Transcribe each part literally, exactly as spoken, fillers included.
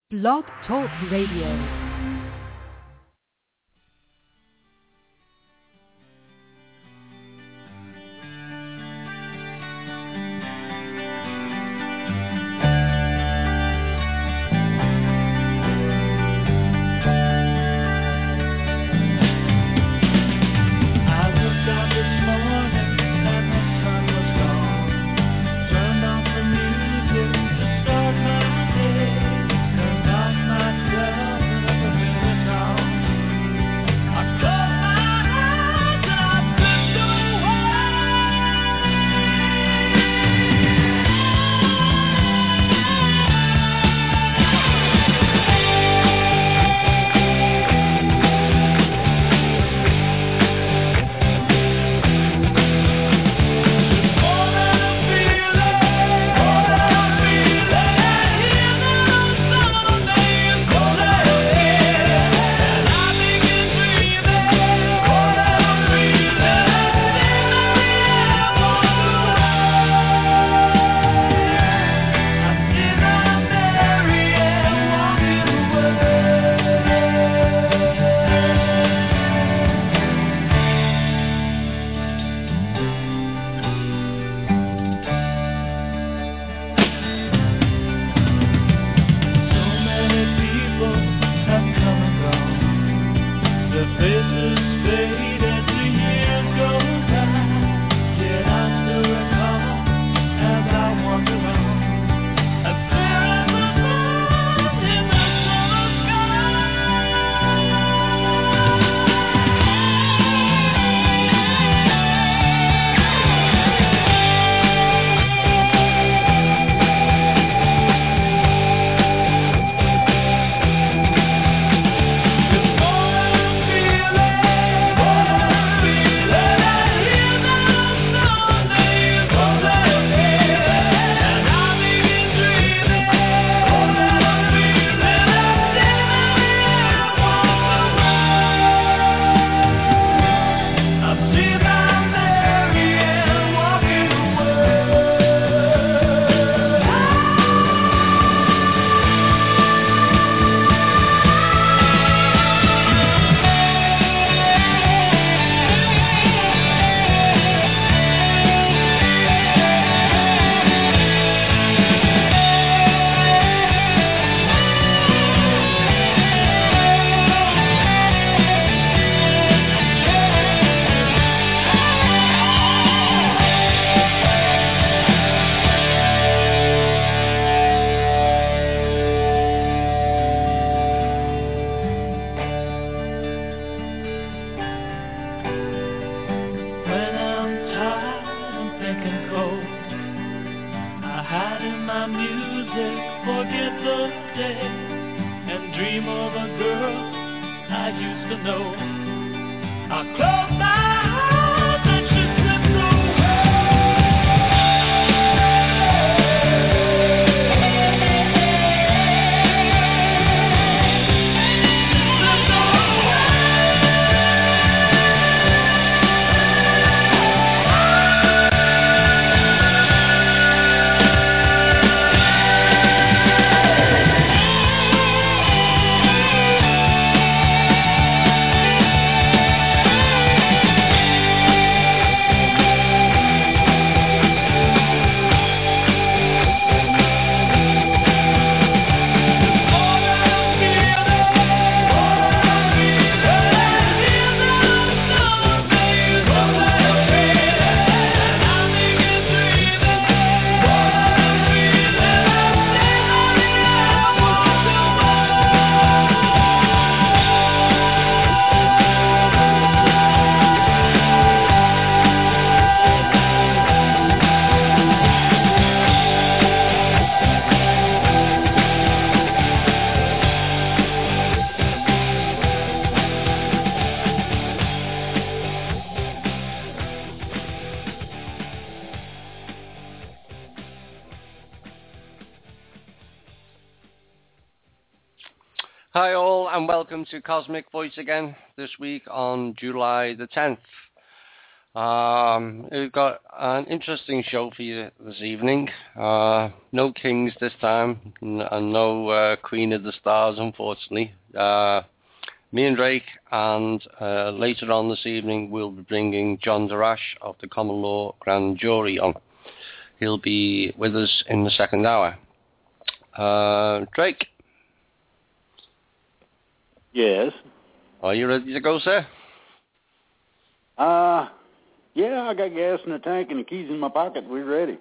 Blog Talk Radio. Hi all, and welcome to Cosmic Voice again this week on July the tenth. Um, we've got an interesting show for you this evening. Uh, no Kings this time, and no uh, Queen of the Stars, unfortunately. Uh, me and Drake, and uh, later on this evening, we'll be bringing John Darash of the Common Law Grand Jury on. He'll be with us in the second hour. Uh, Drake? Yes? Are you ready to go, sir? Uh, yeah, I got gas in the tank and the keys in my pocket. We're ready.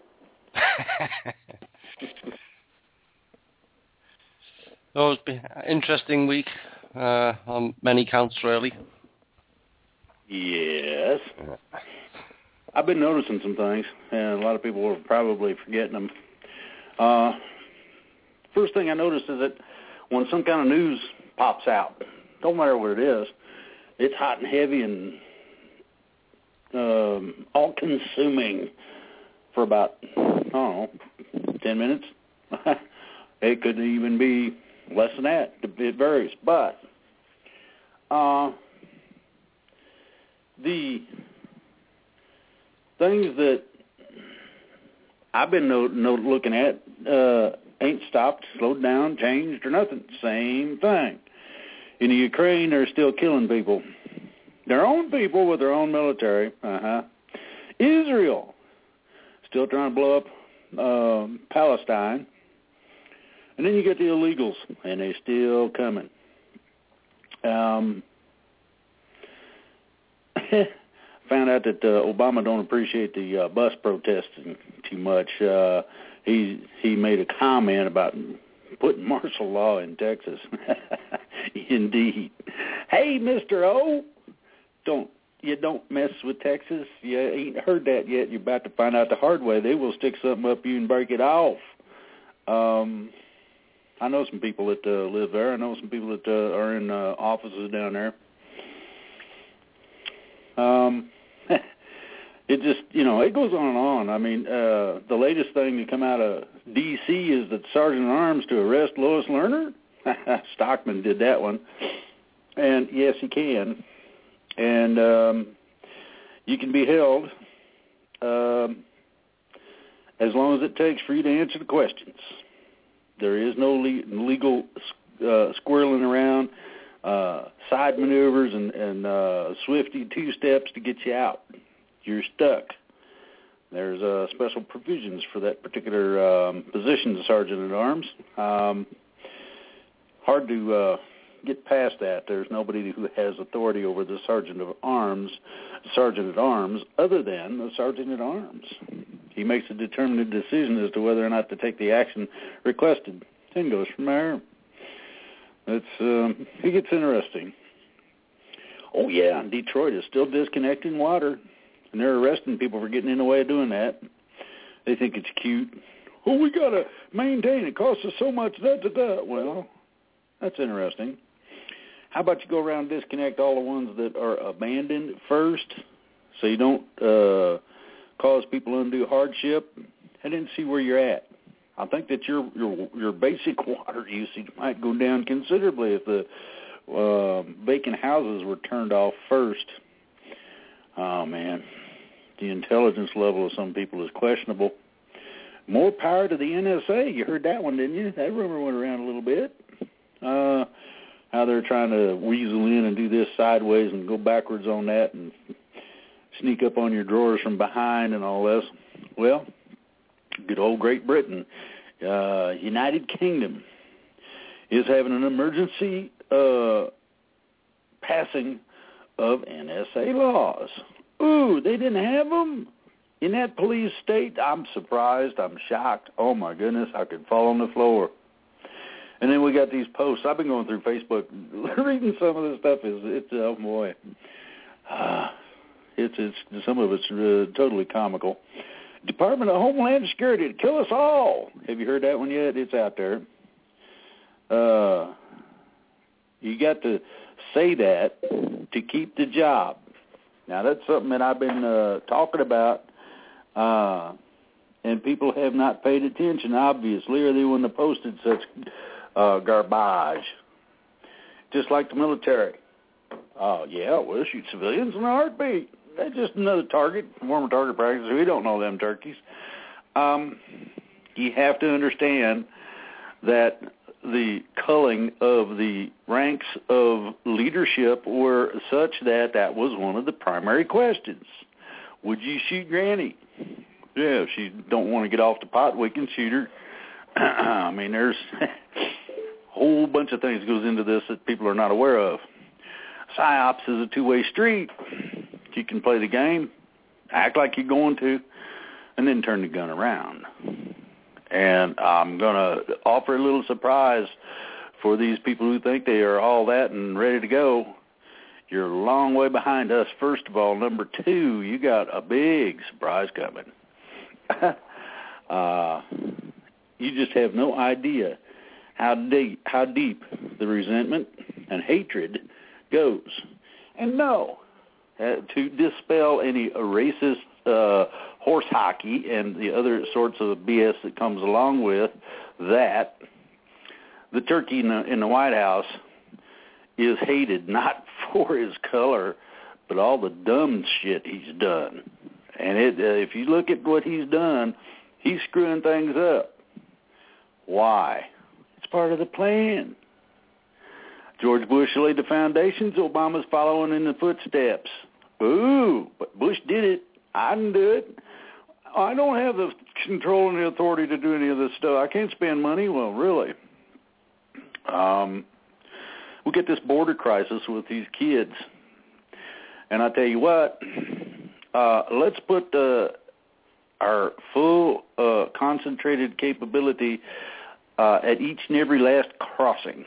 Well, it's been an interesting week uh, on many counts, really. Yes. I've been noticing some things, and a lot of people are probably forgetting them. Uh, first thing I noticed is that when some kind of news pops out, don't matter what it is, it's hot and heavy and um, all-consuming for about, I don't know, ten minutes. It could even be less than that. It varies. But uh, the things that I've been no, no looking at uh, ain't stopped, slowed down, changed, or nothing. Same thing. In the Ukraine, they're still killing people. Their own people with their own military. Uh-huh. Israel, still trying to blow up uh, Palestine. And then you get the illegals, and they're still coming. Um, found out that uh, Obama don't appreciate the uh, bus protesting too much. Uh, he he made a comment about putting martial law in Texas. Indeed. Hey, Mister O, don't you don't mess with Texas. You ain't heard that yet. You're about to find out the hard way. They will stick something up you and break it off. Um, I know some people that uh, live there. I know some people that uh, are in uh, offices down there. Um, it just, you know, it goes on and on. I mean, uh, the latest thing to come out of D C is that Sergeant at Arms to arrest Lois Lerner. Stockman did that one. And, yes, he can. And um, you can be held um, as long as it takes for you to answer the questions. There is no le- legal uh, squirreling around, uh, side maneuvers and, and uh, swifty two steps to get you out. You're stuck. There's uh, special provisions for that particular um, position, Sergeant at Arms. Um, hard to uh, get past that. There's nobody who has authority over the Sergeant of Arms, Sergeant at Arms, other than the Sergeant at Arms. He makes a determined decision as to whether or not to take the action requested, and goes from there. It's um, it gets interesting. Oh yeah, Detroit is still disconnecting water, and they're arresting people for getting in the way of doing that. They think it's cute. Oh, we gotta maintain. It costs us so much. Da da da. Well, that's interesting. How about you go around and disconnect all the ones that are abandoned first, so you don't uh, cause people undue hardship? I didn't see where you're at. I think that your your your basic water usage might go down considerably if the uh, vacant houses were turned off first. Oh, man. The intelligence level of some people is questionable. More power to the N S A. You heard that one, didn't you? That rumor went around a little bit. Uh, how they're trying to weasel in and do this sideways and go backwards on that and sneak up on your drawers from behind and all this. Well, good old Great Britain, uh, United Kingdom, is having an emergency uh, passing of N S A laws. Ooh, they didn't have them in that police state? I'm surprised. I'm shocked. Oh, my goodness, I could fall on the floor. And then we got these posts. I've been going through Facebook, reading some of this stuff. Is It's, oh, boy. Uh, it's, it's some of it's uh, totally comical. Department of Homeland Security to kill us all. Have you heard that one yet? It's out there. Uh, you got to say that to keep the job. Now, that's something that I've been uh, talking about, uh, and people have not paid attention, obviously, or they wouldn't have posted such uh, garbage. Just like the military. Oh, yeah, we'll shoot civilians in a heartbeat. that's just another target, former target practice. We don't know them turkeys. Um, you have to understand that the culling of the ranks of leadership were such that that was one of the primary questions. Would you shoot Granny? Yeah, if she don't want to get off the pot, we can shoot her. I mean, there's a whole bunch of things goes into this that people are not aware of. PsyOps is a two-way street. You can play the game, act like you're going to, and then turn the gun around. And I'm going to offer a little surprise for these people who think they are all that and ready to go. You're a long way behind us, first of all. Number two, you got a big surprise coming. uh, you just have no idea how deep, how deep the resentment and hatred goes. And no, uh, to dispel any racist uh, horse hockey and the other sorts of B S that comes along with that, the turkey in the, in the White House is hated not for his color, but all the dumb shit he's done. And it, uh, if you look at what he's done, he's screwing things up. Why? It's part of the plan. George Bush laid the foundations. Obama's following in the footsteps. Ooh, but Bush did it. I didn't do it. I don't have the control and the authority to do any of this stuff. I can't spend money. Well, really. Um, we get this border crisis with these kids. And I tell you what, uh, let's put uh, our full uh, concentrated capability uh, at each and every last crossing.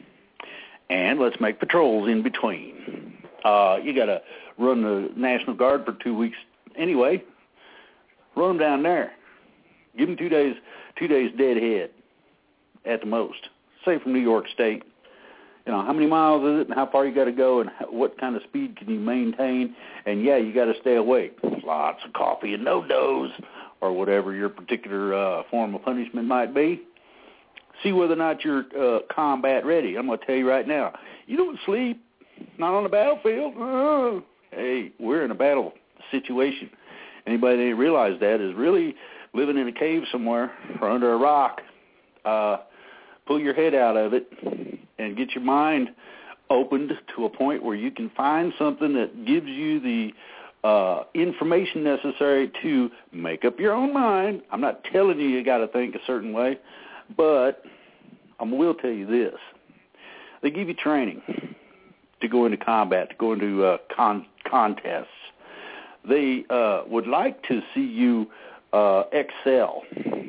And let's make patrols in between. Uh, you got to run the National Guard for two weeks anyway. Run them down there. Give them two days, two days deadhead at the most. Say from New York State. You know, how many miles is it and how far you got to go and how, what kind of speed can you maintain? And, yeah, you got to stay awake. Lots of coffee and no doze or whatever your particular uh, form of punishment might be. See whether or not you're uh, combat ready. I'm going to tell you right now, you don't sleep, not on the battlefield. Oh. Hey, we're in a battle situation. Anybody that didn't realize that is really living in a cave somewhere or under a rock. Uh, pull your head out of it and get your mind opened to a point where you can find something that gives you the uh, information necessary to make up your own mind. I'm not telling you you got to think a certain way, but I will tell you this. They give you training to go into combat, to go into uh, con- contests. They uh, would like to see you uh, excel,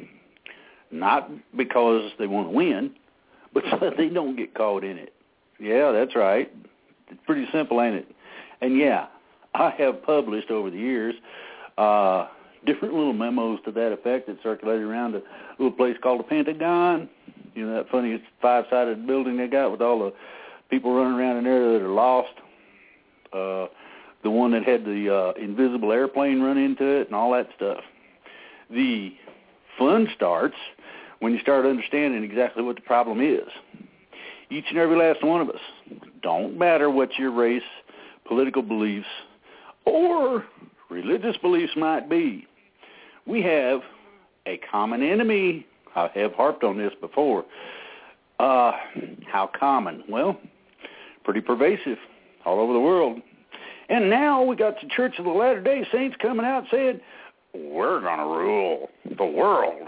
not because they want to win, but so that they don't get caught in it. Yeah, that's right. It's pretty simple, ain't it? And, yeah, I have published over the years uh, different little memos to that effect that circulated around a little place called the Pentagon. You know, that funny five-sided building they got with all the people running around in there that are lost. Uh, the one that had the uh, invisible airplane run into it and all that stuff. The fun starts when you start understanding exactly what the problem is. Each and every last one of us, don't matter what your race, political beliefs, or religious beliefs might be, we have a common enemy. I have harped on this before. Uh, how common? Well, pretty pervasive all over the world. And now we got the Church of the Latter-day Saints coming out saying, we're going to rule the world.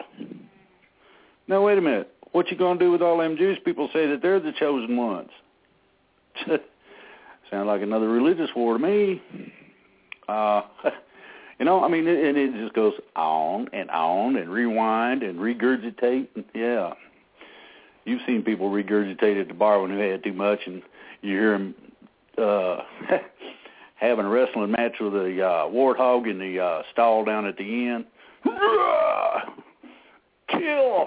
Now, wait a minute. What you going to do with all them Jewish people say that they're the chosen ones? Sound like another religious war to me. Uh, you know, I mean, it, and it just goes on and on and rewind and regurgitate. Yeah. You've seen people regurgitate at the bar when they had too much, and you hear them uh, having a wrestling match with a uh, warthog in the uh, stall down at the end. Kill!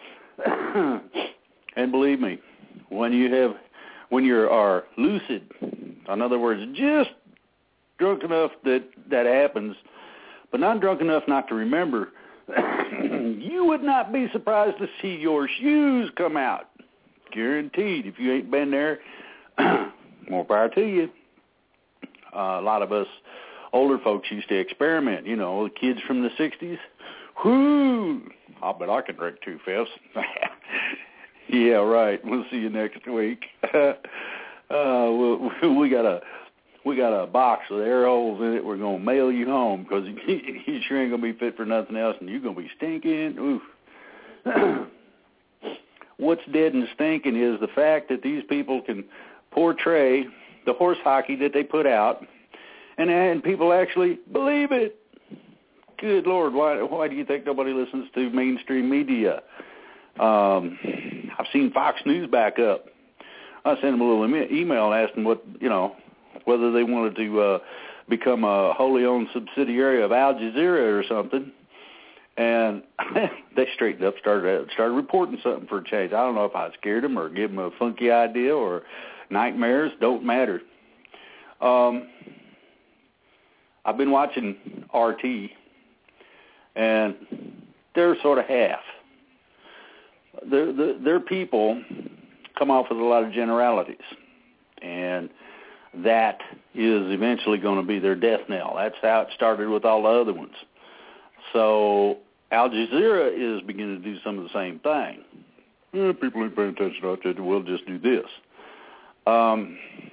And believe me, when you have, when you are lucid, in other words, just drunk enough that that happens, but not drunk enough not to remember, you would not be surprised to see your shoes come out. Guaranteed. If you ain't been there, more power to you. Uh, a lot of us older folks used to experiment. You know, the kids from the sixties. Whoo! I bet I can drink two fifths. Yeah, right. We'll see you next week. uh, we'll, we got a we got a box with air holes in it. We're gonna mail you home because you, you sure ain't gonna be fit for nothing else, and you're gonna be stinking. Oof. What's dead and stinking is the fact that these people can portray the horse hockey that they put out, and and people actually believe it. Good Lord, why why do you think nobody listens to mainstream media? Um, I've seen Fox News back up. I sent them a little email and asked them what, you know, whether they wanted to uh, become a wholly owned subsidiary of Al Jazeera or something. And they straightened up, started started reporting something for a change. I don't know if I scared them or gave them a funky idea or nightmares. Don't matter. Um, I've been watching R T, and they're sort of half. Their, their, their people come off with a lot of generalities, and that is eventually going to be their death knell. That's how it started with all the other ones. So Al Jazeera is beginning to do some of the same thing. Eh, people ain't paying attention to it. We'll just do this. Um,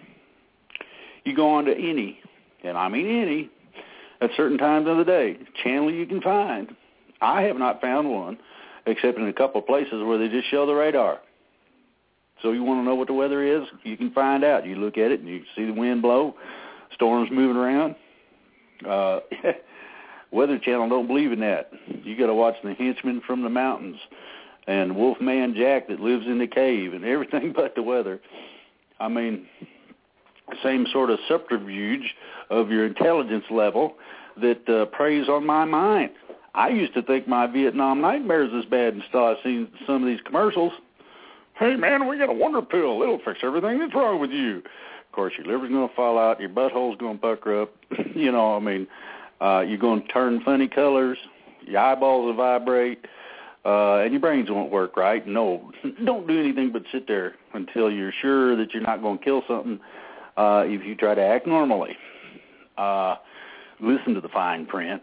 you go on to any, and I mean any, at certain times of the day, channel you can find. I have not found one, except in a couple of places where they just show the radar. So you want to know what the weather is, you can find out. You look at it and you see the wind blow, storms moving around. Uh, Weather Channel don't believe in that. You got to watch the Henchman from the Mountains and Wolfman Jack that lives in the cave and everything but the weather. I mean, same sort of subterfuge of your intelligence level that uh, preys on my mind. I used to think my Vietnam nightmares as bad until I seen some of these commercials. Hey, man, we got a wonder pill. It'll fix everything that's wrong with you. Of course, your liver's going to fall out. Your butthole's going to pucker up. You know, I mean, uh, you're going to turn funny colors. Your eyeballs will vibrate. Uh, and your brains won't work right. No, don't do anything but sit there until you're sure that you're not going to kill something uh, if you try to act normally. Uh, listen to the fine print.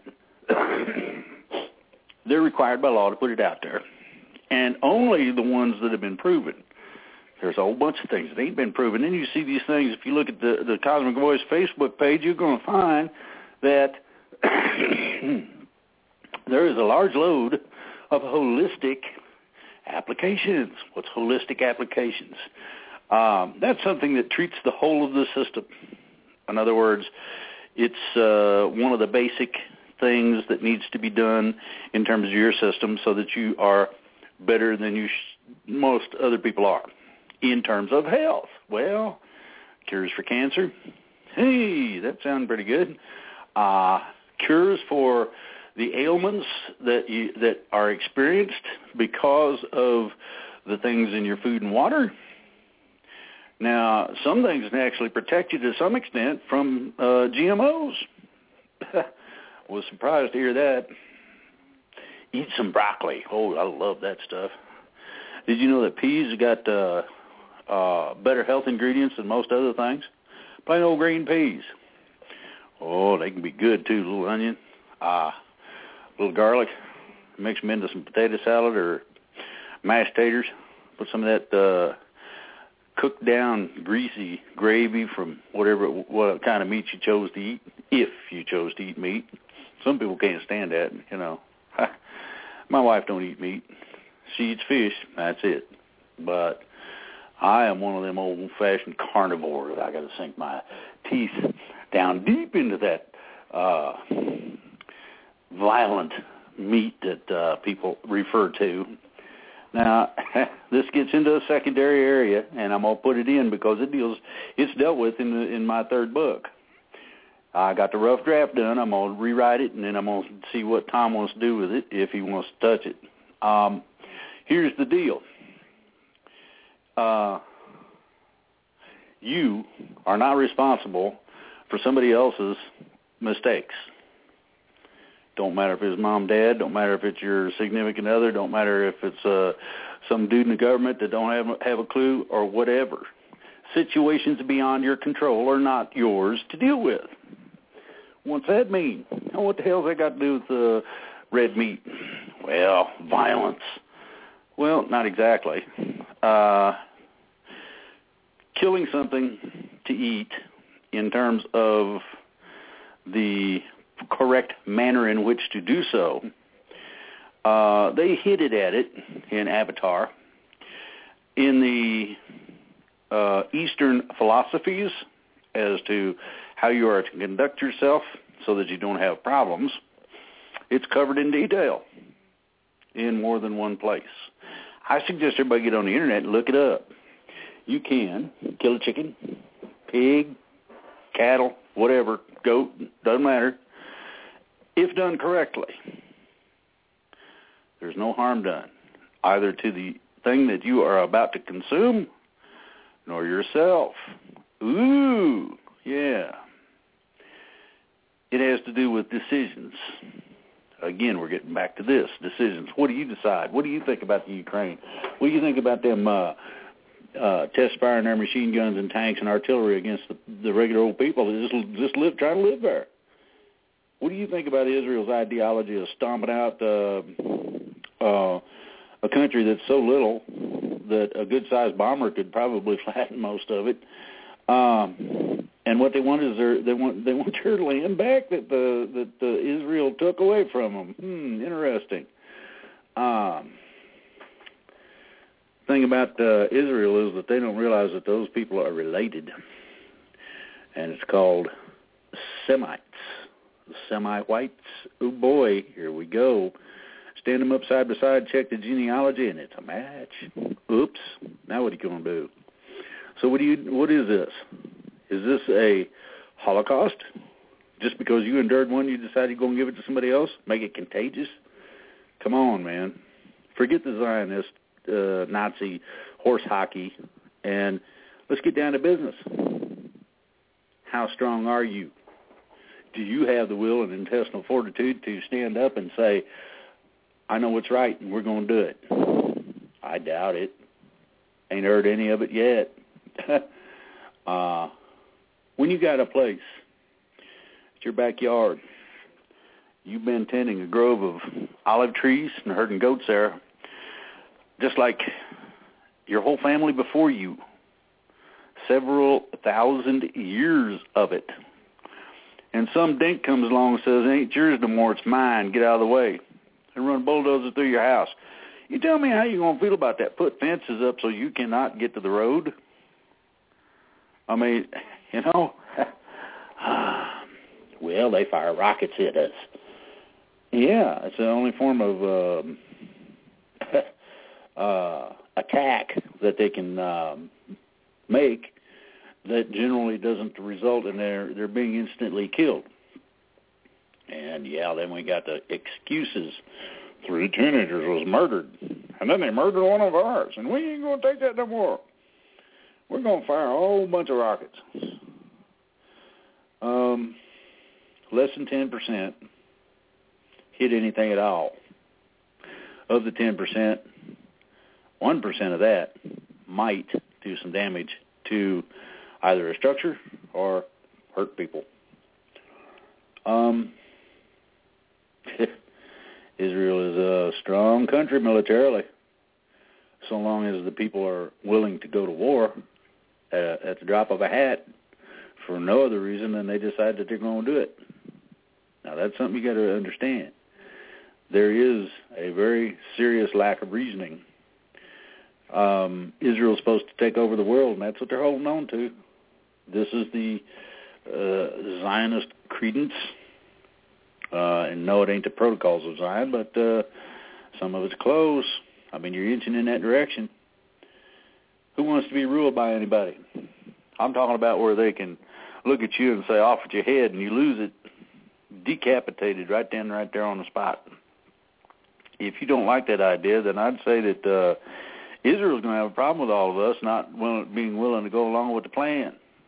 They're required by law to put it out there. And only the ones that have been proven. There's a whole bunch of things that ain't been proven. Then you see these things, if you look at the, the Cosmic Voice Facebook page, you're going to find that there is a large load of holistic applications. What's holistic applications? Um, that's something that treats the whole of the system. In other words, it's uh, one of the basic things that needs to be done in terms of your system so that you are better than you sh- most other people are in terms of health. Well, cures for cancer. Hey, that sounds pretty good. Uh, cures for the ailments that you, that are experienced because of the things in your food and water. Now, some things can actually protect you to some extent from uh, G M Os. Was surprised to hear that. Eat some broccoli. Oh, I love that stuff. Did you know that peas have got uh, uh, better health ingredients than most other things? Plain old green peas. Oh, they can be good, too. A little onion, uh, a little garlic. Mix them into some potato salad or mashed taters. Put some of that uh, cooked down greasy gravy from whatever what kind of meat you chose to eat, if you chose to eat meat. Some people can't stand that, you know. My wife don't eat meat. She eats fish. That's it. But I am one of them old-fashioned carnivores. I got to sink my teeth down deep into that uh, violent meat that uh, people refer to. Now, this gets into a secondary area, and I'm gonna put it in because it deals. It's dealt with in the, in my third book. I got the rough draft done. I'm going to rewrite it, and then I'm going to see what Tom wants to do with it, if he wants to touch it. Um, here's the deal. Uh, you are not responsible for somebody else's mistakes. Don't matter if it's mom, dad. Don't matter if it's your significant other. Don't matter if it's uh, some dude in the government that don't have, have a clue or whatever. Situations beyond your control are not yours to deal with. What's that mean? What the hell's that got to do with uh, red meat? Well, violence. Well, not exactly. Uh, killing something to eat in terms of the correct manner in which to do so. Uh, they hinted at it in Avatar. In the uh, Eastern philosophies as to how you are to conduct yourself so that you don't have problems, it's covered in detail in more than one place. I suggest everybody get on the internet and look it up. You can kill a chicken, pig, cattle, whatever, goat, doesn't matter, if done correctly. There's no harm done, either to the thing that you are about to consume, nor yourself. Ooh, yeah. It has to do with decisions. Again, we're getting back to this, decisions. What do you decide? What do you think about the Ukraine? What do you think about them uh, uh, test firing their machine guns and tanks and artillery against the, the regular old people that just, just live, trying to live there? What do you think about Israel's ideology of stomping out uh, uh, a country that's so little that a good-sized bomber could probably flatten most of it? Um, and what they want is their, they want they want their land back that the that the Israel took away from them. Hmm, interesting. Um, thing about uh, Israel is that they don't realize that those people are related, and it's called Semites. Semi-whites. Oh boy, here we go. Stand them up side by side, check the genealogy, and it's a match. Oops. Now what are you going to do? So what do you? What is this? Is this a Holocaust? Just because you endured one, you decide you're going to give it to somebody else? Make it contagious? Come on, man. Forget the Zionist uh, Nazi horse hockey, and let's get down to business. How strong are you? Do you have the will and intestinal fortitude to stand up and say, I know what's right, and we're going to do it? I doubt it. Ain't heard any of it yet. uh, when you got a place, it's your backyard, you've been tending a grove of olive trees and herding goats there, just like your whole family before you, several thousand years of it. And some dink comes along and says, it ain't yours no more, it's mine, get out of the way, and run a bulldozer through your house. You tell me how you're going to feel about that. Put fences up so you cannot get to the road. I mean, you know, well, they fire rockets at us. Yeah, it's the only form of um, uh, attack that they can um, make that generally doesn't result in their, their being instantly killed. And, yeah, then we got the excuses. Three teenagers was murdered, and then they murdered one of ours, and we ain't going to take that no more. We're going to fire a whole bunch of rockets. Um, less than ten percent hit anything at all. Of the ten percent, one percent of that might do some damage to either a structure or hurt people. Um, Israel is a strong country militarily, so long as the people are willing to go to war at, at the drop of a hat for no other reason than they decide that they're going to do it. Now, that's something you got to understand. There is a very serious lack of reasoning. Um, Israel's supposed to take over the world, and that's what they're holding on to. This is the uh, Zionist credence. Uh, and no, it ain't the protocols of Zion, but uh, some of it's close. I mean, you're inching in that direction. Who wants to be ruled by anybody? I'm talking about where they can look at you and say, off with your head, and you lose it, decapitated right then, right there on the spot. If you don't like that idea, then I'd say that uh, Israel's going to have a problem with all of us not willing, being willing to go along with the plan.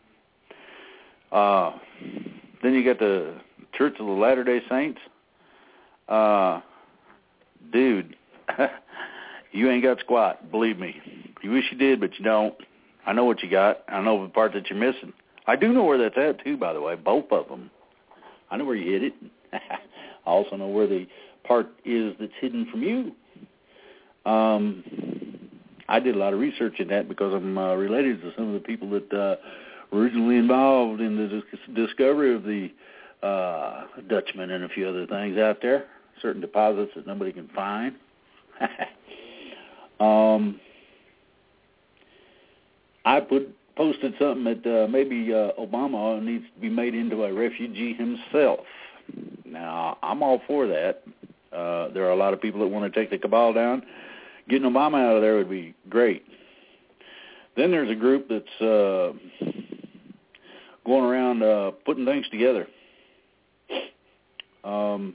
Uh, then you got the Church of the Latter-day Saints. Uh, dude, you ain't got squat, believe me. You wish you did, but you don't. I know what you got. I know the part that you're missing. I do know where that's at, too, by the way, both of them. I know where you hid it. I also know where the part is that's hidden from you. Um, I did a lot of research in that because I'm uh, related to some of the people that uh, were originally involved in the dis- discovery of the uh, Dutchman and a few other things out there, certain deposits that nobody can find. um, I put posted something that uh, maybe uh, Obama needs to be made into a refugee himself. Now, I'm all for that. Uh, there are a lot of people that want to take the cabal down. Getting Obama out of there would be great. Then there's a group that's uh, going around uh, putting things together. Um,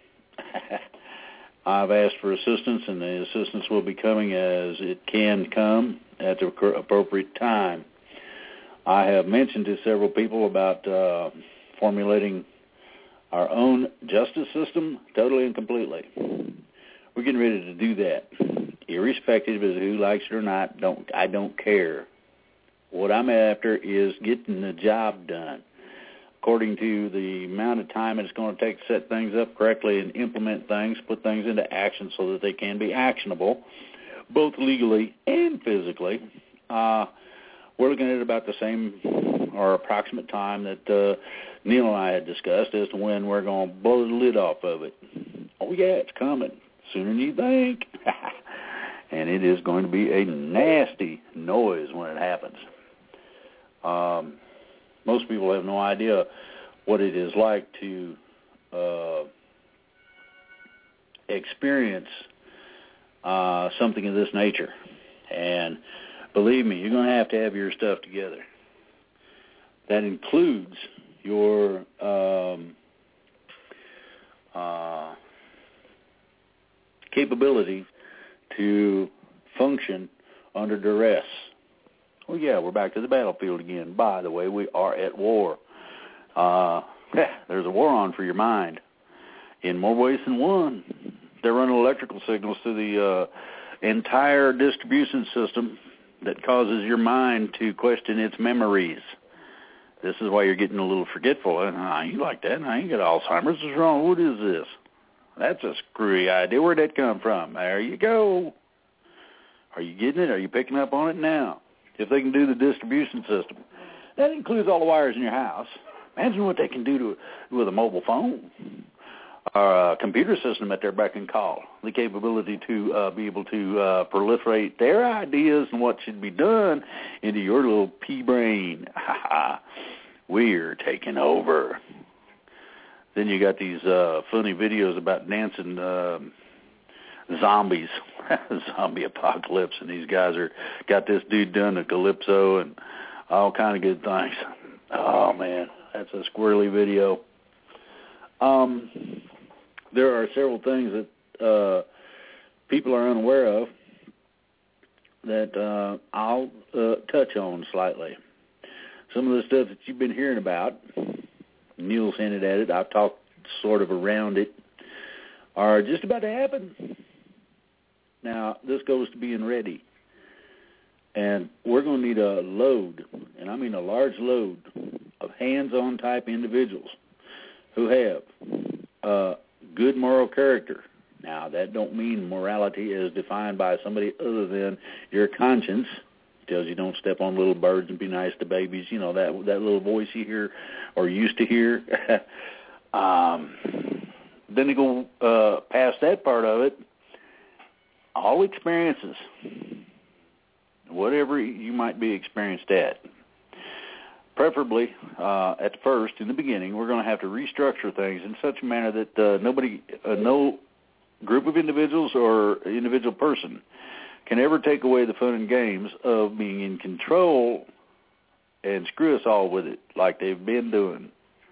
I've asked for assistance, and the assistance will be coming as it can come at the appropriate time. I have mentioned to several people about uh, formulating our own justice system totally and completely. We're getting ready to do that. Irrespective of who likes it or not, don't I don't care. What I'm after is getting the job done according to the amount of time it's going to take to set things up correctly and implement things, put things into action so that they can be actionable, both legally and physically. Uh, we're looking at about the same or approximate time that uh, Neil and I had discussed as to when we're going to blow the lid off of it. Oh, yeah, it's coming sooner than you think. And it is going to be a nasty noise when it happens. Um, most people have no idea what it is like to uh, experience uh, something of this nature. And believe me, you're going to have to have your stuff together. That includes your um, uh, capability to function under duress. Oh, yeah, we're back to the battlefield again. By the way, we are at war. Uh, yeah, there's a war on for your mind in more ways than one. They're running electrical signals through the uh, entire distribution system that causes your mind to question its memories. This is why you're getting a little forgetful. I ain't like that. I ain't got Alzheimer's. What's wrong? What is this? That's a screwy idea. Where'd that come from? There you go. Are you getting it? Are you picking up on it now? If they can do the distribution system, that includes all the wires in your house. Imagine what they can do to with a mobile phone or a computer system at their beck and call. The capability to uh, be able to uh, proliferate their ideas and what should be done into your little pea brain. We're taking over. Then you got these uh, funny videos about dancing uh, zombies, zombie apocalypse, and these guys are got this dude done a calypso and all kind of good things. Oh man, that's a squirrely video. Um, there are several things that uh, people are unaware of that uh, I'll uh, touch on slightly. Some of the stuff that you've been hearing about, Neil's hinted at it, I've talked sort of around it, are just about to happen. Now, this goes to being ready. And we're going to need a load, and I mean a large load, of hands-on type individuals who have uh, good moral character. Now, that don't mean morality as defined by somebody other than your conscience. It tells you don't step on little birds and be nice to babies. You know, that that little voice you hear or used to hear. um, then to go uh, past that part of it, all experiences, whatever you might be experienced at, preferably uh, at first, in the beginning, we're going to have to restructure things in such a manner that uh, nobody, uh, no group of individuals or individual person can ever take away the fun and games of being in control and screw us all with it like they've been doing.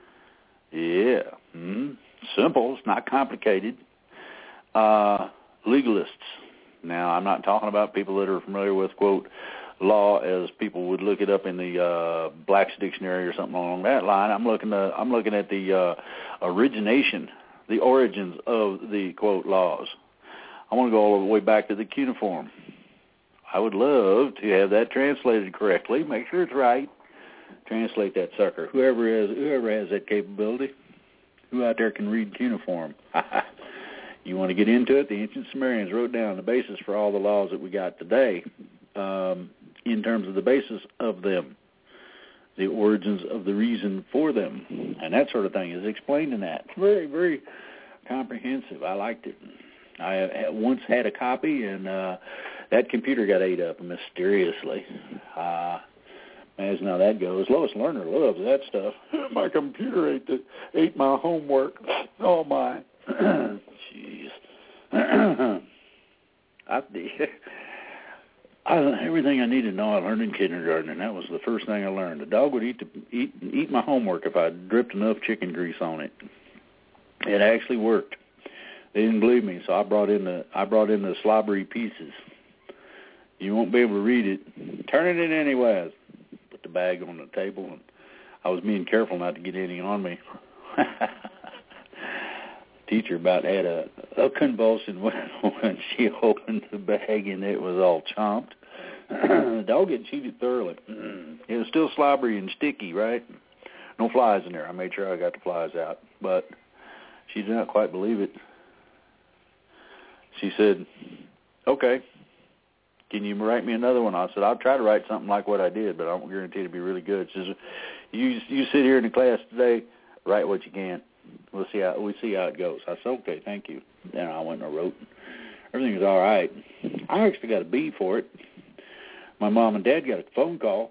Yeah, mm-hmm. Simple. It's not complicated. Uh, legalists. Now, I'm not talking about people that are familiar with, quote, law as people would look it up in the uh, Black's Dictionary or something along that line. I'm looking at, I'm looking at the uh, origination, the origins of the, quote, laws. I want to go all the way back to the cuneiform. I would love to have that translated correctly. Make sure it's right. Translate that sucker. Whoever is, whoever has that capability, Who out there can read cuneiform? You want to get into it? The ancient Sumerians wrote down the basis for all the laws that we got today um, in terms of the basis of them, the origins of the reason for them, and that sort of thing is explained in that. Very, very comprehensive. I liked it. I once had a copy, and uh, that computer got ate up mysteriously. Uh, imagine how that goes. Lois Lerner loves that stuff. My computer ate the, ate my homework. Oh, my. Jeez. I, I, everything I needed to know I learned in kindergarten, and that was the first thing I learned. The dog would eat the, eat eat my homework if I dripped enough chicken grease on it. It actually worked. They didn't believe me, so I brought in the I brought in the slobbery pieces. You won't be able to read it. Turn it in anyways. Put the bag on the table, and I was being careful not to get any on me. Teacher about had a, a convulsion when, when she opened the bag, and it was all chomped. The dog had cheated thoroughly. It was still slobbery and sticky, right? No flies in there. I made sure I got the flies out, but she did not quite believe it. She said, okay, can you write me another one? I said, I'll try to write something like what I did, but I don't guarantee it'll be really good. She says, you, you sit here in the class today, write what you can. We'll see how we see how it goes. I said, okay, thank you. Then I went and wrote. Everything was all right. I actually got a B for it. My mom and dad got a phone call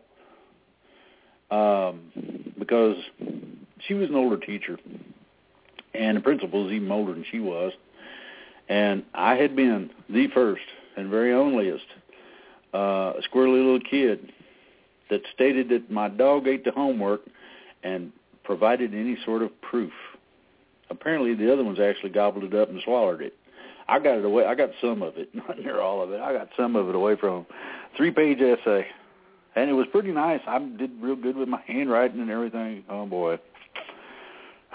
um, because she was an older teacher, and the principal was even older than she was. And I had been the first and very onlyest uh, squirrely little kid that stated that my dog ate the homework and provided any sort of proof. Apparently, the other ones actually gobbled it up and swallowed it. I got it away. I got some of it, not near all of it. I got some of it away from them. Three-page essay, and it was pretty nice. I did real good with my handwriting and everything. Oh boy, uh,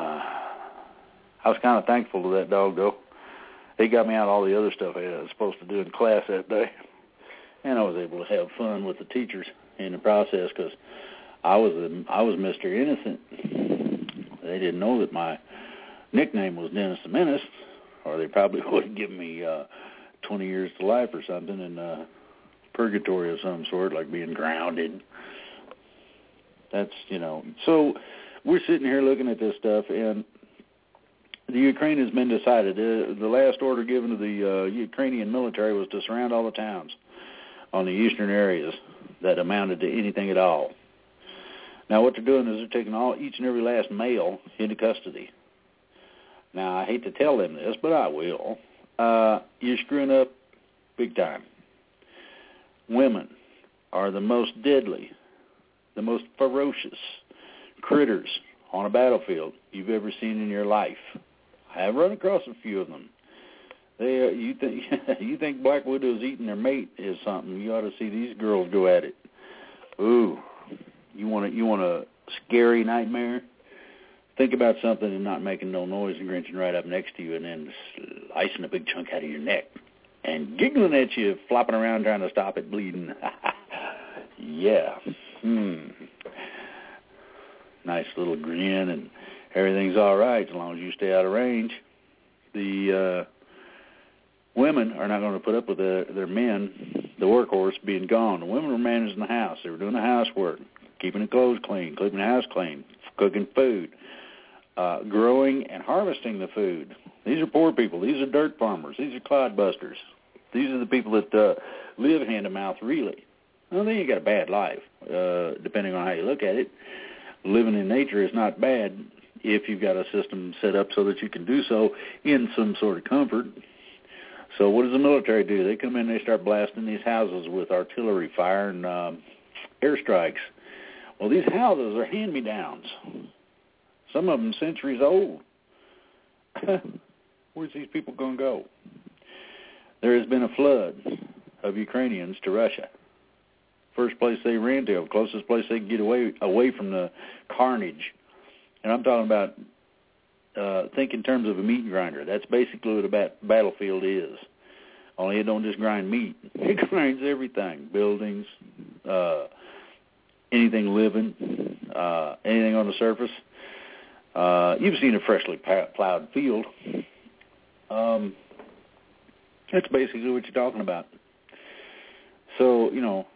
I was kind of thankful to that dog, though. He got me out all the other stuff I was supposed to do in class that day, and I was able to have fun with the teachers in the process because I was a, I was Mister Innocent. They didn't know that my nickname was Dennis the Menace, or they probably would have given me uh, twenty years to life or something in uh, purgatory of some sort, like being grounded. That's, you know. So we're sitting here looking at this stuff, and the Ukraine has been decided. Uh, the last order given to the uh, Ukrainian military was to surround all the towns on the eastern areas that amounted to anything at all. Now, what they're doing is they're taking all each and every last male into custody. Now, I hate to tell them this, but I will. Uh, you're screwing up big time. Women are the most deadly, the most ferocious critters on a battlefield you've ever seen in your life. I have run across a few of them. They, uh, you think you think Black Widows eating their mate is something? You ought to see these girls go at it. Ooh, you want a, you want a scary nightmare? Think about something and not making no noise and grinching right up next to you, and then slicing a big chunk out of your neck and giggling at you, flopping around trying to stop it bleeding. Yeah. Hmm. Nice little grin, and everything's all right as long as you stay out of range. The uh, women are not going to put up with the, their men, the workhorse, being gone. The women were managing the house. They were doing the housework, keeping the clothes clean, keeping the house clean, cooking food, uh, growing and harvesting the food. These are poor people. These are dirt farmers. These are clodbusters. These are the people that uh, live hand-to-mouth, really. Well, they ain't got a bad life, uh, depending on how you look at it. Living in nature is not bad if you've got a system set up so that you can do so in some sort of comfort. So what does the military do? They come in and they start blasting these houses with artillery fire and um, airstrikes. Well, these houses are hand-me-downs. Some of them centuries old. Where's these people going to go? There has been a flood of Ukrainians to Russia. First place they ran to, closest place they could get away away from the carnage. And I'm talking about, uh, think in terms of a meat grinder. That's basically what a bat- battlefield is. Only it don't just grind meat. It grinds everything, buildings, uh, anything living, uh, anything on the surface. Uh, you've seen a freshly plowed field. Um, that's basically what you're talking about. So, you know,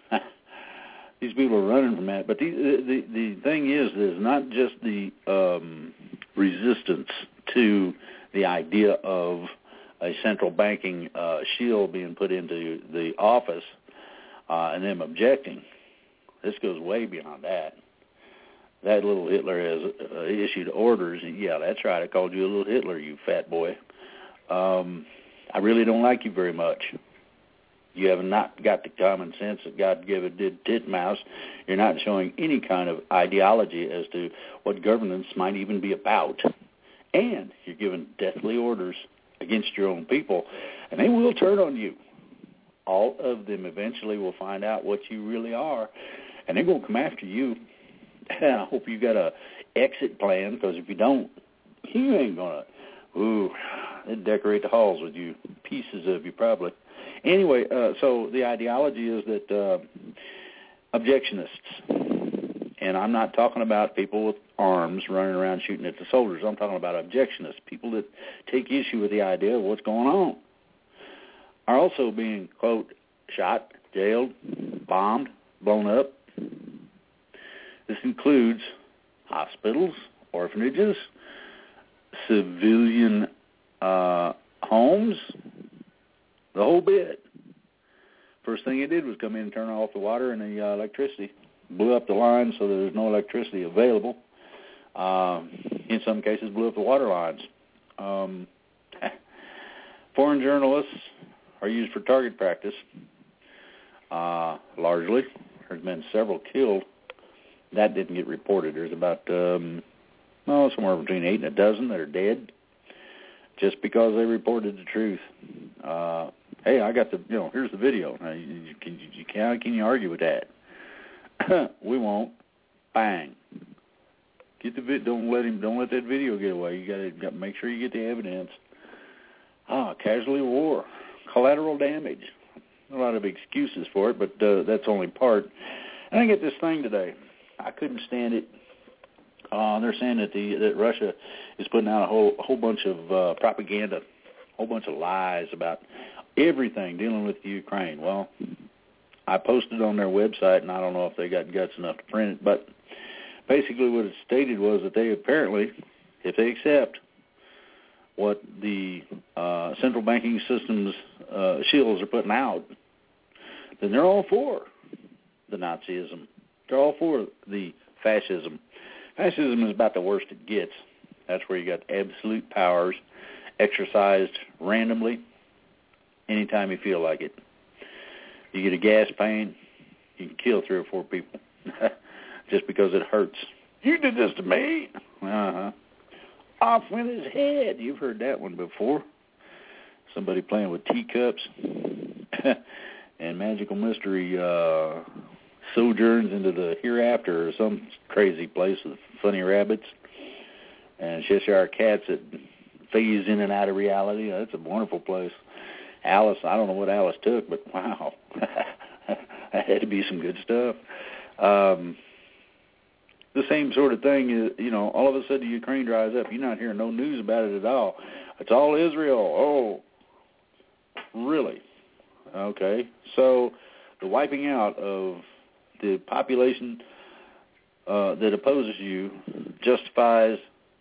these people are running from that. But the the, the thing is, there's not just the um, resistance to the idea of a central banking uh, shield being put into the office uh, and them objecting. This goes way beyond that. That little Hitler has uh, issued orders. Yeah, that's right. I called you a little Hitler, you fat boy. Um, I really don't like you very much. You have not got the common sense that God gave a did titmouse. You're not showing any kind of ideology as to what governance might even be about. And you're giving deathly orders against your own people, and they will turn on you. All of them eventually will find out what you really are, and they're going to come after you. And I hope you got a exit plan, because if you don't, you ain't going to, ooh, they'd decorate the halls with you, pieces of you probably. Anyway, uh, so the ideology is that uh, objectionists, and I'm not talking about people with arms running around shooting at the soldiers. I'm talking about objectionists, people that take issue with the idea of what's going on, are also being, quote, shot, jailed, bombed, blown up. This includes hospitals, orphanages, civilian uh, homes, the whole bit. First thing it did was come in and turn off the water and the uh, electricity. Blew up the lines so that there's no electricity available. Uh, in some cases, blew up the water lines. Um, foreign journalists are used for target practice, uh, largely. There's been several killed. That didn't get reported. There's about, um, oh, somewhere between eight and a dozen that are dead just because they reported the truth. Uh, hey, I got the, you know, here's the video. Now, you, you, can, you, can, can you argue with that? We won't. Bang. Get the vid. Don't let him. Don't let that video get away. You got to make sure you get the evidence. Ah, casualty of war, collateral damage. A lot of excuses for it, but uh, that's only part. And I get this thing today. I couldn't stand it. Uh, they're saying that the that Russia is putting out a whole whole bunch of uh, propaganda, a whole bunch of lies about everything dealing with the Ukraine. Well, I posted on their website, and I don't know if they got guts enough to print it, but basically what it stated was that they apparently, if they accept what the uh, central banking system's uh, shields are putting out, then they're all for the Nazism. They're all for the fascism. Fascism is about the worst it gets. That's where you got absolute powers exercised randomly anytime you feel like it. You get a gas pain, you can kill three or four people just because it hurts. You did this to me. Uh-huh. Off with his head. You've heard that one before. Somebody playing with teacups and magical mystery uh, sojourns into the hereafter or some crazy place with funny rabbits and Cheshire cats that phase in and out of reality. That's a wonderful place. Alice, I don't know what Alice took, but wow, that had to be some good stuff. Um, the same sort of thing is, you know, all of a sudden Ukraine dries up. You're not hearing no news about it at all. It's all Israel. Oh, really? Okay. So the wiping out of the population uh, that opposes you justifies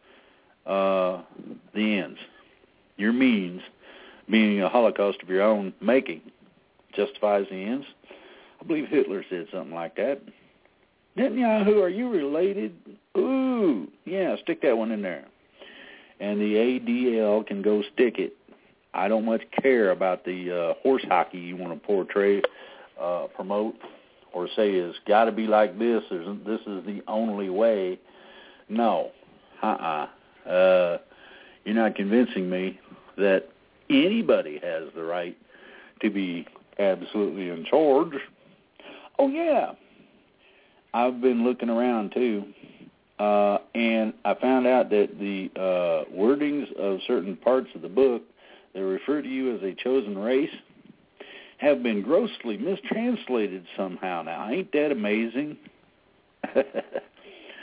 uh, the ends. Your means, meaning a Holocaust of your own making, justifies the ends. I believe Hitler said something like that. Netanyahu, are you related? Ooh, yeah, stick that one in there. And the A D L can go stick it. I don't much care about the uh, horse hockey you want to portray, uh, promote, or say is got to be like this. There's, this is the only way. No, uh-uh. Uh, you're not convincing me that anybody has the right to be absolutely in charge. Oh, yeah. I've been looking around, too, uh, and I found out that the uh, wordings of certain parts of the book that refer to you as a chosen race have been grossly mistranslated somehow. Now, ain't that amazing?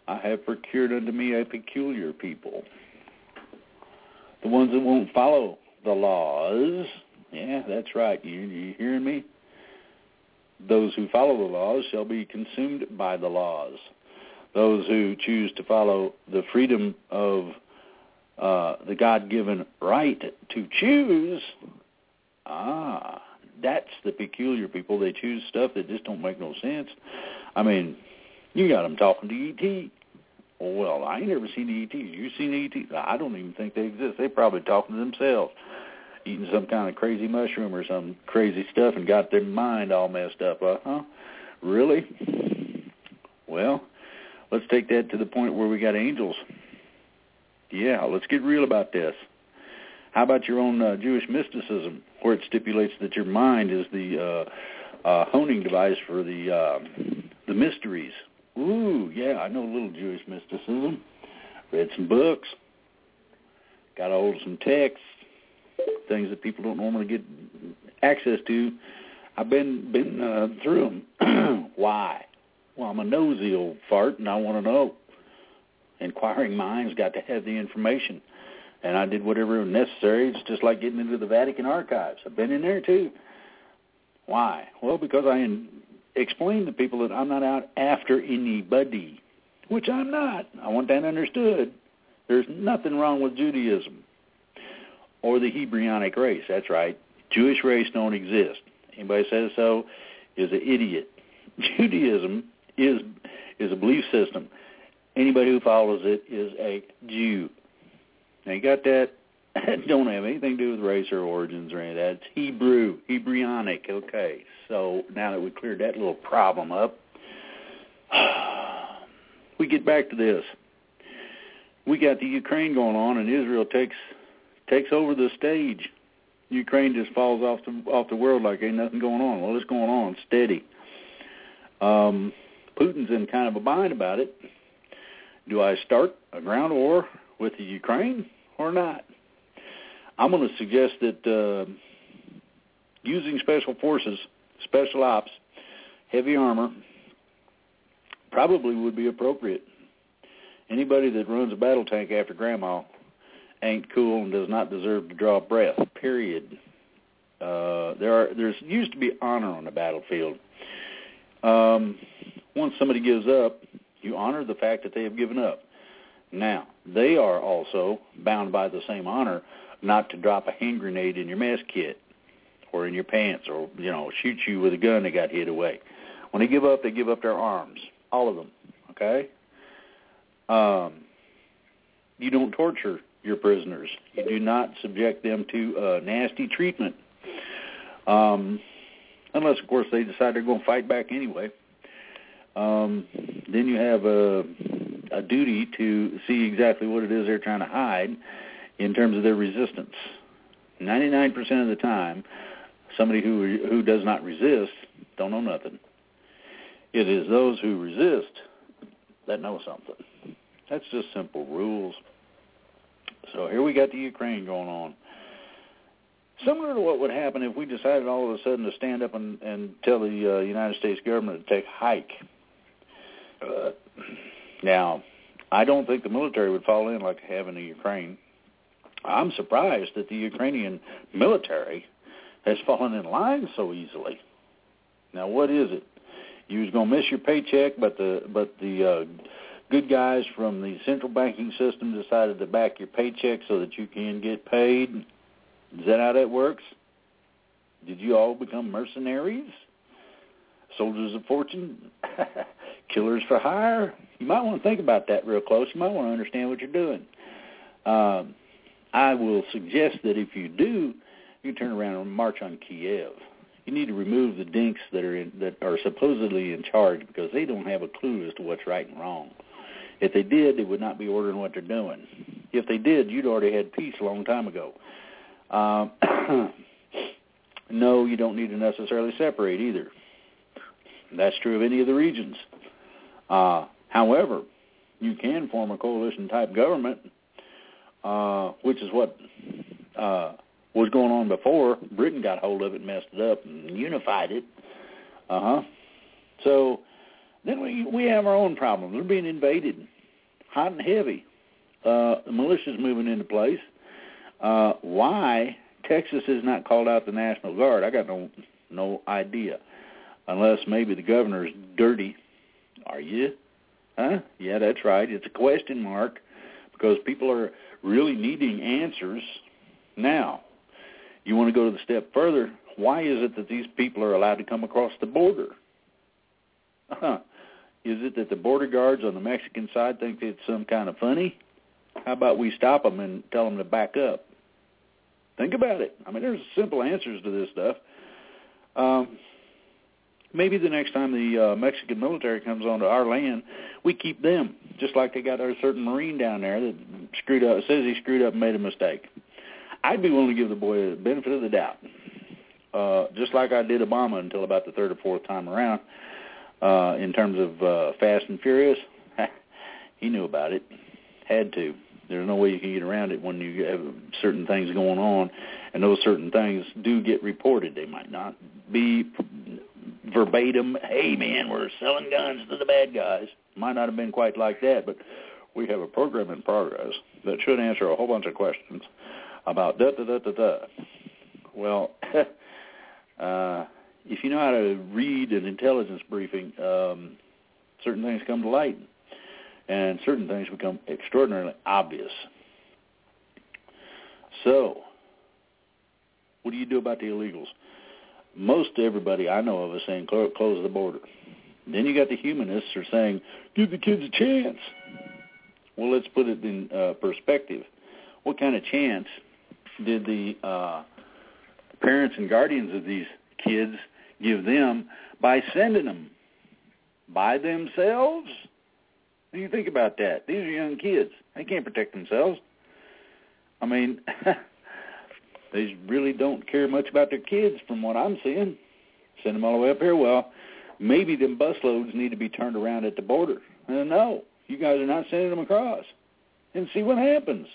I have procured unto me a peculiar people. The ones that won't follow the laws. Yeah, that's right. You, you hearing me? Those who follow the laws shall be consumed by the laws. Those who choose to follow the freedom of uh, the God-given right to choose, ah, that's the peculiar people. They choose stuff that just don't make no sense. I mean, you got them talking to E T. Well, I ain't never seen E T. You seen E T? I don't even think they exist. They probably talking to themselves, eating some kind of crazy mushroom or some crazy stuff and got their mind all messed up. Uh-huh. Really? Well, let's take that to the point where we got angels. Yeah, let's get real about this. How about your own uh, Jewish mysticism, where it stipulates that your mind is the uh, uh, honing device for the uh, the mysteries? Ooh, yeah, I know a little Jewish mysticism. Read some books, got a hold of some texts, things that people don't normally get access to. I've been been uh, through them. Why? Well, I'm a nosy old fart, and I want to know. Inquiring minds got to have the information, and I did whatever was necessary. It's just like getting into the Vatican archives. I've been in there, too. Why? Well, because I in, explained to people that I'm not out after anybody, which I'm not. I want that understood. There's nothing wrong with Judaism or the Hebraic race. That's right. Jewish race don't exist. Anybody says so is an idiot. Judaism is is a belief system. Anybody who follows it is a Jew. Now, you got that? That don't have anything to do with race or origins or any of that. It's Hebrew, Hebraic. Okay, so now that we cleared that little problem up, we get back to this. We got the Ukraine going on, and Israel takes takes over the stage. Ukraine just falls off the off the world like ain't nothing going on. Well, it's going on steady. Um, Putin's in kind of a bind about it. Do I start a ground war with the Ukraine or not? I'm going to suggest that uh, using special forces, special ops, heavy armor, probably would be appropriate. Anybody that runs a battle tank after Grandma ain't cool and does not deserve to draw breath, period. Uh, there are there's used to be honor on the battlefield. Um, once somebody gives up, you honor the fact that they have given up. Now, they are also bound by the same honor not to drop a hand grenade in your mess kit or in your pants or, you know, shoot you with a gun that got hid away. When they give up, they give up their arms, all of them, okay? Um, you don't torture your prisoners. You do not subject them to uh, nasty treatment, um, unless, of course, they decide they're going to fight back anyway. Um, then you have a, a duty to see exactly what it is they're trying to hide in terms of their resistance. ninety-nine percent of the time, somebody who who does not resist don't know nothing. It is those who resist that know something. That's just simple rules. So here we got the Ukraine going on. Similar to what would happen if we decided all of a sudden to stand up and, and tell the uh, United States government to take a hike. Uh, now, I don't think the military would fall in like they have in the Ukraine. I'm surprised that the Ukrainian military has fallen in line so easily. Now, what is it? You was going to miss your paycheck, but the but the uh, good guys from the central banking system decided to back your paycheck so that you can get paid. Is that how that works? Did you all become mercenaries? Soldiers of fortune? Killers for hire? You might want to think about that real close. You might want to understand what you're doing. Um, I will suggest that if you do, you turn around and march on Kiev. You need to remove the dinks that are in, that are supposedly in charge because they don't have a clue as to what's right and wrong. If they did, they would not be ordering what they're doing. If they did, you'd already had peace a long time ago. Um, no, you don't need to necessarily separate either. That's true of any of the regions. Uh, however, you can form a coalition-type government, uh, which is what uh, was going on before. Britain got hold of it and messed it up and unified it. Uh-huh. So then we we have our own problems. We're being invaded. hot and heavy. Uh, the militia's moving into place. Uh, why Texas has not called out the National Guard, I got no no idea. Unless maybe the governor's dirty. Are you? Huh? Yeah, that's right. It's a question mark because people are really needing answers now. You want to go to the step further, why is it that these people are allowed to come across the border? Uh-huh. Is it that the border guards on the Mexican side think it's some kind of funny? How about we stop them and tell them to back up? Think about it. I mean, there's simple answers to this stuff. Um, maybe the next time the uh, Mexican military comes onto our land, we keep them, just like they got our certain Marine down there that screwed up, says he screwed up and made a mistake. I'd be willing to give the boy the benefit of the doubt, uh, just like I did Obama until about the third or fourth time around. Uh, in terms of uh, Fast and Furious, he knew about it, had to. There's no way you can get around it when you have certain things going on, and those certain things do get reported. They might not be verbatim, hey, man, we're selling guns to the bad guys. Might not have been quite like that, but we have a program in progress that should answer a whole bunch of questions about da-da-da-da-da. Well, uh, if you know how to read an intelligence briefing, um, certain things come to light, and certain things become extraordinarily obvious. So, what do you do about the illegals? Most everybody I know of is saying close the border. Then you got the humanists who are saying, give the kids a chance. Well, let's put it in uh, perspective. What kind of chance did the uh, parents and guardians of these kids give them by sending them by themselves? What do you think about that? These are young kids. They can't protect themselves. I mean, they really don't care much about their kids from what I'm seeing. Send them all the way up here. Well, maybe them busloads need to be turned around at the border. Uh, no, you guys are not sending them across. And see what happens.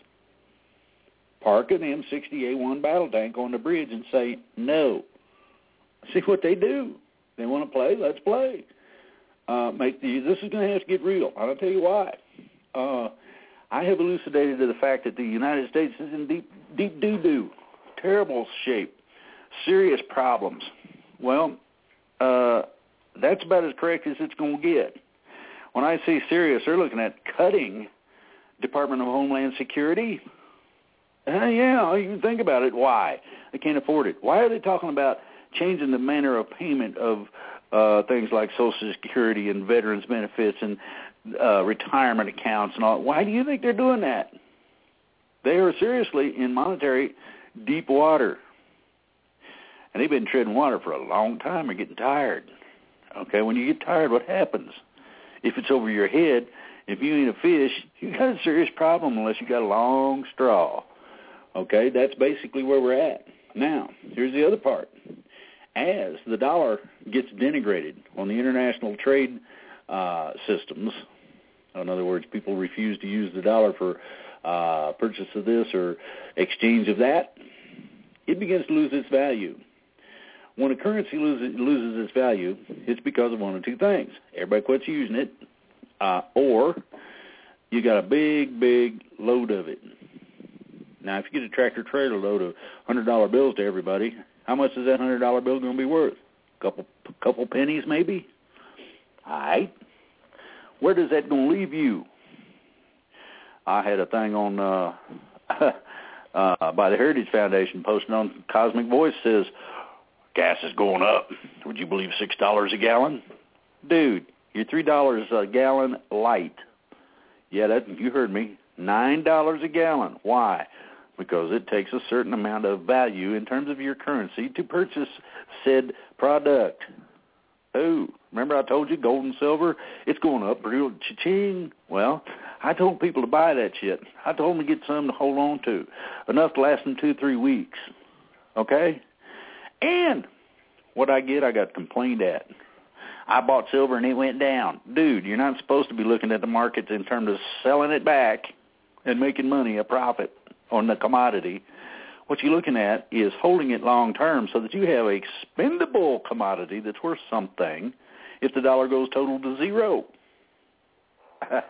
Park an M sixty A one battle tank on the bridge and say no. See what they do. They want to play, let's play. Uh, make the, this is going to have to get real. I'll tell you why. Uh, I have elucidated to the fact that the United States is in deep, deep doo-doo, terrible shape, serious problems. Well, uh, that's about as correct as it's going to get. When I say serious, they're looking at cutting Department of Homeland Security. Uh, yeah, you can think about it. Why? They can't afford it. Why are they talking about changing the manner of payment of uh, things like Social Security and veterans benefits and uh, retirement accounts and all? Why do you think they're doing that? They are seriously in monetary deep water. And they've been treading water for a long time. They're getting tired. Okay, when you get tired, what happens? If it's over your head, if you ain't a fish, you got a serious problem unless you got a long straw. Okay, that's basically where we're at. Now, here's the other part. As the dollar gets denigrated on the international trade uh, systems, in other words, people refuse to use the dollar for uh, purchase of this or exchange of that, it begins to lose its value. When a currency loses, loses its value, it's because of one of two things. Everybody quits using it, uh, or you got a big, big load of it. Now, if you get a tractor-trailer load of one hundred dollar bills to everybody, how much is that one hundred dollar bill going to be worth? A couple, couple pennies maybe? All right. Where does that going to leave you? I had a thing on uh, uh, by the Heritage Foundation posted on Cosmic Voice says, gas is going up. Would you believe six dollars a gallon? Dude, you're three dollars a gallon light. Yeah, that you heard me. nine dollars a gallon. Why? Because it takes a certain amount of value in terms of your currency to purchase said product. Oh, remember I told you gold and silver? It's going up real cha-ching. Well, I told people to buy that shit. I told them to get some to hold on to. Enough to last them two, three weeks. Okay? And what I get, I got complained at. I bought silver and it went down. Dude, you're not supposed to be looking at the markets in terms of selling it back and making money, a profit on the commodity. What you're looking at is holding it long term so that you have a expendable commodity that's worth something if the dollar goes total to zero.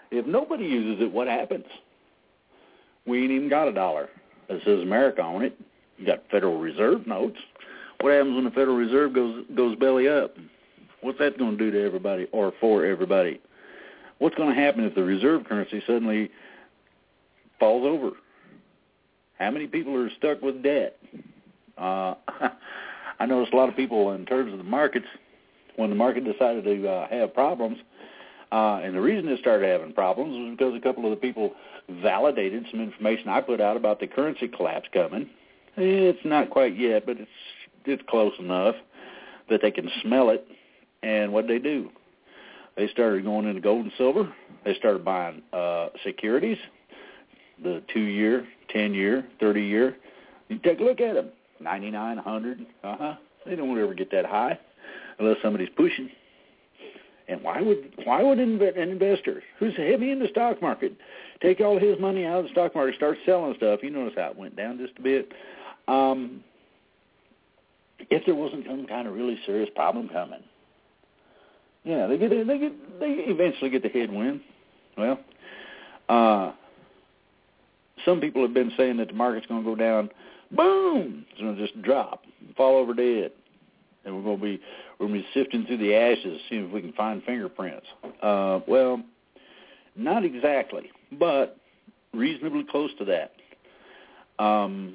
If nobody uses it, what happens? We ain't even got a dollar that says America on it. You got Federal Reserve notes. What happens when the Federal Reserve goes goes belly up? What's that going to do to everybody or for everybody? What's going to happen if the reserve currency suddenly falls over? How many people are stuck with debt? Uh, I noticed a lot of people in terms of the markets, when the market decided to uh, have problems, uh, and the reason it started having problems was because a couple of the people validated some information I put out about the currency collapse coming. It's not quite yet, but it's it's close enough that they can smell it. And what did they do? They started going into gold and silver. They started buying uh, securities, the two-year, ten-year, thirty-year. You take a look at them, ninety-nine, one hundred. Uh-huh. They don't ever get that high unless somebody's pushing. And why would why would an investor who's heavy in the stock market take all his money out of the stock market, start selling stuff? You notice how it went down just a bit. Um, if there wasn't some kind of really serious problem coming, yeah, they get they get they eventually get the headwind. Well, uh, some people have been saying that the market's going to go down. Boom! It's going to just drop, fall over dead, and we're going to be we're going to be sifting through the ashes, seeing if we can find fingerprints. Uh, well, not exactly, but reasonably close to that. Um,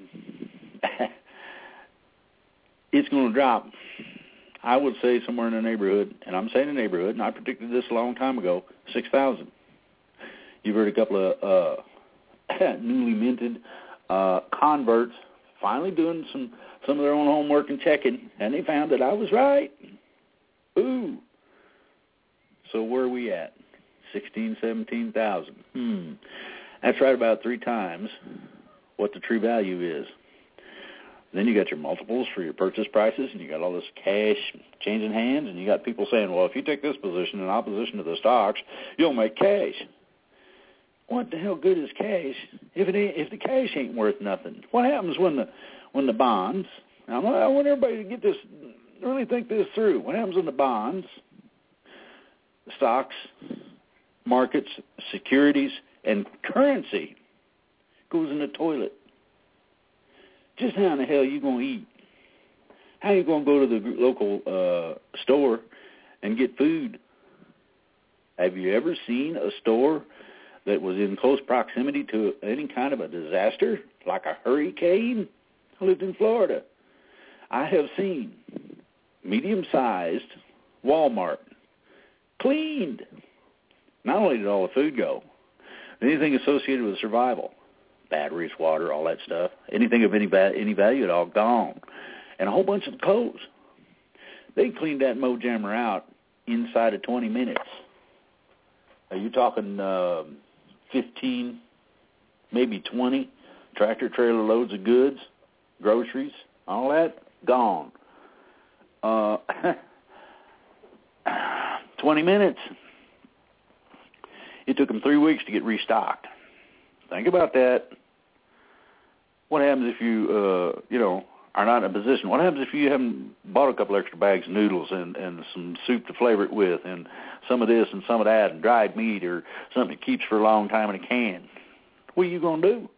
it's going to drop. I would say somewhere in the neighborhood, and I'm saying the neighborhood, and I predicted this a long time ago, six thousand. You've heard a couple of uh, newly minted uh, converts finally doing some, some of their own homework and checking, and they found that I was right. Ooh. So where are we at? sixteen, seventeen thousand. Hmm. That's right about three times what the true value is. Then you got your multiples for your purchase prices, and you got all this cash changing hands, and you got people saying, well, if you take this position in opposition to the stocks, you'll make cash. What the hell good is cash if it ain't, if the cash ain't worth nothing? What happens when the when the bonds? Now, I want everybody to get this, really think this through. What happens when the bonds, the stocks, markets, securities, and currency goes in the toilet? Just how in the hell are you going to eat? How are you going to go to the local uh, store and get food? Have you ever seen a store that was in close proximity to any kind of a disaster, like a hurricane? I lived in Florida. I have seen medium-sized Walmart cleaned. Not only did all the food go, anything associated with survival, batteries, water, all that stuff, anything of any va- any value at all, gone. And a whole bunch of clothes. They cleaned that mojammer out inside of twenty minutes. Are you talking uh, fifteen, maybe twenty tractor trailer loads of goods, groceries, all that, gone. Uh, twenty minutes. It took them three weeks to get restocked. Think about that. What happens if you, uh, you know, are not in a position? What happens if you haven't bought a couple extra bags of noodles and, and some soup to flavor it with, and some of this and some of that, and dried meat or something that keeps for a long time in a can? What are you going to do?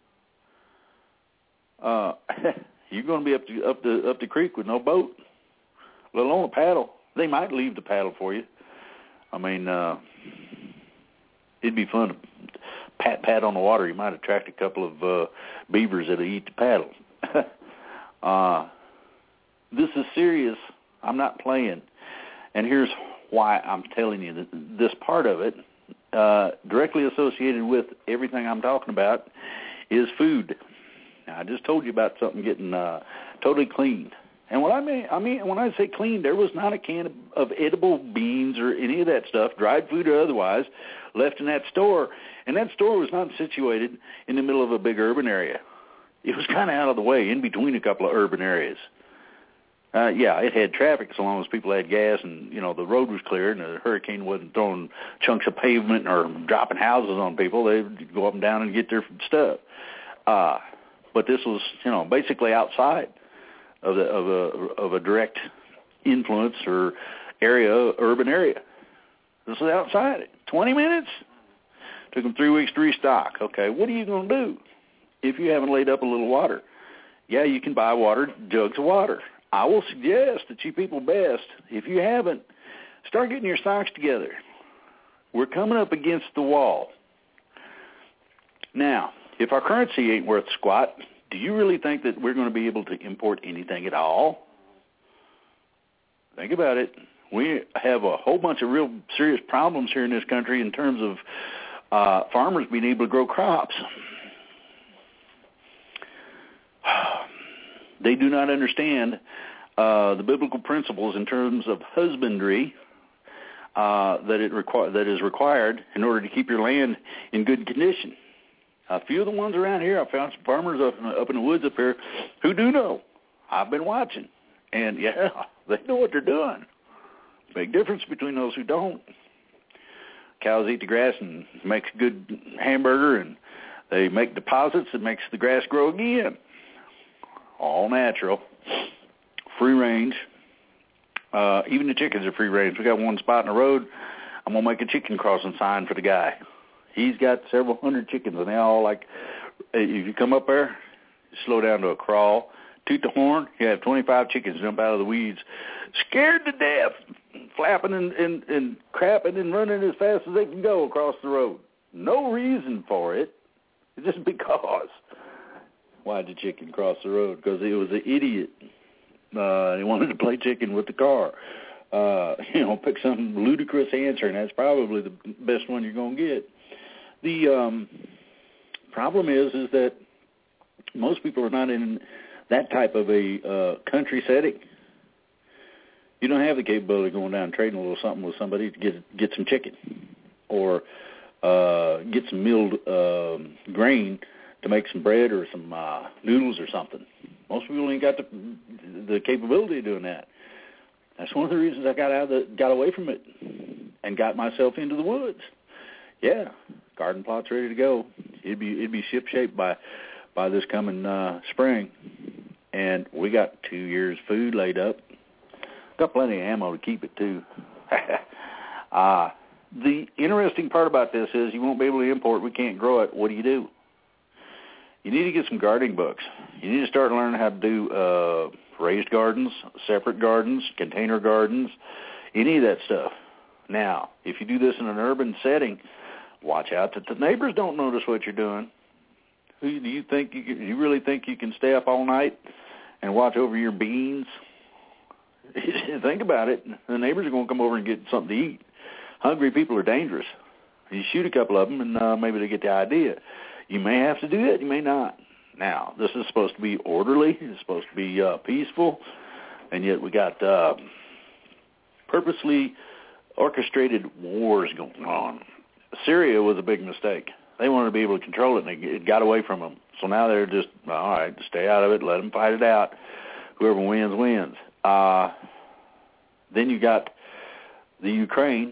Uh, you're going to be up to up the up the creek with no boat, let alone a paddle. They might leave the paddle for you. I mean, uh, it'd be fun to pat pat on the water. You might attract a couple of uh, beavers that'll eat the paddle. uh, this is serious. I'm not playing. And here's why I'm telling you that this part of it, uh, directly associated with everything I'm talking about, is food. Now, I just told you about something getting uh, totally cleaned. And what I mean, I mean, when I say clean, there was not a can of, of edible beans or any of that stuff, dried food or otherwise, left in that store. And that store was not situated in the middle of a big urban area. It was kind of out of the way, in between a couple of urban areas. Uh, yeah, it had traffic so long as people had gas and, you know, the road was clear and the hurricane wasn't throwing chunks of pavement or dropping houses on people. They'd go up and down and get their stuff. Uh, but this was, you know, basically outside of, the, of, a, of a direct influence or area, urban area. This was outside it. twenty minutes? Took them three weeks to restock. Okay, what are you going to do if you haven't laid up a little water? Yeah, you can buy water, jugs of water. I will suggest that you people best, if you haven't, start getting your stocks together. We're coming up against the wall. Now, if our currency ain't worth squat, do you really think that we're going to be able to import anything at all? Think about it. We have a whole bunch of real serious problems here in this country in terms of uh, farmers being able to grow crops. They do not understand uh, the biblical principles in terms of husbandry uh, that it requ- that is required in order to keep your land in good condition. A few of the ones around here, I found some farmers up in, up in the woods up here who do know. I've been watching, and yeah, they know what they're doing. Big difference between those who don't. Cows eat the grass and makes a good hamburger, and they make deposits that makes the grass grow again. All natural, free range. Uh, even the chickens are free range. We got one spot in the road. I'm gonna make a chicken crossing sign for the guy. He's got several hundred chickens, and they all like. If you come up there, you slow down to a crawl, toot the horn. You have twenty-five chickens jump out of the weeds, scared to death, flapping and, and, and crapping and running as fast as they can go across the road. No reason for it, just because. Why did the chicken cross the road? Because he was an idiot. Uh, he wanted to play chicken with the car. Uh, you know, pick some ludicrous answer, and that's probably the best one you're going to get. The um, problem is, is that most people are not in that type of a uh, country setting. You don't have the capability of going down and trading a little something with somebody to get get some chicken or uh, get some milled uh, grain to make some bread or some uh, noodles or something. Most people ain't got the the capability of doing that. That's one of the reasons I got out of the, got away from it and got myself into the woods. Yeah, garden plot's ready to go. It'd be it'd be ship shape by by this coming uh, spring, and we got two years' food laid up. Got plenty of ammo to keep it too. uh, the interesting part about this is you won't be able to import. We can't grow it. What do you do? You need to get some gardening books. You need to start learning how to do uh, raised gardens, separate gardens, container gardens, any of that stuff. Now, if you do this in an urban setting, watch out that the neighbors don't notice what you're doing. Who do you think you can, you really think you can stay up all night and watch over your beans? Think about it. The neighbors are going to come over and get something to eat. Hungry people are dangerous. You shoot a couple of them, and uh, maybe they get the idea. You may have to do it. You may not. Now, this is supposed to be orderly. It's supposed to be uh, peaceful, and yet we got uh, purposely orchestrated wars going on. Syria was a big mistake. They wanted to be able to control it, and it got away from them. So now they're just, all right, stay out of it, let them fight it out. Whoever wins, wins. Uh, then you got the Ukraine,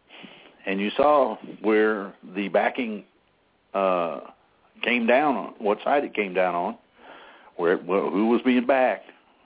and you saw where the backing uh, came down on, what side it came down on, where it, well, who was being backed.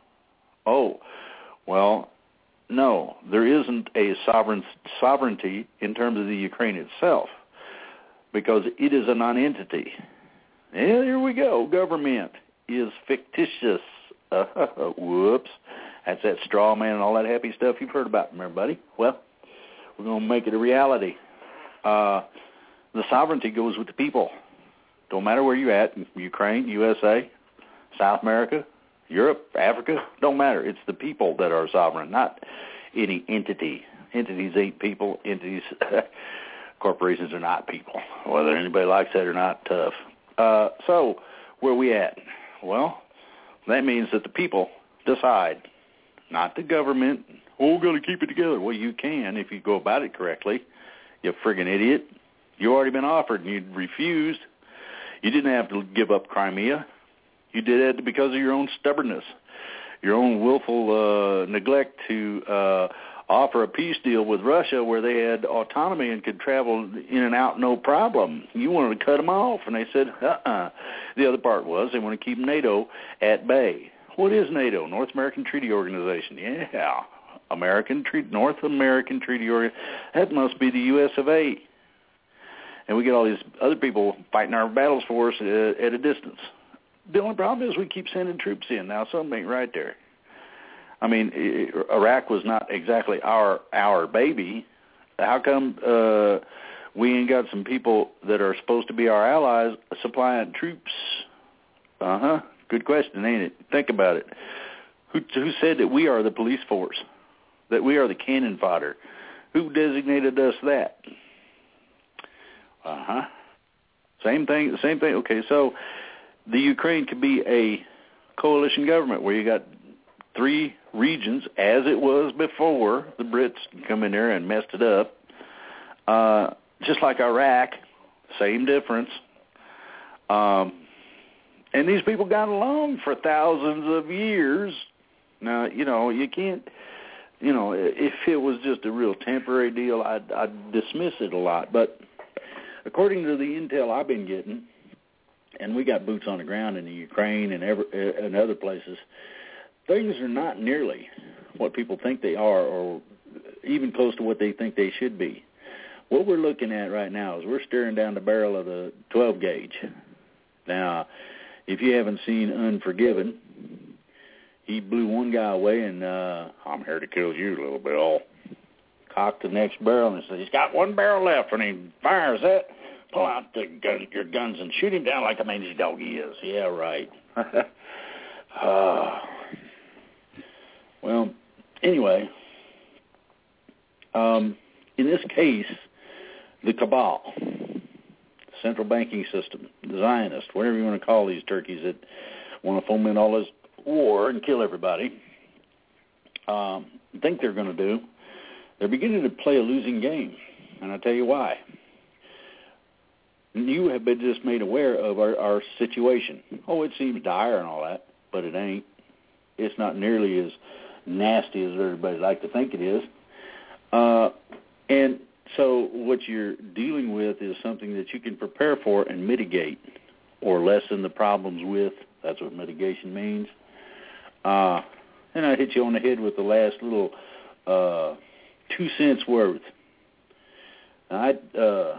Oh, well, no, there isn't a sovereign sovereignty in terms of the Ukraine itself, because it is a non-entity. And here we go. Government is fictitious. Uh, whoops. That's that straw man and all that happy stuff you've heard about from everybody. Well, we're going to make it a reality. Uh, the sovereignty goes with the people. Don't matter where you're at, Ukraine, U S A, South America, Europe, Africa, don't matter. It's the people that are sovereign, not any entity. Entities ain't people. Entities, corporations are not people. Whether anybody likes that or not, tough. Uh, so, where are we at? Well, that means that the people decide, not the government. Oh, we're going to keep it together. Well, you can if you go about it correctly. You friggin' idiot. You already been offered and you refused. You didn't have to give up Crimea. You did it because of your own stubbornness, your own willful uh, neglect to uh, offer a peace deal with Russia where they had autonomy and could travel in and out no problem. You wanted to cut them off, and they said, uh-uh. The other part was they want to keep NATO at bay. What is NATO? North American Treaty Organization. Yeah, American Treaty, North American Treaty Organization. That must be the U S of A. and we get all these other people fighting our battles for us at, at a distance. The only problem is we keep sending troops in. Now, something ain't right there. I mean, Iraq was not exactly our our baby. How come uh, we ain't got some people that are supposed to be our allies supplying troops? Uh-huh. Good question, ain't it? Think about it. Who, who said that we are the police force, that we are the cannon fodder? Who designated us that? Uh-huh. Same thing, same thing. Okay, so the Ukraine could be a coalition government where you got three regions, as it was before the Brits come in there and messed it up. Uh, just like Iraq, same difference. Um, and these people got along for thousands of years. Now, you know, you can't, you know, if it was just a real temporary deal, I'd, I'd dismiss it a lot. But according to the intel I've been getting, and we got boots on the ground in the Ukraine and, every, and other places, things are not nearly what people think they are or even close to what they think they should be. What we're looking at right now is we're staring down the barrel of the twelve gauge. Now, if you haven't seen Unforgiven, he blew one guy away and, uh, I'm here to kill you, little Bill. Cocked the next barrel and said, he's got one barrel left. When he fires that, pull out the gun, your guns and shoot him down like a mangy dog he is. Yeah, right. uh, well, anyway, um, in this case, the cabal, the central banking system, the Zionists, whatever you want to call these turkeys that want to foment all this war and kill everybody, um, think they're going to do, they're beginning to play a losing game, and I'll tell you why. You have been just made aware of our, our situation. Oh, it seems dire and all that, but it ain't. It's not nearly as nasty as everybody like to think it is. Uh, and so what you're dealing with is something that you can prepare for and mitigate or lessen the problems with. That's what mitigation means. Uh, and I hit you on the head with the last little uh, two cents worth. I uh,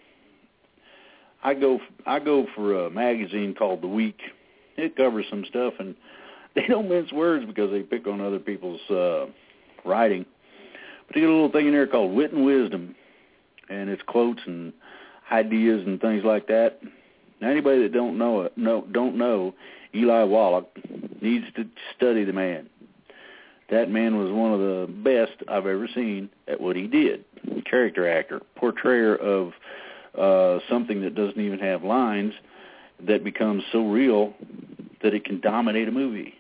I go I go for a magazine called The Week. It covers some stuff, and they don't mince words because they pick on other people's uh, writing. But they got a little thing in there called Wit and Wisdom, and it's quotes and ideas and things like that. Now, anybody that don't know it, no, don't know Eli Wallach needs to study the man. That man was one of the best I've ever seen at what he did. Character actor, portrayer of uh, something that doesn't even have lines that becomes so real that it can dominate a movie.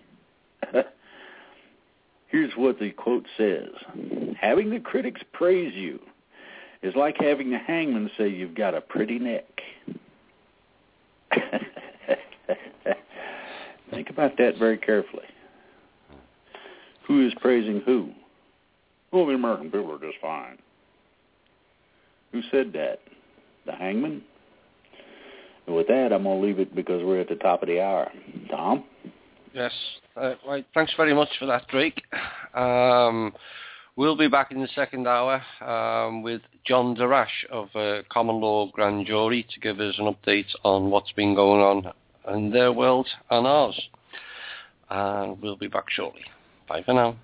Here's what the quote says. Having the critics praise you is like having the hangman say you've got a pretty neck. Think about that very carefully. Who is praising who? Well, the American people are just fine. Who said that? The hangman? And with that, I'm going to leave it because we're at the top of the hour. Tom? Yes. Uh, right. Thanks very much for that, Drake. Um, we'll be back in the second hour um, with John Darash of uh, Common Law Grand Jury to give us an update on what's been going on in their world and ours. And we'll be back shortly. Bye for now.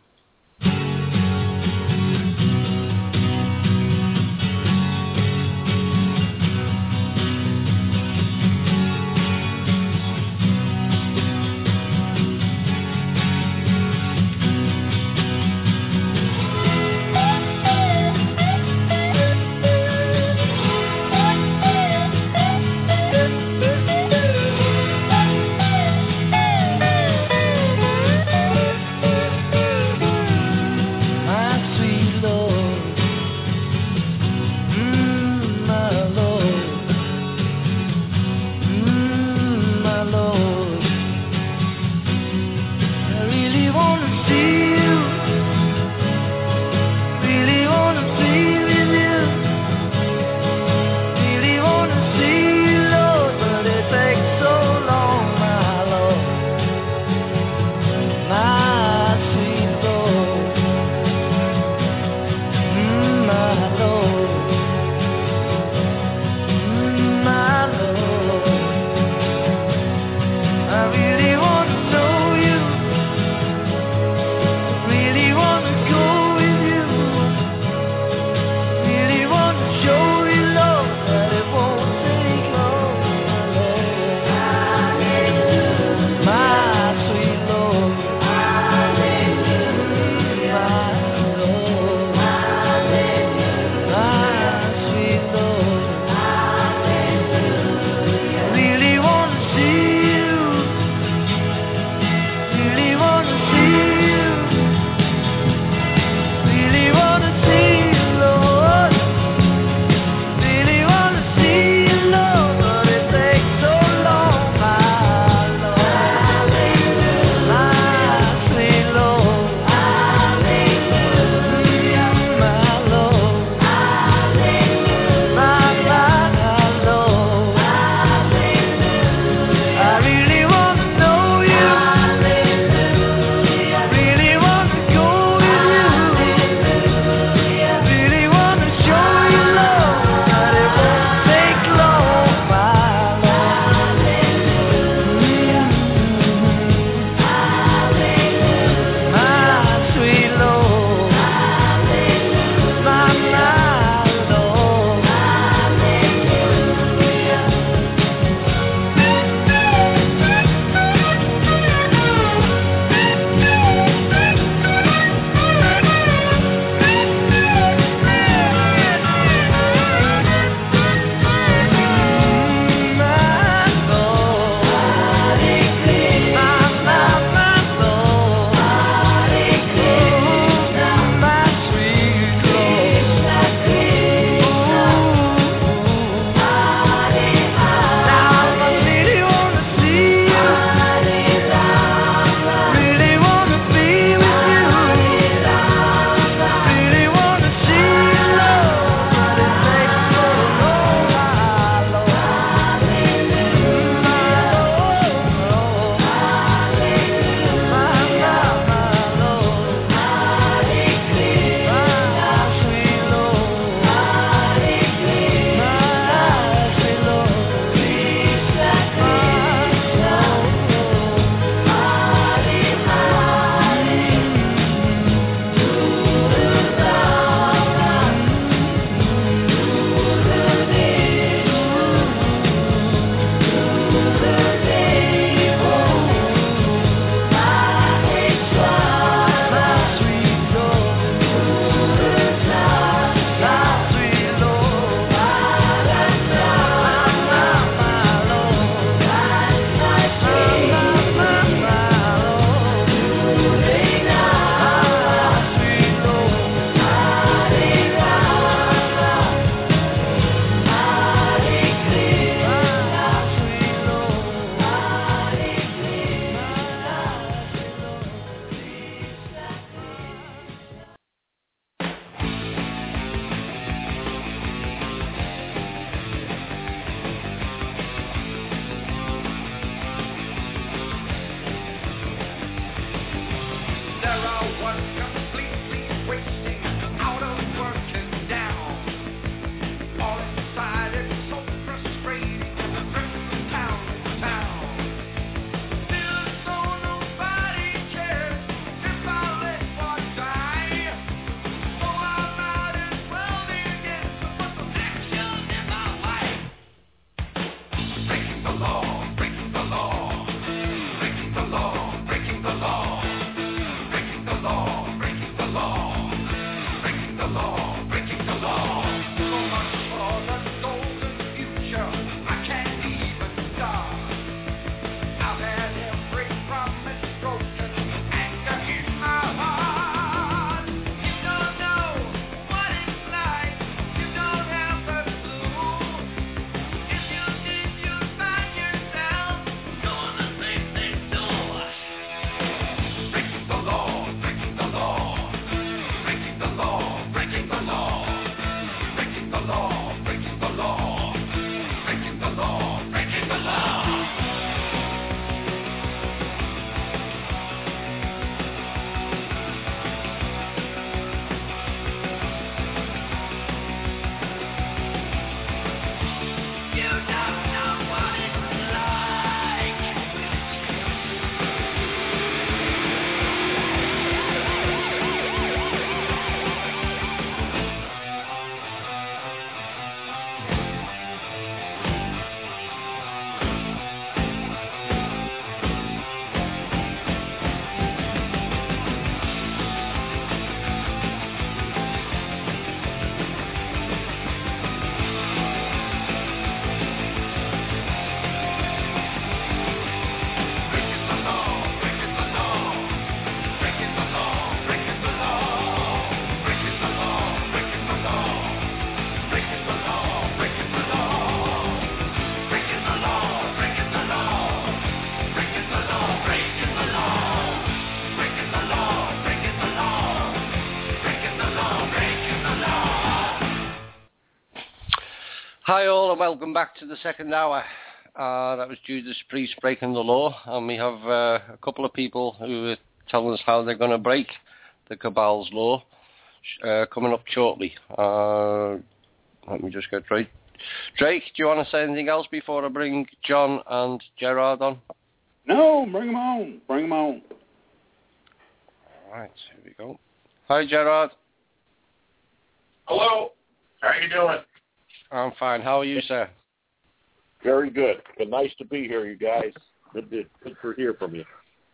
Hi all and welcome back to the second hour. Uh, that was Judas Priest breaking the law, and we have uh, a couple of people who are telling us how they're going to break the cabal's law uh, coming up shortly. Uh, let me just get Drake. Drake, do you want to say anything else before I bring John and Gerard on? No, bring them on. Bring them on. All right, here we go. Hi, Gerard. Hello. How are you doing? I'm fine. How are you, sir? Very good. Good. Nice to be here, you guys. Good to, good to hear from you.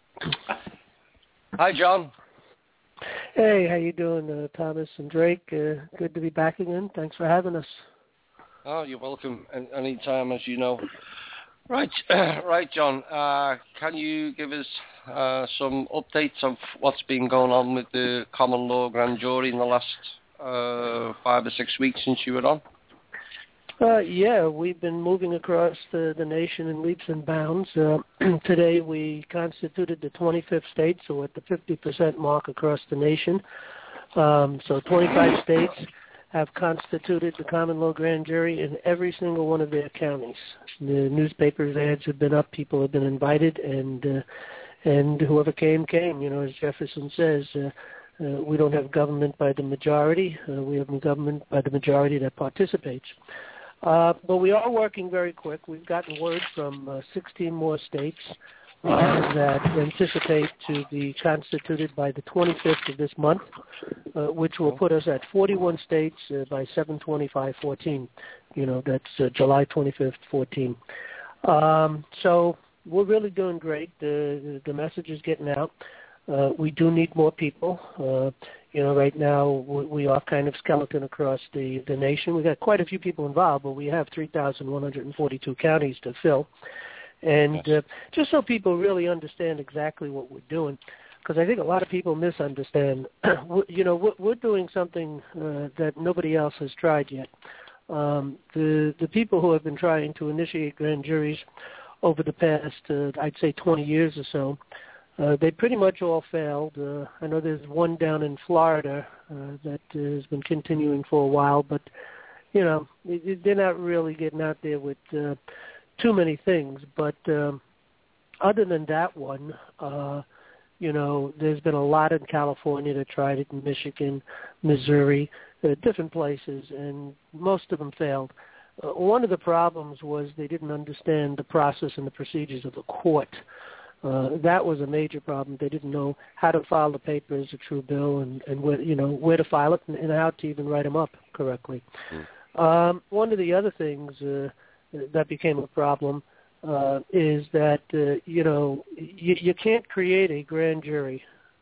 Hi, John. Hey, how you doing, uh, Thomas and Drake? Uh, good to be back again. Thanks for having us. Oh, you're welcome. Any time, as you know. Right, right, John. Uh, can you give us uh, some updates of what's been going on with the common law grand jury in the last uh, five or six weeks since you were on? Uh, yeah, we've been moving across the, the nation in leaps and bounds. Uh, today we constituted the twenty-fifth state, so at the fifty percent mark across the nation. Um, so twenty-five states have constituted the common law grand jury in every single one of their counties. The newspapers' ads have been up, people have been invited, and uh, and whoever came, came. You know, as Jefferson says, uh, uh, we don't have government by the majority, uh, we have government by the majority that participates. Uh, but we are working very quick. We've gotten word from uh, sixteen more states uh, that anticipate to be constituted by the twenty-fifth of this month, uh, which will put us at forty-one states uh, by seven twenty-five fourteen. You know, that's uh, July twenty-fifth, fourteen. Um, so we're really doing great. The, the message is getting out. Uh, we do need more people. Uh, you know, right now we, we are kind of skeleton across the, the nation. We've got quite a few people involved, but we have three thousand one hundred forty-two counties to fill. And uh, just so people really understand exactly what we're doing, because I think a lot of people misunderstand, you know, we're, we're doing something uh, that nobody else has tried yet. Um, the, the people who have been trying to initiate grand juries over the past, uh, I'd say, twenty years or so, Uh, they pretty much all failed. Uh, I know there's one down in Florida uh, that uh, has been continuing for a while, but, you know, it, they're not really getting out there with uh, too many things. But um, other than that one, uh, you know, there's been a lot in California that tried it, in Michigan, Missouri, uh, different places, and most of them failed. Uh, one of the problems was they didn't understand the process and the procedures of the court. Uh, that was a major problem. They didn't know how to file the papers, a true bill, and, and where, you know, where to file it and, and how to even write them up correctly. Mm. Um, one of the other things uh, that became a problem uh, is that, uh, you know, you, you can't create a grand jury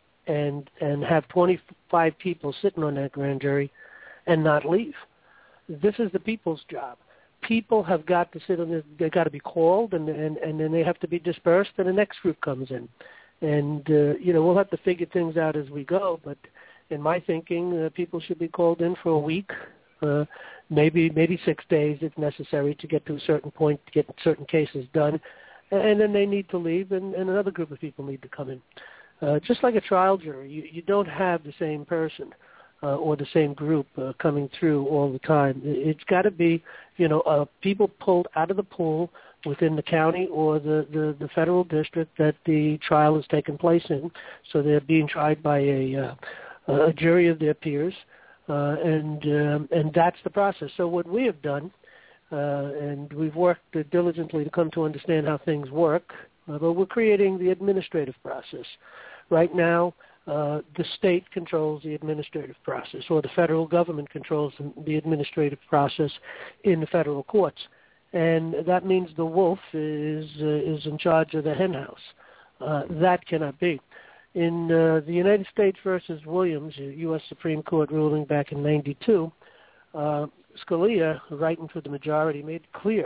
and and have twenty-five people sitting on that grand jury and not leave. This is the people's job. People have got to sit on this, they've got to be called, and, and, and then they have to be dispersed, and the next group comes in. And, uh, you know, we'll have to figure things out as we go, but in my thinking, uh, people should be called in for a week, uh, maybe maybe six days if necessary to get to a certain point, to get certain cases done, and then they need to leave, and, and another group of people need to come in. Uh, just like a trial jury, you, you don't have the same person. Uh, or the same group uh, coming through all the time. It's got to be, you know, uh, people pulled out of the pool within the county or the, the, the federal district that the trial is taking place in. So they're being tried by a, uh, a jury of their peers, uh, and um, and that's the process. So what we have done, uh, and we've worked uh, diligently to come to understand how things work, uh, but we're creating the administrative process. Right now, Uh, the state controls the administrative process, or the federal government controls the administrative process in the federal courts. And that means the wolf is uh, is in charge of the hen house. Uh, that cannot be. In uh, the United States versus Williams, U S Supreme Court ruling back in ninety-two, uh, Scalia, writing for the majority, made clear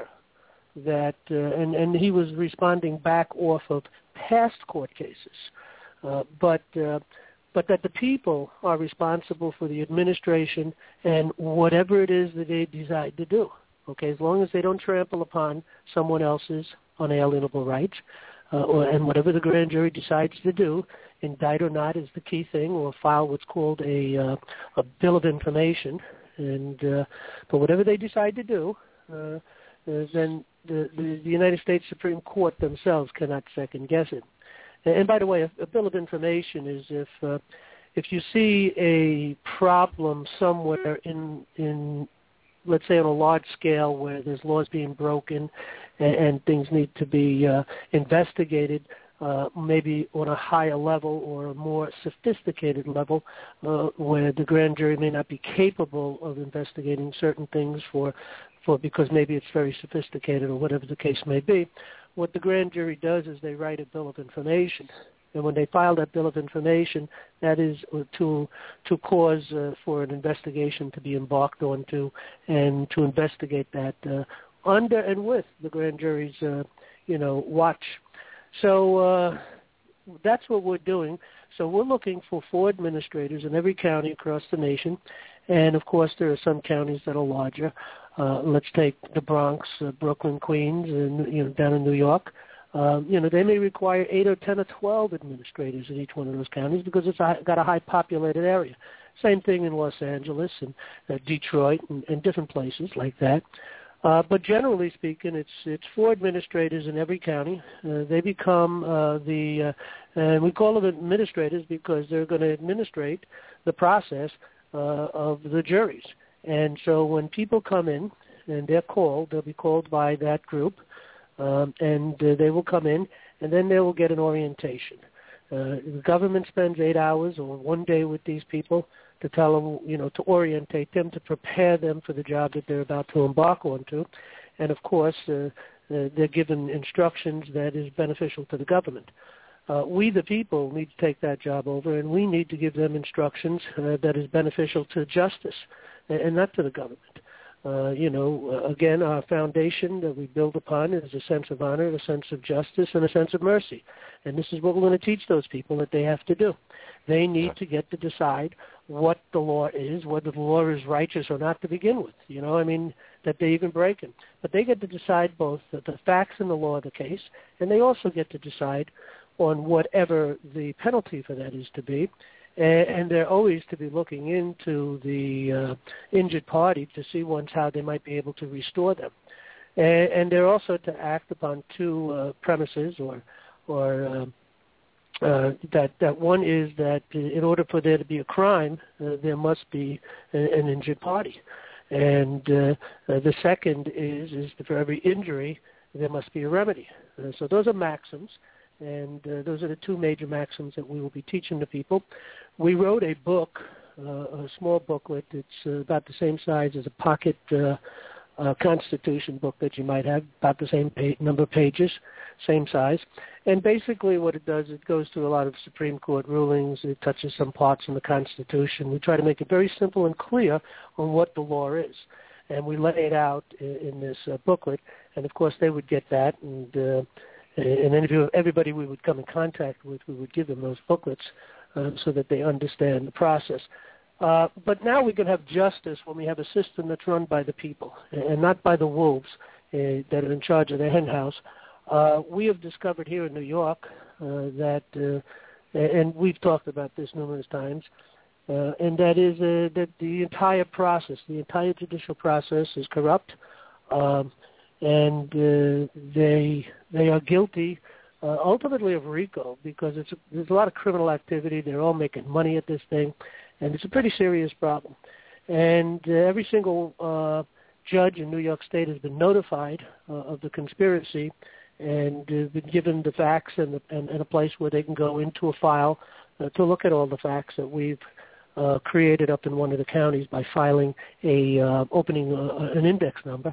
that, uh, and, and he was responding back off of past court cases, Uh, but uh, but that the people are responsible for the administration and whatever it is that they decide to do. Okay, as long as they don't trample upon someone else's unalienable rights, uh, or, and whatever the grand jury decides to do, indict or not is the key thing, or file what's called a uh, a bill of information. And uh, but whatever they decide to do, uh, then the, the, the United States Supreme Court themselves cannot second guess it. And by the way, a, a bill of information is if uh, if you see a problem somewhere in in let's say on a large scale where there's laws being broken and, and things need to be uh, investigated, uh, maybe on a higher level or a more sophisticated level, uh, where the grand jury may not be capable of investigating certain things for, for because maybe it's very sophisticated or whatever the case may be, what the grand jury does is they write a bill of information. And when they file that bill of information, that is to to cause uh, for an investigation to be embarked onto and to investigate that uh, under and with the grand jury's, uh, you know, watch. So uh, that's what we're doing. So we're looking for four administrators in every county across the nation. And, of course, there are some counties that are larger. Uh, let's take the Bronx, uh, Brooklyn, Queens, and you know, down in New York. Um, you know, they may require eight or ten or twelve administrators in each one of those counties because it's a, got a high populated area. Same thing in Los Angeles and uh, Detroit and, and different places like that. Uh, but generally speaking, it's it's four administrators in every county. Uh, they become uh, the, uh, and we call them administrators because they're going to administrate the process uh, of the juries. And so when people come in and they're called, they'll be called by that group. Um, and uh, they will come in, and then they will get an orientation. Uh, the government spends eight hours or one day with these people to tell them, you know, to orientate them, to prepare them for the job that they're about to embark onto. And, of course, uh, uh, they're given instructions that is beneficial to the government. Uh, we, the people, need to take that job over, and we need to give them instructions uh, that is beneficial to justice and, and not to the government. Uh, you know, uh, again, our foundation that we build upon is a sense of honor, a sense of justice, and a sense of mercy. And this is what we're going to teach those people that they have to do. They need to get to decide what the law is, whether the law is righteous or not to begin with. You know, I mean, that they even break it. But they get to decide both the, the facts and the law of the case, and they also get to decide on whatever the penalty for that is to be. And they're always to be looking into the uh, injured party to see once how they might be able to restore them. And, and they're also to act upon two uh, premises, or, or uh, uh, that that one is that in order for there to be a crime, uh, there must be a, an injured party, and uh, uh, the second is is that for every injury there must be a remedy. Uh, so those are maxims. And uh, those are the two major maxims that we will be teaching the people. We wrote a book, uh, a small booklet. It's uh, about the same size as a pocket uh, uh, Constitution book that you might have, about the same pa- number of pages, same size. And basically what it does, it goes through a lot of Supreme Court rulings. It touches some parts in the Constitution. We try to make it very simple and clear on what the law is. And we lay it out in, in this uh, booklet. And, of course, they would get that. And uh, And then if you, everybody we would come in contact with, we would give them those booklets uh, so that they understand the process. Uh, but now we can have justice when we have a system that's run by the people and not by the wolves uh, that are in charge of the hen house. Uh, we have discovered here in New York uh, that, uh, and we've talked about this numerous times, uh, and that is uh, that the entire process, the entire judicial process is corrupt. Um, and uh, they they are guilty uh, ultimately of RICO because it's a, there's a lot of criminal activity. They're all making money at this thing, and it's a pretty serious problem. And uh, every single uh, judge in New York State has been notified uh, of the conspiracy and uh, been given the facts and, the, and, and a place where they can go into a file uh, to look at all the facts that we've uh, created up in one of the counties by filing a uh, opening uh, an index number.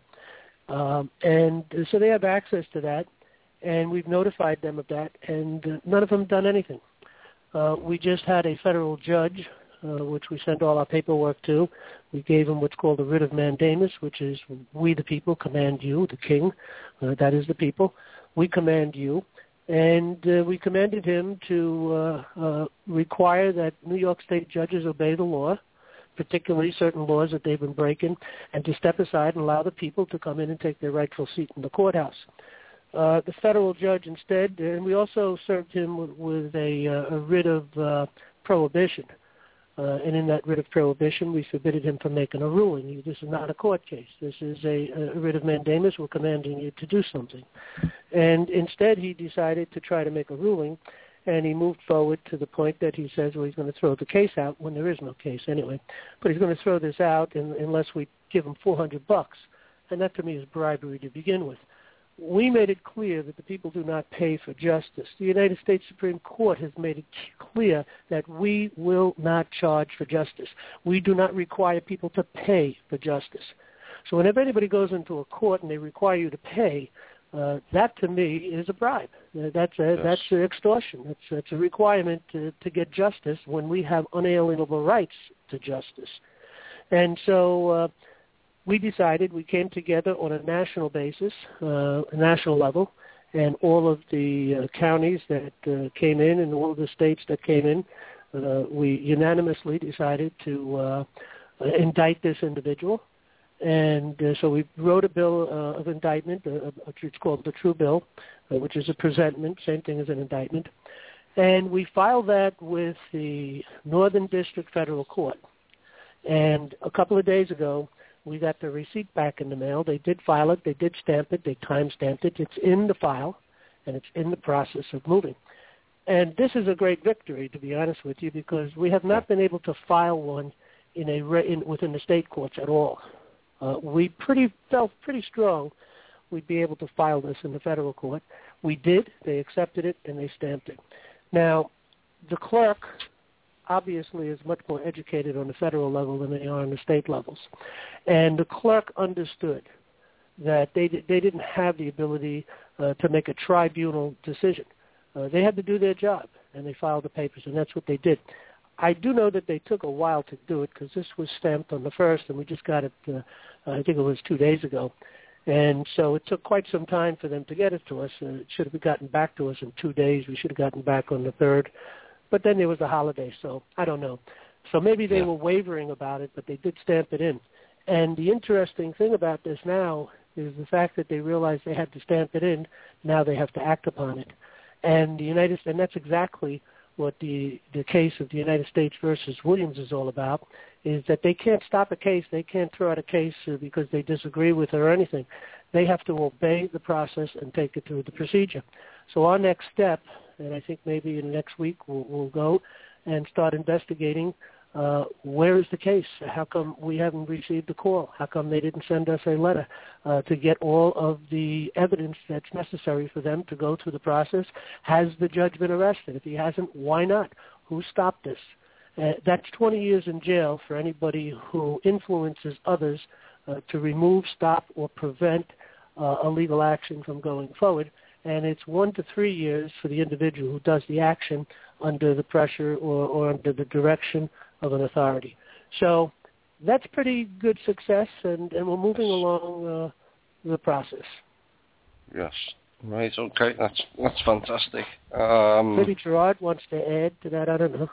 Um, and so they have access to that, and we've notified them of that, and uh, none of them have done anything. Uh, we just had a federal judge, uh, which we sent all our paperwork to. We gave him what's called a writ of mandamus, which is we the people command you, the king, uh, that is the people. We command you, and uh, we commanded him to uh, uh, require that New York State judges obey the law, particularly certain laws that they've been breaking, and to step aside and allow the people to come in and take their rightful seat in the courthouse. Uh, the federal judge instead, and we also served him with, with a, uh, a writ of uh, prohibition, Uh, and in that writ of prohibition, we forbid him from making a ruling. This is not a court case. This is a, a writ of mandamus. We're commanding you to do something. And instead, he decided to try to make a ruling, and he moved forward to the point that he says, well, he's going to throw the case out when there is no case anyway. But he's going to throw this out in, unless we give him four hundred bucks. And that, to me, is bribery to begin with. We made it clear that the people do not pay for justice. The United States Supreme Court has made it clear that we will not charge for justice. We do not require people to pay for justice. So whenever anybody goes into a court and they require you to pay, uh, that to me is a bribe. Uh, that's a, yes. that's a extortion. That's, that's a requirement to, to get justice when we have unalienable rights to justice. And so uh, we decided, we came together on a national basis, uh, a national level, and all of the uh, counties that uh, came in and all of the states that came in, uh, we unanimously decided to uh, indict this individual. And uh, so we wrote a bill uh, of indictment, uh, it's called the True Bill, uh, which is a presentment, same thing as an indictment. And we filed that with the Northern District Federal Court. And a couple of days ago, we got the receipt back in the mail. They did file it. They did stamp it. They time-stamped it. It's in the file, and it's in the process of moving. And this is a great victory, to be honest with you, because we have not been able to file one in a re- in, within the state courts at all. Uh, we pretty felt pretty strong we'd be able to file this in the federal court. We did. They accepted it, and they stamped it. Now, the clerk obviously is much more educated on the federal level than they are on the state levels. And the clerk understood that they they didn't have the ability uh, to make a tribunal decision. Uh, they had to do their job, and they filed the papers, and that's what they did. I do know that they took a while to do it because this was stamped on the first, and we just got it, uh, I think it was two days ago. And so it took quite some time for them to get it to us. Uh, it should have gotten back to us in two days. We should have gotten back on the third. But then there was the holiday, so I don't know. So maybe they yeah. were wavering about it, but they did stamp it in. And the interesting thing about this now is the fact that they realized they had to stamp it in. Now they have to act upon it. And the United and that's exactly what the, the case of the United States versus Williams is all about, is that they can't stop a case. They can't throw out a case uh, because they disagree with it or anything. They have to obey the process and take it through the procedure. So our next step, and I think maybe in the next week we'll, we'll go and start investigating uh, where is the case? How come we haven't received the call? How come they didn't send us a letter uh, to get all of the evidence that's necessary for them to go through the process? Has the judge been arrested? If he hasn't, why not? Who stopped this? Uh, that's twenty years in jail for anybody who influences others uh, to remove, stop, or prevent uh, a legal action from going forward. And it's one to three years for the individual who does the action under the pressure or, or under the direction of an authority. So that's pretty good success, and, and we're moving along uh, the process. Yes. Right. Okay. That's that's fantastic. Um, Maybe Gerard wants to add to that. I don't know.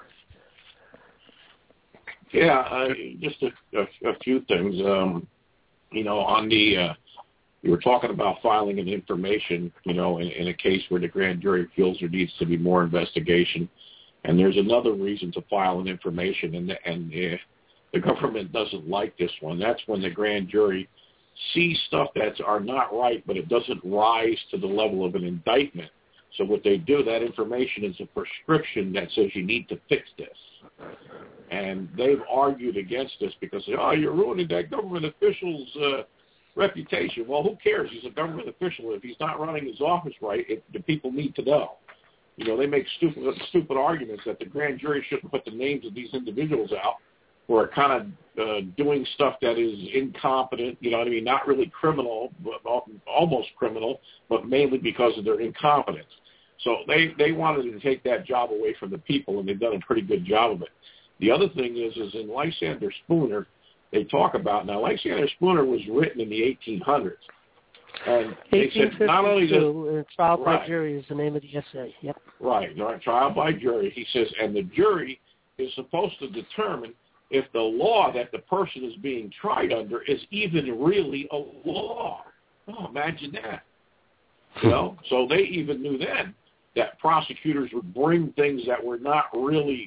Yeah, uh, just a, a, a few things. Um, you know, on the uh, you were talking about filing an information, you know, in, in a case where the grand jury feels there needs to be more investigation. And there's another reason to file an information, and the, and uh, the government doesn't like this one. That's when the grand jury sees stuff that are not right, but it doesn't rise to the level of an indictment. So what they do, that information is a prescription that says you need to fix this. And they've argued against this because, oh, you're ruining that government official's uh, reputation. Well, who cares? He's a government official. If he's not running his office right, it, the people need to know. You know, they make stupid, stupid arguments that the grand jury shouldn't put the names of these individuals out who are kind of uh, doing stuff that is incompetent, you know what I mean, not really criminal, but almost criminal, but mainly because of their incompetence. So they, they wanted to take that job away from the people, and they've done a pretty good job of it. The other thing is, is in Lysander Spooner, they talk about, now Lysander Spooner was written in the eighteen hundreds. And they said not only does, trial by right, jury is the name of the essay. Yep. Right, right, trial by jury. He says, and the jury is supposed to determine if the law that the person is being tried under is even really a law. Oh, imagine that. You know, so they even knew then that prosecutors would bring things that were not really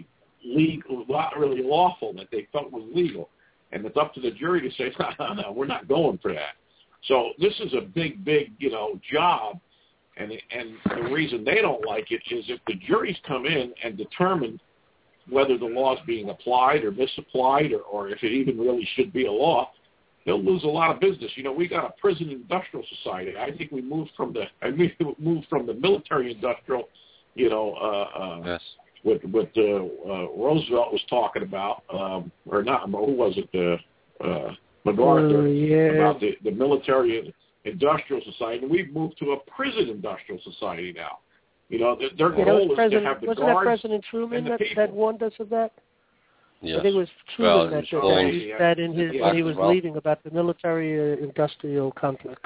legal, not really lawful, that they felt was legal. And it's up to the jury to say, no, no, no, we're not going for that. So this is a big, big, you know, job. And and the reason they don't like it is if the juries come in and determine whether the law is being applied or misapplied, or, or if it even really should be a law, they'll lose a lot of business. You know, we got a prison industrial society. I think we moved from the I mean, moved from the military industrial, you know, uh, uh, yes. what what uh, uh, Roosevelt was talking about, um, or not? Who was it? Uh, uh, MacArthur, uh, yeah. about the, the military industrial society. And we've moved to a prison industrial society now. You know, their yeah, goal is President, to have the wasn't guards that President Truman that, that warned us of that? Yes. I think it was Truman well, that, well, that, he, that in his yeah, when he was well. leaving about the military-industrial complex.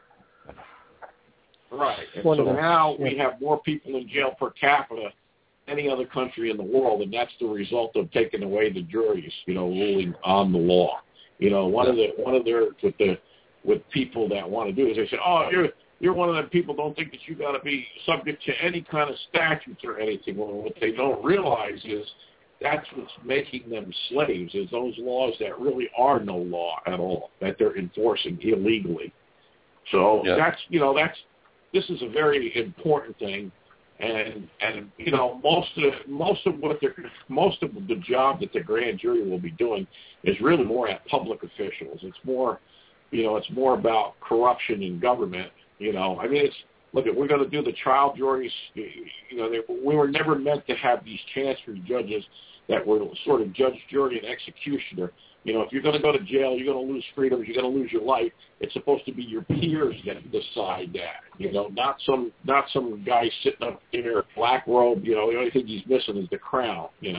Right. And One so of now yeah. we have more people in jail per capita than any other country in the world, and that's the result of taking away the juries, you know, ruling on the law. You know, one of the one of their with the with people that want to do is they say, oh, you're you're one of them people don't think that you got to be subject to any kind of statutes or anything. Well, what they don't realize is that's what's making them slaves, is those laws that really are no law at all, that they're enforcing illegally. So yeah. that's, you know, that's, this is a very important thing. And, and you know, most of, most of what they're, most of the job that the grand jury will be doing is really more at public officials. It's more, you know, it's more about corruption in government. You know, I mean, it's, look, we're going to do the trial juries. You know, they, we were never meant to have these chancery judges that were sort of judge, jury, and executioner. You know, if you're going to go to jail, you're going to lose freedoms, you're going to lose your life. It's supposed to be your peers that decide that. You know, not some not some guy sitting up in a black robe. You know, the only thing he's missing is the crown. You know,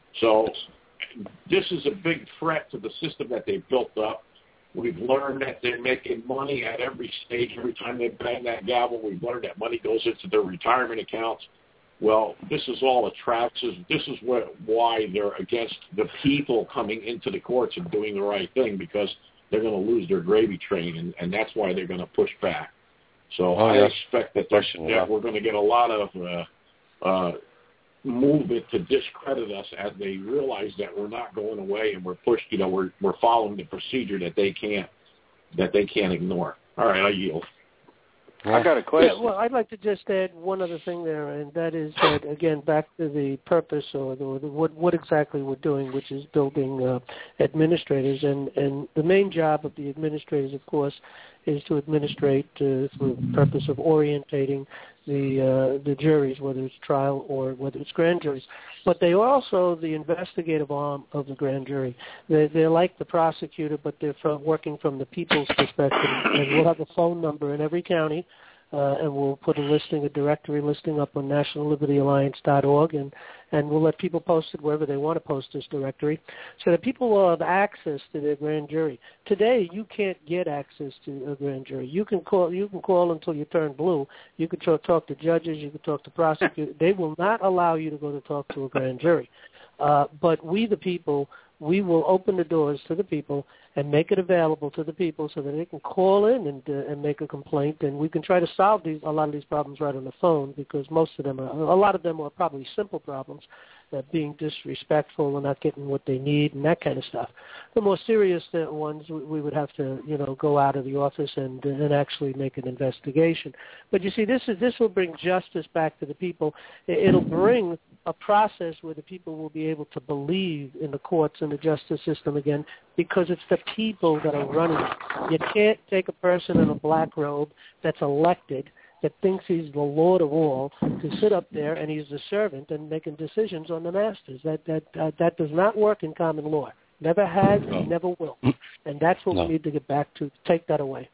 so this is a big threat to the system that they've built up. We've learned that they're making money at every stage. Every time they bang that gavel, we've learned that money goes into their retirement accounts. Well, this is all a trap. This is, this is what, why they're against the people coming into the courts and doing the right thing, because they're going to lose their gravy train, and, and that's why they're going to push back. So oh, I yes. expect that, that we're going to get a lot of uh, uh, movement to discredit us as they realize that we're not going away and we're pushed. You know, we're we're following the procedure that they can't that they can't ignore. All right, I yield. Yeah. I got a question. Yeah, well, I'd like to just add one other thing there, and that is that, again, back to the purpose or the, the, what, what exactly we're doing, which is building uh, administrators. And, and the main job of the administrators, of course, is to administrate uh, for the purpose of orientating the uh, the juries, whether it's trial or whether it's grand juries. But they are also the investigative arm of the grand jury. They, they're like the prosecutor, but they're from, working from the people's perspective. And we'll have a phone number in every county, uh, and we'll put a listing, a directory listing up on national liberty alliance dot org, and, and we'll let people post it wherever they want to post this directory, so that people will have access to their grand jury. Today, you can't get access to a grand jury. You can call, you can call until you turn blue. You can talk, talk to judges. You can talk to prosecutors. They will not allow you to go to talk to a grand jury. Uh, but we, the people, we will open the doors to the people and make it available to the people so that they can call in and uh, and make a complaint, and we can try to solve these a lot of these problems right on the phone, because most of them are, a lot of them are probably simple problems, uh, being disrespectful and not getting what they need and that kind of stuff. The more serious uh, ones, we, we would have to, you know, go out of the office and uh, and actually make an investigation. But you see, this is this will bring justice back to the people. It'll bring a process where the people will be able to believe in the courts and the justice system again, because it's the people that are running it. You can't take a person in a black robe that's elected, that thinks he's the Lord of all, to sit up there and he's the servant and making decisions on the masters. That that uh, that does not work in common law. Never has, no. never will. And that's what no. we need to get back to. Take that away.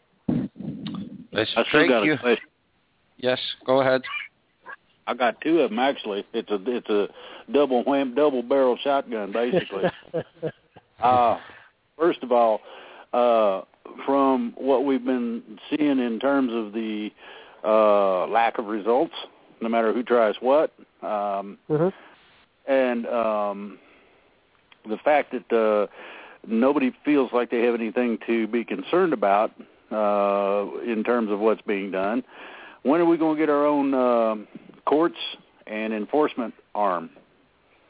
Let's I still thank got you. a question. Yes, go ahead. I got two of them actually. It's a it's a double wham double barrel shotgun basically. uh, first of all, uh, from what we've been seeing in terms of the uh, lack of results, no matter who tries what, um, mm-hmm. and um, the fact that uh, nobody feels like they have anything to be concerned about uh, in terms of what's being done. When are we going to get our own uh, courts and enforcement arm?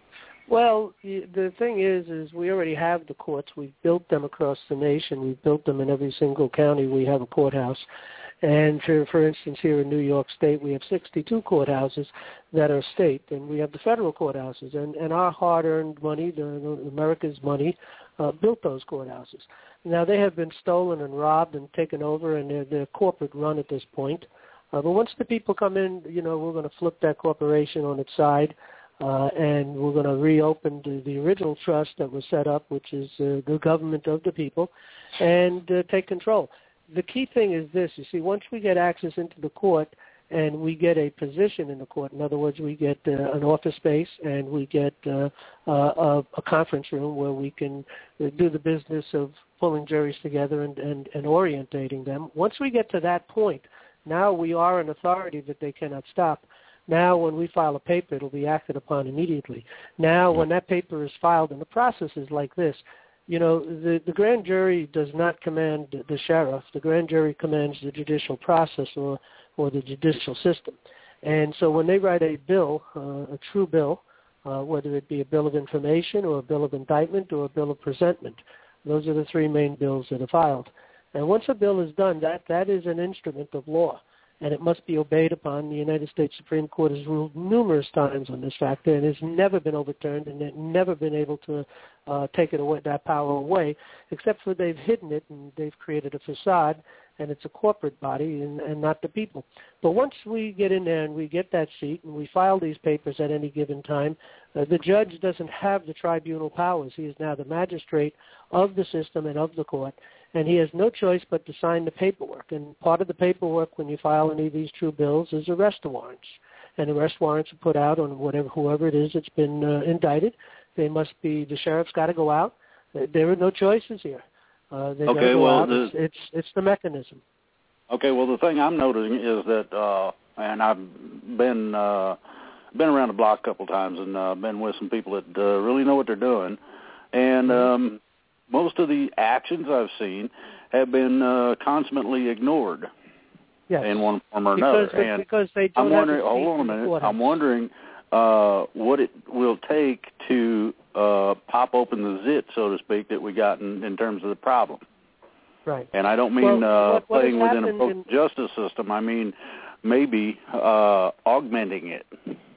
Well, the thing is, is we already have the courts. We've built them across the nation. We've built them in every single county. We have a courthouse. And for, for instance, here in New York State, we have sixty-two courthouses that are state, and we have the federal courthouses. And, and our hard-earned money, the, the America's money, uh, built those courthouses. Now, they have been stolen and robbed and taken over, and they're, they're corporate run at this point. Uh, but once the people come in, you know, we're going to flip that corporation on its side. Uh, and we're going to reopen the, the original trust that was set up, which is uh, the government of the people, and uh, take control. The key thing is this. You see, once we get access into the court and we get a position in the court, in other words, we get uh, an office space and we get uh, uh, a, a conference room where we can do the business of pulling juries together and, and, and orientating them. Once we get to that point, now we are an authority that they cannot stop. Now, when we file a paper, it'll be acted upon immediately. Now, when that paper is filed, and the process is like this, you know, the, the grand jury does not command the sheriff. The grand jury commands the judicial process or, or the judicial system. And so when they write a bill, uh, a true bill, uh, whether it be a bill of information or a bill of indictment or a bill of presentment, those are the three main bills that are filed. And once a bill is done, that, that is an instrument of law, and it must be obeyed upon. The United States Supreme Court has ruled numerous times on this factor, and has never been overturned, and they've never been able to uh, take it away, that power away, except for they've hidden it, and they've created a facade, and it's a corporate body and, and not the people. But once we get in there and we get that seat and we file these papers at any given time, uh, the judge doesn't have the tribunal powers. He is now the magistrate of the system and of the court, and he has no choice but to sign the paperwork. And part of the paperwork when you file any of these true bills is arrest warrants. And arrest warrants are put out on whatever, whoever it is that's been uh, indicted. They must be, the sheriff's got to go out. There are no choices here. Uh, they okay, go well, out. the, It's, it's it's the mechanism. Okay, well, the thing I'm noticing is that, uh, and I've been uh, been around the block a couple times and uh, been with some people that uh, really know what they're doing, and um, most of the actions I've seen have been uh, consummately ignored yes. in one form or because another. They, and because they don't I'm wondering, have hold on a minute, I'm wondering uh, what it will take to uh, pop open the zit, so to speak, that we got in, in terms of the problem. Right. And I don't mean well, uh, what, what playing within a in... justice system. I mean maybe uh, augmenting it.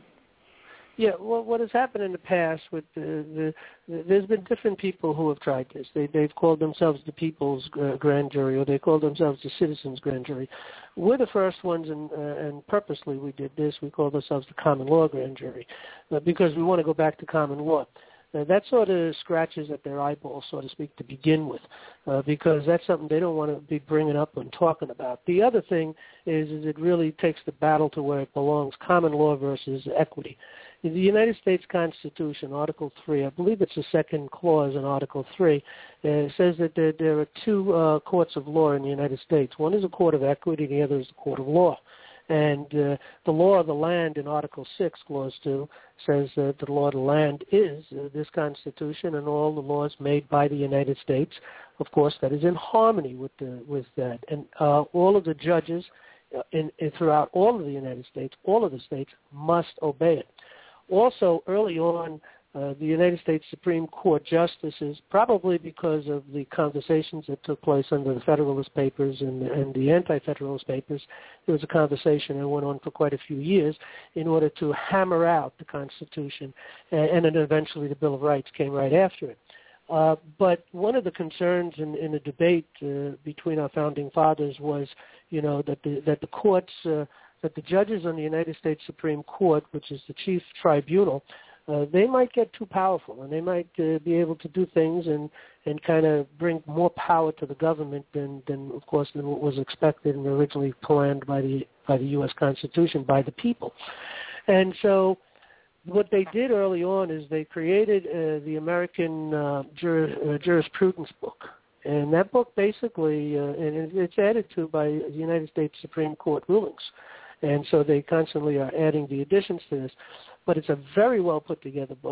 Yeah, well, what has happened in the past with the, the, the there's been different people who have tried this. They, they've called themselves the People's uh, Grand Jury, or they called themselves the Citizens Grand Jury. We're the first ones, and, uh, and purposely we did this. We called ourselves the Common Law Grand Jury uh, because we want to go back to common law. Uh, that sort of scratches at their eyeballs, so to speak, to begin with, uh, because that's something they don't want to be bringing up and talking about. The other thing is, is it really takes the battle to where it belongs, common law versus equity. In the United States Constitution, Article three, I believe it's the second clause in Article three, uh, it says that there, there are two uh, courts of law in the United States. One is a court of equity, the other is the court of law. And uh, the law of the land in Article six, Clause two, says that the law of the land is uh, this Constitution and all the laws made by the United States. Of course, that is in harmony with the, with that. And uh, all of the judges in, in, throughout all of the United States, all of the states, must obey it. Also, early on, uh, the United States Supreme Court justices, probably because of the conversations that took place under the Federalist Papers and, and the Anti-Federalist Papers, there was a conversation that went on for quite a few years in order to hammer out the Constitution, and, and then eventually the Bill of Rights came right after it. Uh, but one of the concerns in, in the debate uh, between our founding fathers was, you know, that the, that the courts, uh, that the judges on the United States Supreme Court, which is the chief tribunal, uh, they might get too powerful, and they might uh, be able to do things and, and kind of bring more power to the government than, than, of course, than what was expected and originally planned by the by the U S Constitution, by the people. And so what they did early on is they created uh, the American uh, Jur- uh, Jurisprudence book. And that book basically, uh, and it's added to by the United States Supreme Court rulings. And so they constantly are adding the additions to this. But it's a very well put together book.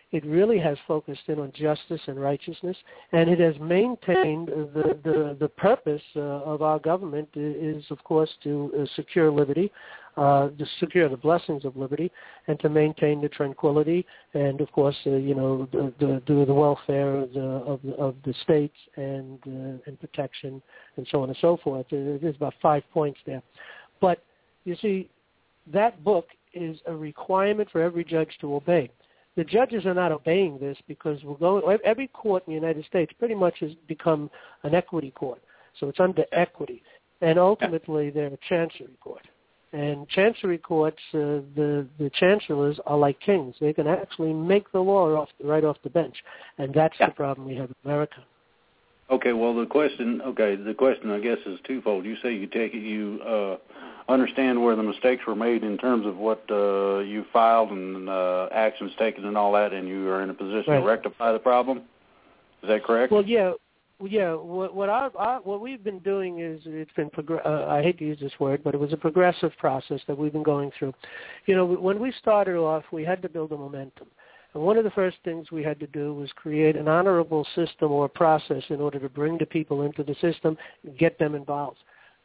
It really has focused in on justice and righteousness, and it has maintained the, the, the purpose uh, of our government is, of course, to uh, secure liberty, uh, to secure the blessings of liberty, and to maintain the tranquility and, of course, uh, you know, the, the, the welfare of the, of the, of the states and, uh, and protection and so on and so forth. There's about five points there. But, you see, that book is a requirement for every judge to obey. The judges are not obeying this because we're going, every court in the United States pretty much has become an equity court. So it's under equity. And ultimately, they're a chancery court. And chancery courts, uh, the, the chancellors are like kings. They can actually make the law off, right off the bench. And that's yeah. the problem we have in America. Okay, well, the question, okay, the question, I guess, is twofold. You say you take it, you uh, understand where the mistakes were made in terms of what uh, you filed and uh, actions taken and all that, and you are in a position right. to rectify the problem? Is that correct? Well, yeah. Yeah, what what, our, our, what we've been doing is it's been, progr- uh, I hate to use this word, but it was a progressive process that we've been going through. You know, when we started off, we had to build a momentum. And one of the first things we had to do was create an honorable system or process in order to bring the people into the system and get them involved.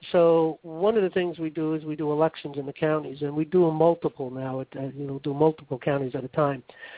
So one of the things we do is we do elections in the counties, and we do them multiple now, at, uh, you know, do multiple counties at a time.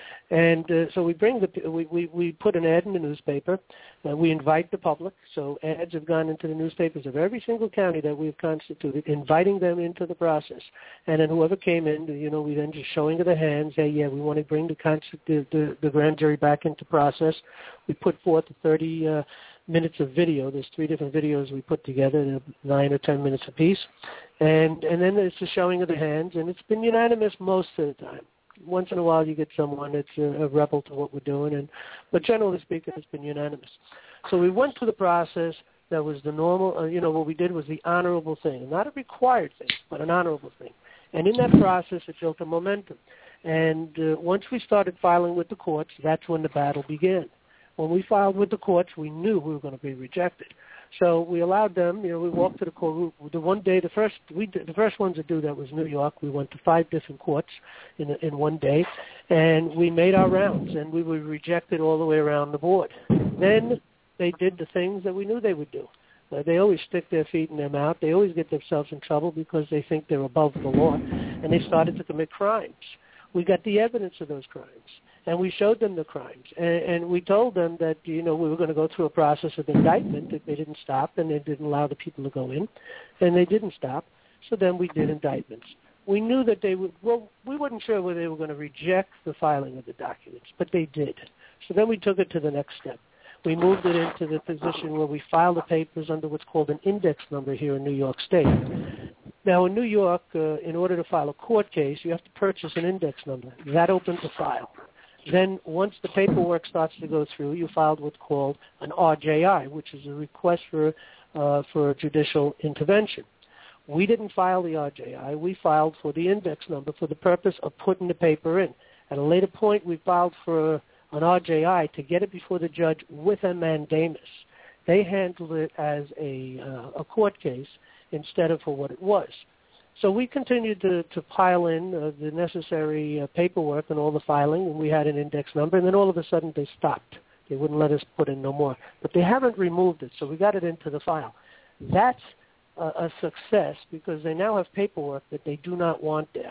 And uh, so we bring the we, we, we put an ad in the newspaper. Uh, we invite the public. So ads have gone into the newspapers of every single county that we've constituted, inviting them into the process. And then whoever came in, you know, we then just showing of the hands, hey, yeah, we want to bring the, the, the, the grand jury back into process. We put forth thirty uh, minutes of video. There's three different videos we put together, nine or ten minutes apiece. And, and then there's the showing of the hands, and it's been unanimous most of the time. Once in a while you get someone that's a, a rebel to what we're doing, and but generally speaking, it's been unanimous. So we went through the process that was the normal, uh, you know, what we did was the honorable thing, not a required thing, but an honorable thing. And in that process, it built a momentum. And uh, once we started filing with the courts, that's when the battle began. When we filed with the courts, we knew we were going to be rejected. So we allowed them, you know, we walked to the court. The one day, the first we did, the first ones to do that was New York. We went to five different courts in in one day, and we made our rounds, and we were rejected all the way around the board. Then they did the things that we knew they would do. Uh, they always stick their feet in their mouth. They always get themselves in trouble because they think they're above the law, and they started to commit crimes. We got the evidence of those crimes. And we showed them the crimes, and, and we told them that, you know, we were going to go through a process of indictment if they didn't stop, and they didn't allow the people to go in, and they didn't stop. So then we did indictments. We knew that they would. Well, we weren't sure whether they were going to reject the filing of the documents, but they did. So then we took it to the next step. We moved it into the position where we filed the papers under what's called an index number here in New York State. Now, in New York, uh, in order to file a court case, you have to purchase an index number. That opens the file. Then once the paperwork starts to go through, you filed what's called an R J I, which is a request for uh, for judicial intervention. We didn't file the R J I. We filed for the index number for the purpose of putting the paper in. At a later point, we filed for an R J I to get it before the judge with a mandamus. They handled it as a, uh, a court case instead of for what it was. So we continued to, to pile in uh, the necessary uh, paperwork and all the filing, and we had an index number, and then all of a sudden they stopped. They wouldn't let us put in no more. But they haven't removed it, so we got it into the file. That's a, a success because they now have paperwork that they do not want there.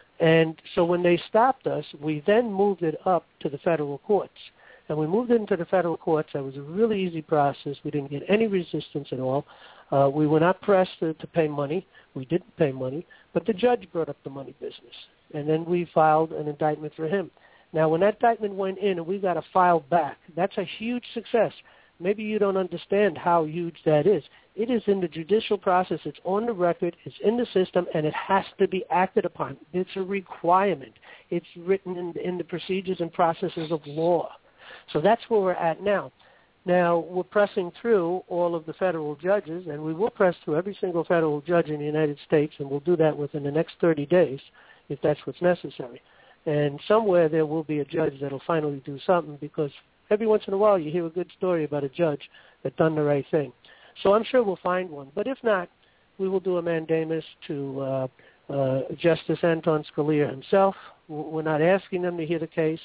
And so when they stopped us, we then moved it up to the federal courts. And we moved it into the federal courts. That was a really easy process. We didn't get any resistance at all. Uh, we were not pressed to, to pay money. We didn't pay money, but the judge brought up the money business. And then we filed an indictment for him. Now, when that indictment went in and we got a file back, that's a huge success. Maybe you don't understand how huge that is. It is in the judicial process. It's on the record. It's in the system, and it has to be acted upon. It's a requirement. It's written in, in the procedures and processes of law. So that's where we're at now. Now, we're pressing through all of the federal judges, and we will press through every single federal judge in the United States, and we'll do that within the next thirty days if that's what's necessary. And somewhere there will be a judge that will finally do something because every once in a while you hear a good story about a judge that done the right thing. So I'm sure we'll find one. But if not, we will do a mandamus to uh, uh, Justice Anton Scalia himself. We're not asking them to hear the case.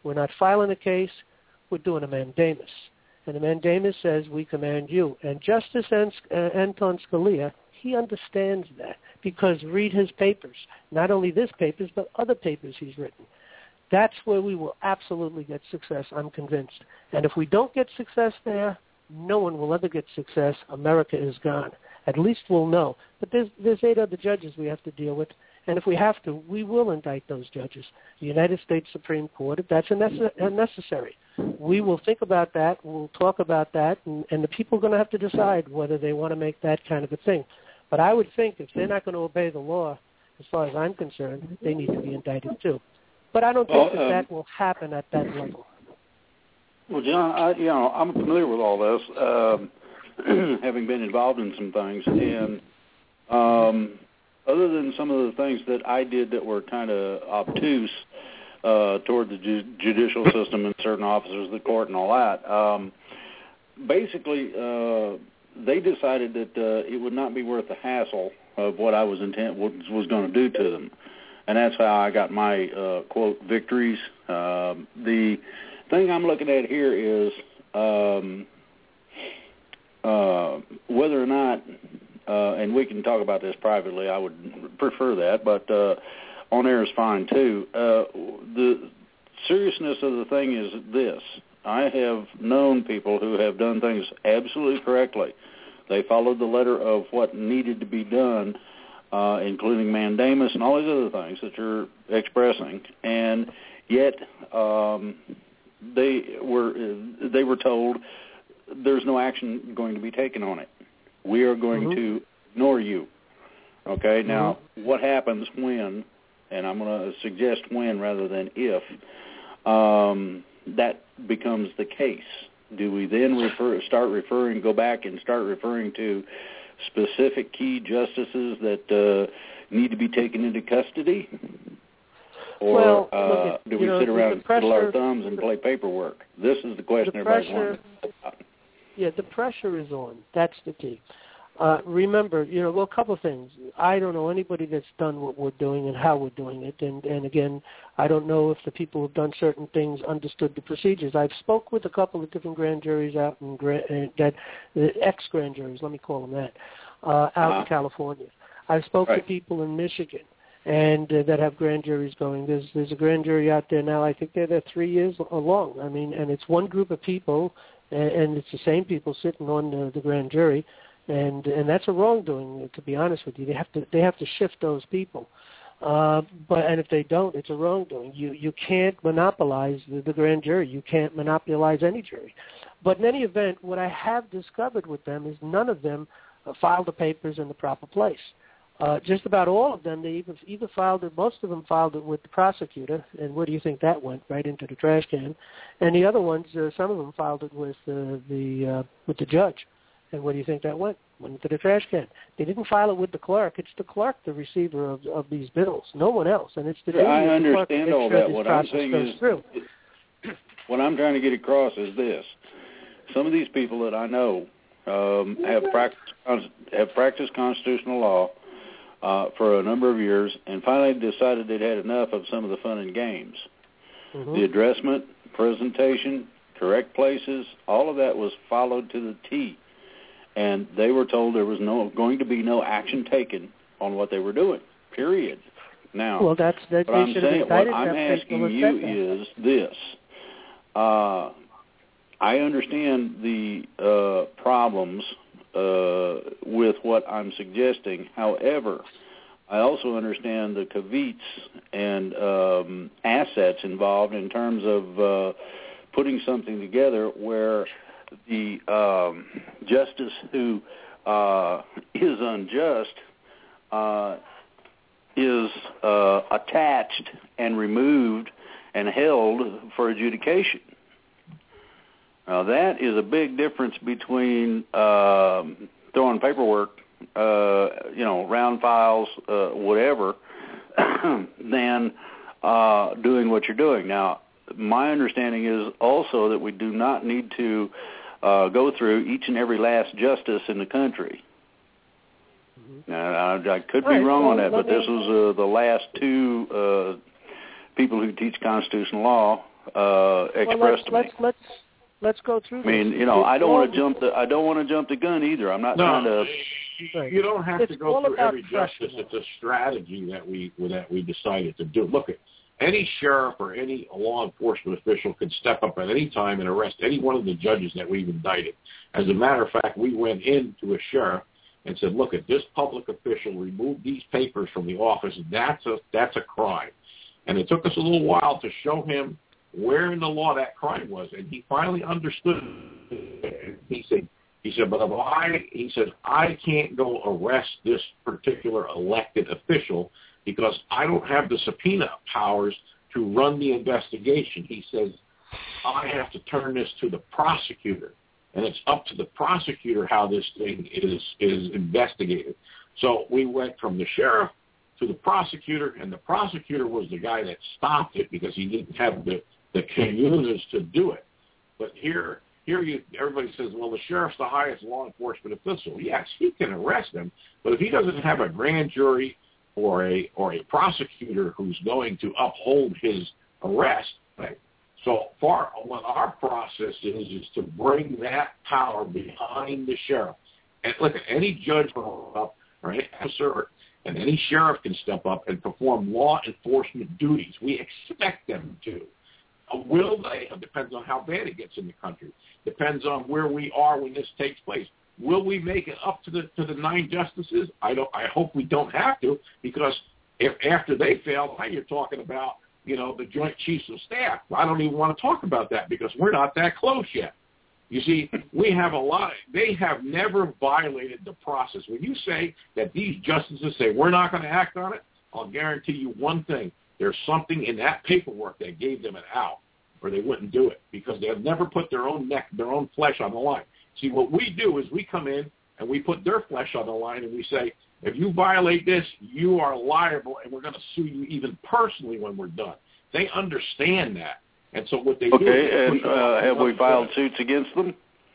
We're not filing a case. We're doing a mandamus. And the mandamus says, we command you. And Justice Anton Scalia, he understands that because read his papers, not only this papers, but other papers he's written. That's where we will absolutely get success, I'm convinced. And if we don't get success there, no one will ever get success. America is gone. At least we'll know. But there's, there's eight other judges we have to deal with. And if we have to, we will indict those judges. The United States Supreme Court, if that's necessary. We will think about that. We'll talk about that. And, and the people are going to have to decide whether they want to make that kind of a thing. But I would think if they're not going to obey the law, as far as I'm concerned, they need to be indicted too. But I don't think well, that um, that will happen at that level. Well, John, I, you know, I'm familiar with all this, um, having been involved in some things. And um, other than some of the things that I did that were kind of obtuse uh, toward the ju- judicial system and certain officers of the court and all that, um, basically uh, they decided that uh, it would not be worth the hassle of what I was intent was, was going to do to them. And that's how I got my, uh, quote, victories. Uh, the thing I'm looking at here is um, uh, whether or not, uh, and we can talk about this privately, I would prefer that, but uh, on air is fine too. Uh, the seriousness of the thing is this. I have known people who have done things absolutely correctly. They followed the letter of what needed to be done, uh, including mandamus and all these other things that you're expressing, and yet um, they were they were told there's no action going to be taken on it. We are going mm-hmm. to ignore you. Okay, now mm-hmm. what happens when, and I'm going to suggest when rather than if, um, that becomes the case? Do we then refer, start referring, go back and start referring to specific key justices that uh, need to be taken into custody? Or well, uh, look, do we know, sit around and pressure, twiddle our thumbs and play paperwork? This is the question the everybody's pressure, wondering. Yeah, the pressure is on. That's the key. Uh, remember, you know, well, a couple of things. I don't know anybody that's done what we're doing and how we're doing it. And, and again, I don't know if the people who've done certain things understood the procedures. I've spoke with a couple of different grand juries out in gra- uh, that uh, ex-grand juries, let me call them that, uh, out uh-huh. in California. I've spoke right. to people in Michigan and uh, that have grand juries going. There's there's a grand jury out there now. I think they're there three years along. I mean, and it's one group of people, and, and it's the same people sitting on the, the grand jury. And and that's a wrongdoing, to be honest with you. They have to they have to shift those people. Uh, but and if they don't, it's a wrongdoing. You you can't monopolize the, the grand jury. You can't monopolize any jury. But in any event, what I have discovered with them is none of them uh, filed the papers in the proper place. Uh, just about all of them, they either, either filed it, most of them filed it with the prosecutor, and where do you think that went? Right into the trash can. And the other ones, uh, some of them filed it with uh, the uh, with the judge. And where do you think that went? Went into the trash can. They didn't file it with the clerk. It's the clerk, the receiver of, of these bills, no one else. And it's the duty I of the clerk to understand make all sure that. this What I'm process saying goes is, through. What I'm trying to get across is this: some of these people that I know um, have practiced have practiced constitutional law uh, for a number of years, and finally decided they'd had enough of some of the fun and games. Mm-hmm. The addressment, presentation, correct places, all of that was followed to the T. And they were told there was no going to be no action taken on what they were doing, period. Now, well, that's, that what I'm saying, what I'm that asking you is this. Uh, I understand the uh, problems uh, with what I'm suggesting. However, I also understand the caveats and um, assets involved in terms of uh, putting something together where the um, justice who uh, is unjust uh, is uh, attached and removed and held for adjudication. Now, that is a big difference between uh, throwing paperwork, uh, you know, round files, uh, whatever, than uh, doing what you're doing. Now, my understanding is also that we do not need to uh, go through each and every last justice in the country. Mm-hmm. Now, I, I could be right, wrong well, on that, but me... this was uh, the last two uh, people who teach constitutional law uh, expressed well, let's, to let's, me. Let's let's go through. I mean, this. you know, it's I don't want to all, jump the I don't want to jump the gun either. I'm not no, trying to. You, you don't have it's to go through every pressure. justice. It's a strategy that we that we decided to do. Look at any sheriff or any law enforcement official can step up at any time and arrest any one of the judges that we've indicted. As a matter of fact, we went into a sheriff and said, look, at this public official removed these papers from the office. That's a that's a crime. And it took us a little while to show him where in the law that crime was, and he finally understood. He said, he said, but if I, he said, I can't go arrest this particular elected official because I don't have the subpoena powers to run the investigation. He says, I have to turn this to the prosecutor, and it's up to the prosecutor how this thing is is investigated. So we went from the sheriff to the prosecutor, and the prosecutor was the guy that stopped it because he didn't have the the comunas to do it. But here, here you, everybody says, well, the sheriff's the highest law enforcement official. Yes, he can arrest them, but if he doesn't have a grand jury or a or a prosecutor who's going to uphold his arrest, right? So far, what our process is is to bring that power behind the sheriff. And look, any judge or any officer and any sheriff can step up and perform law enforcement duties. We expect them to. Will they? It depends on how bad it gets in the country. Depends on where we are when this takes place. Will we make it up to the to the nine justices? I don't. I hope we don't have to, because if after they fail, now you're talking about, you know, the Joint Chiefs of Staff. I don't even want to talk about that because we're not that close yet. You see, we have a lot. They have never violated the process. When you say that these justices say we're not going to act on it, I'll guarantee you one thing. There's something in that paperwork that gave them an out, or they wouldn't do it, because they've never put their own neck, their own flesh on the line. See, what we do is we come in and we put their flesh on the line, and we say, if you violate this, you are liable, and we're going to sue you even personally when we're done. They understand that. And so what they okay, do is they and push uh, have we filed suits suits against them?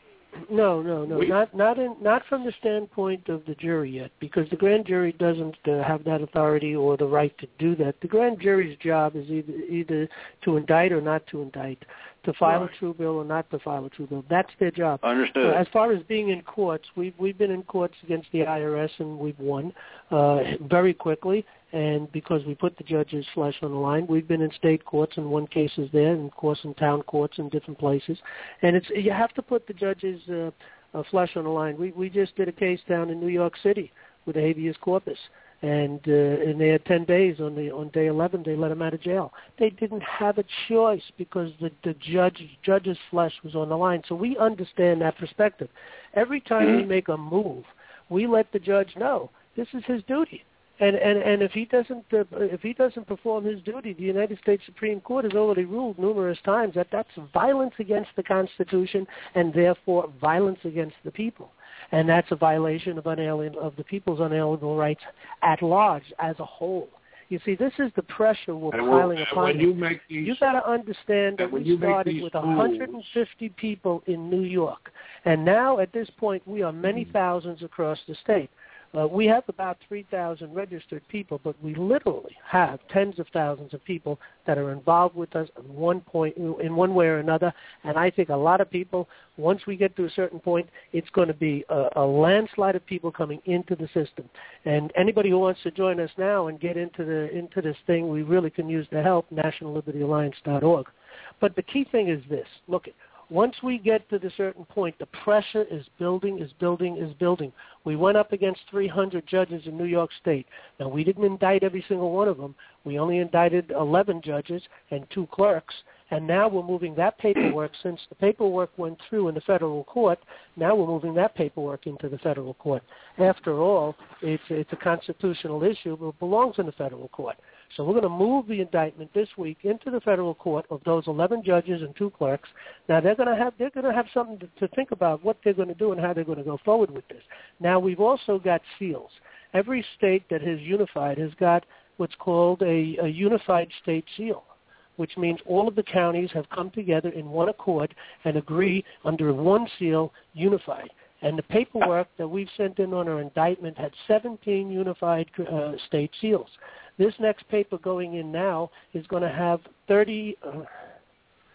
No, no, no, We, not not in not from the standpoint of the jury yet, because the grand jury doesn't uh, have that authority or the right to do that. The grand jury's job is either either to indict or not to indict, to file right. a true bill or not to file a true bill. That's their job. Understood. Uh, as far as being in courts, we've we've been in courts against the I R S and we've won uh, very quickly. And because we put the judge's flesh on the line, we've been in state courts and won cases there, and of course in town courts in different places. And it's you have to put the judge's uh, uh, flesh on the line. We we just did a case down in New York City with a habeas corpus, and uh, and they had ten days. On the on day eleven, they let him out of jail. They didn't have a choice because the the judge judge's flesh was on the line. So we understand that perspective. Every time we make a move, we let the judge know this is his duty. And, and and if he doesn't uh, if he doesn't perform his duty, the United States Supreme Court has already ruled numerous times that that's violence against the Constitution and therefore violence against the people, and that's a violation of unalien of the people's unalienable rights at large as a whole. You see, this is the pressure we're and piling when, upon when you. You make these, you got to understand that we started with moves, one hundred fifty people in New York, and now at this point we are many mm-hmm. thousands across the state. Uh, we have about three thousand registered people, but we literally have tens of thousands of people that are involved with us in one point, in one way or another. And I think a lot of people, once we get to a certain point, it's going to be a, a landslide of people coming into the system. And anybody who wants to join us now and get into the into this thing, we really can use the help, national liberty alliance dot org. But the key thing is this. Look, once we get to the certain point, the pressure is building, is building, is building. We went up against three hundred judges in New York State. Now, we didn't indict every single one of them. We only indicted eleven judges and two clerks. And now we're moving that paperwork, since the paperwork went through in the federal court, now we're moving that paperwork into the federal court. After all, it's, it's a constitutional issue, but it belongs in the federal court. So we're going to move the indictment this week into the federal court of those eleven judges and two clerks. Now they're going to have they're going to have something to, to think about what they're going to do and how they're going to go forward with this. Now we've also got seals. Every state that has unified has got what's called a, a unified state seal, which means all of the counties have come together in one accord and agree under one seal, unified. And the paperwork that we've sent in on our indictment had seventeen unified uh, state seals. This next paper going in now is going to have thirty, uh,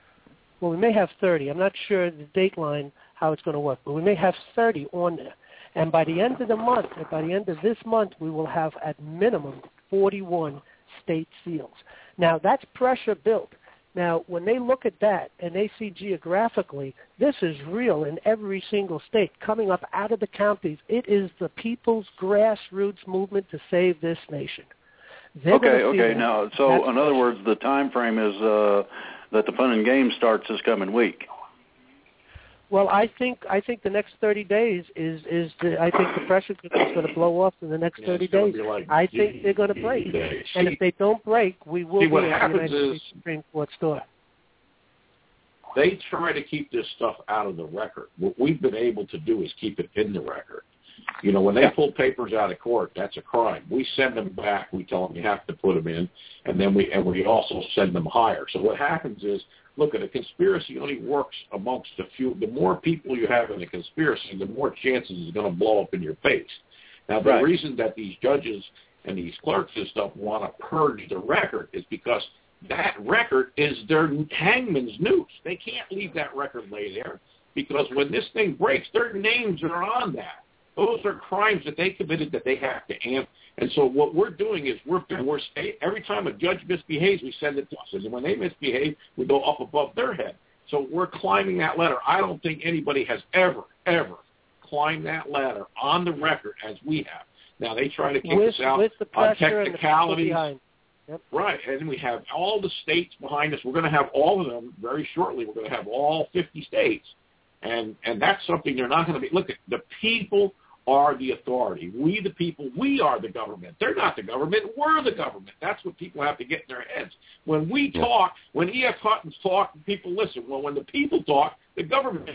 well, we may have thirty. I'm not sure the date line, how it's going to work, but we may have thirty on there. And by the end of the month, or by the end of this month, we will have at minimum forty-one state seals. Now, that's pressure built. Now, when they look at that and they see geographically, this is real in every single state coming up out of the counties. It is the people's grassroots movement to save this nation. They're okay, okay. that. Now, so That's in other words, the time frame is uh, that the fun and games starts this coming week. Well, I think I think the next thirty days is is the, I think the pressure is going to blow off in the next Yeah, thirty days. Like I think they're going to break, days. and See, if they don't break, we will see, be what at the happens United is- States Supreme Court's door. They try to keep this stuff out of the record. What we've been able to do is keep it in the record. You know, when they Yeah. pull papers out of court, that's a crime. We send them back. We tell them you have to put them in, and then we and we also send them higher. So what happens is, look, at a conspiracy only works amongst a few. The more people you have in a conspiracy, the more chances it's going to blow up in your face. Now, the Right. reason that these judges and these clerks and stuff want to purge the record is because that record is their hangman's noose. They can't leave that record lay there because when this thing breaks, their names are on that. Those are crimes that they committed that they have to answer. And so what we're doing is we're, we're every time a judge misbehaves, we send it to us. And when they misbehave, we go up above their head. So we're climbing that ladder. I don't think anybody has ever, ever climbed that ladder on the record as we have. Now, they try to kick With, us out with the on pressure and the people technicalities. behind. Yep. Right, and we have all the states behind us. We're going to have all of them very shortly. We're going to have all fifty states, and and that's something they're not going to be. Look, at the people are the authority. We, the people, we are the government. They're not the government. We're the government. That's what people have to get in their heads. When we talk, when E F. Hutton's talk, people listen. Well, when the people talk, the government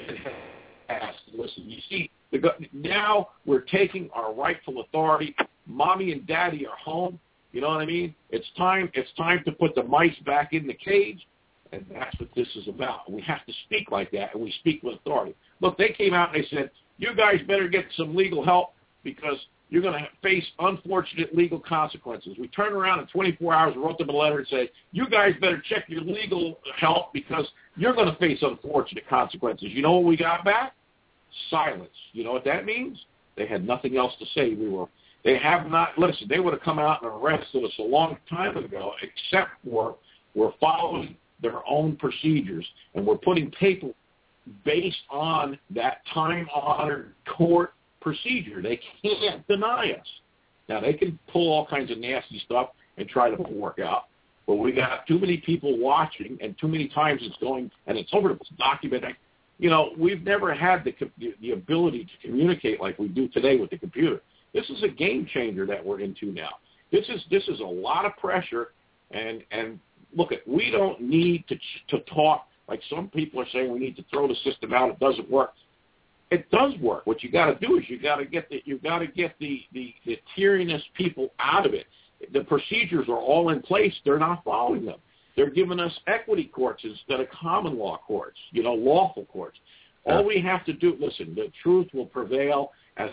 has to listen. You see, the go- now we're taking our rightful authority. Mommy and Daddy are home. You know what I mean? It's time. It's time to put the mice back in the cage, and that's what this is about. We have to speak like that, and we speak with authority. Look, they came out and they said, "You guys better get some legal help because you're going to face unfortunate legal consequences." We turned around in twenty-four hours, wrote them a letter, and said, "You guys better check your legal help because you're going to face unfortunate consequences." You know what we got back? Silence. You know what that means? They had nothing else to say. We were. They have not, listen, they would have come out and arrested us a long time ago, except for we're following their own procedures, and we're putting paper based on that time-honored court procedure. They can't deny us. Now, they can pull all kinds of nasty stuff and try to work out, but we got too many people watching, and too many times it's going, and it's over, it's documenting. You know, we've never had the, the, the ability to communicate like we do today with the computer. This is a game changer that we're into now. This is this is a lot of pressure, and and look, at we don't need to to talk like some people are saying. We need to throw the system out. It doesn't work. It does work. What you got to do is you got to get the you got to get the, the the tyrannous people out of it. The procedures are all in place. They're not following them. They're giving us equity courts instead of common law courts. You know, lawful courts. All we have to do, listen, the truth will prevail as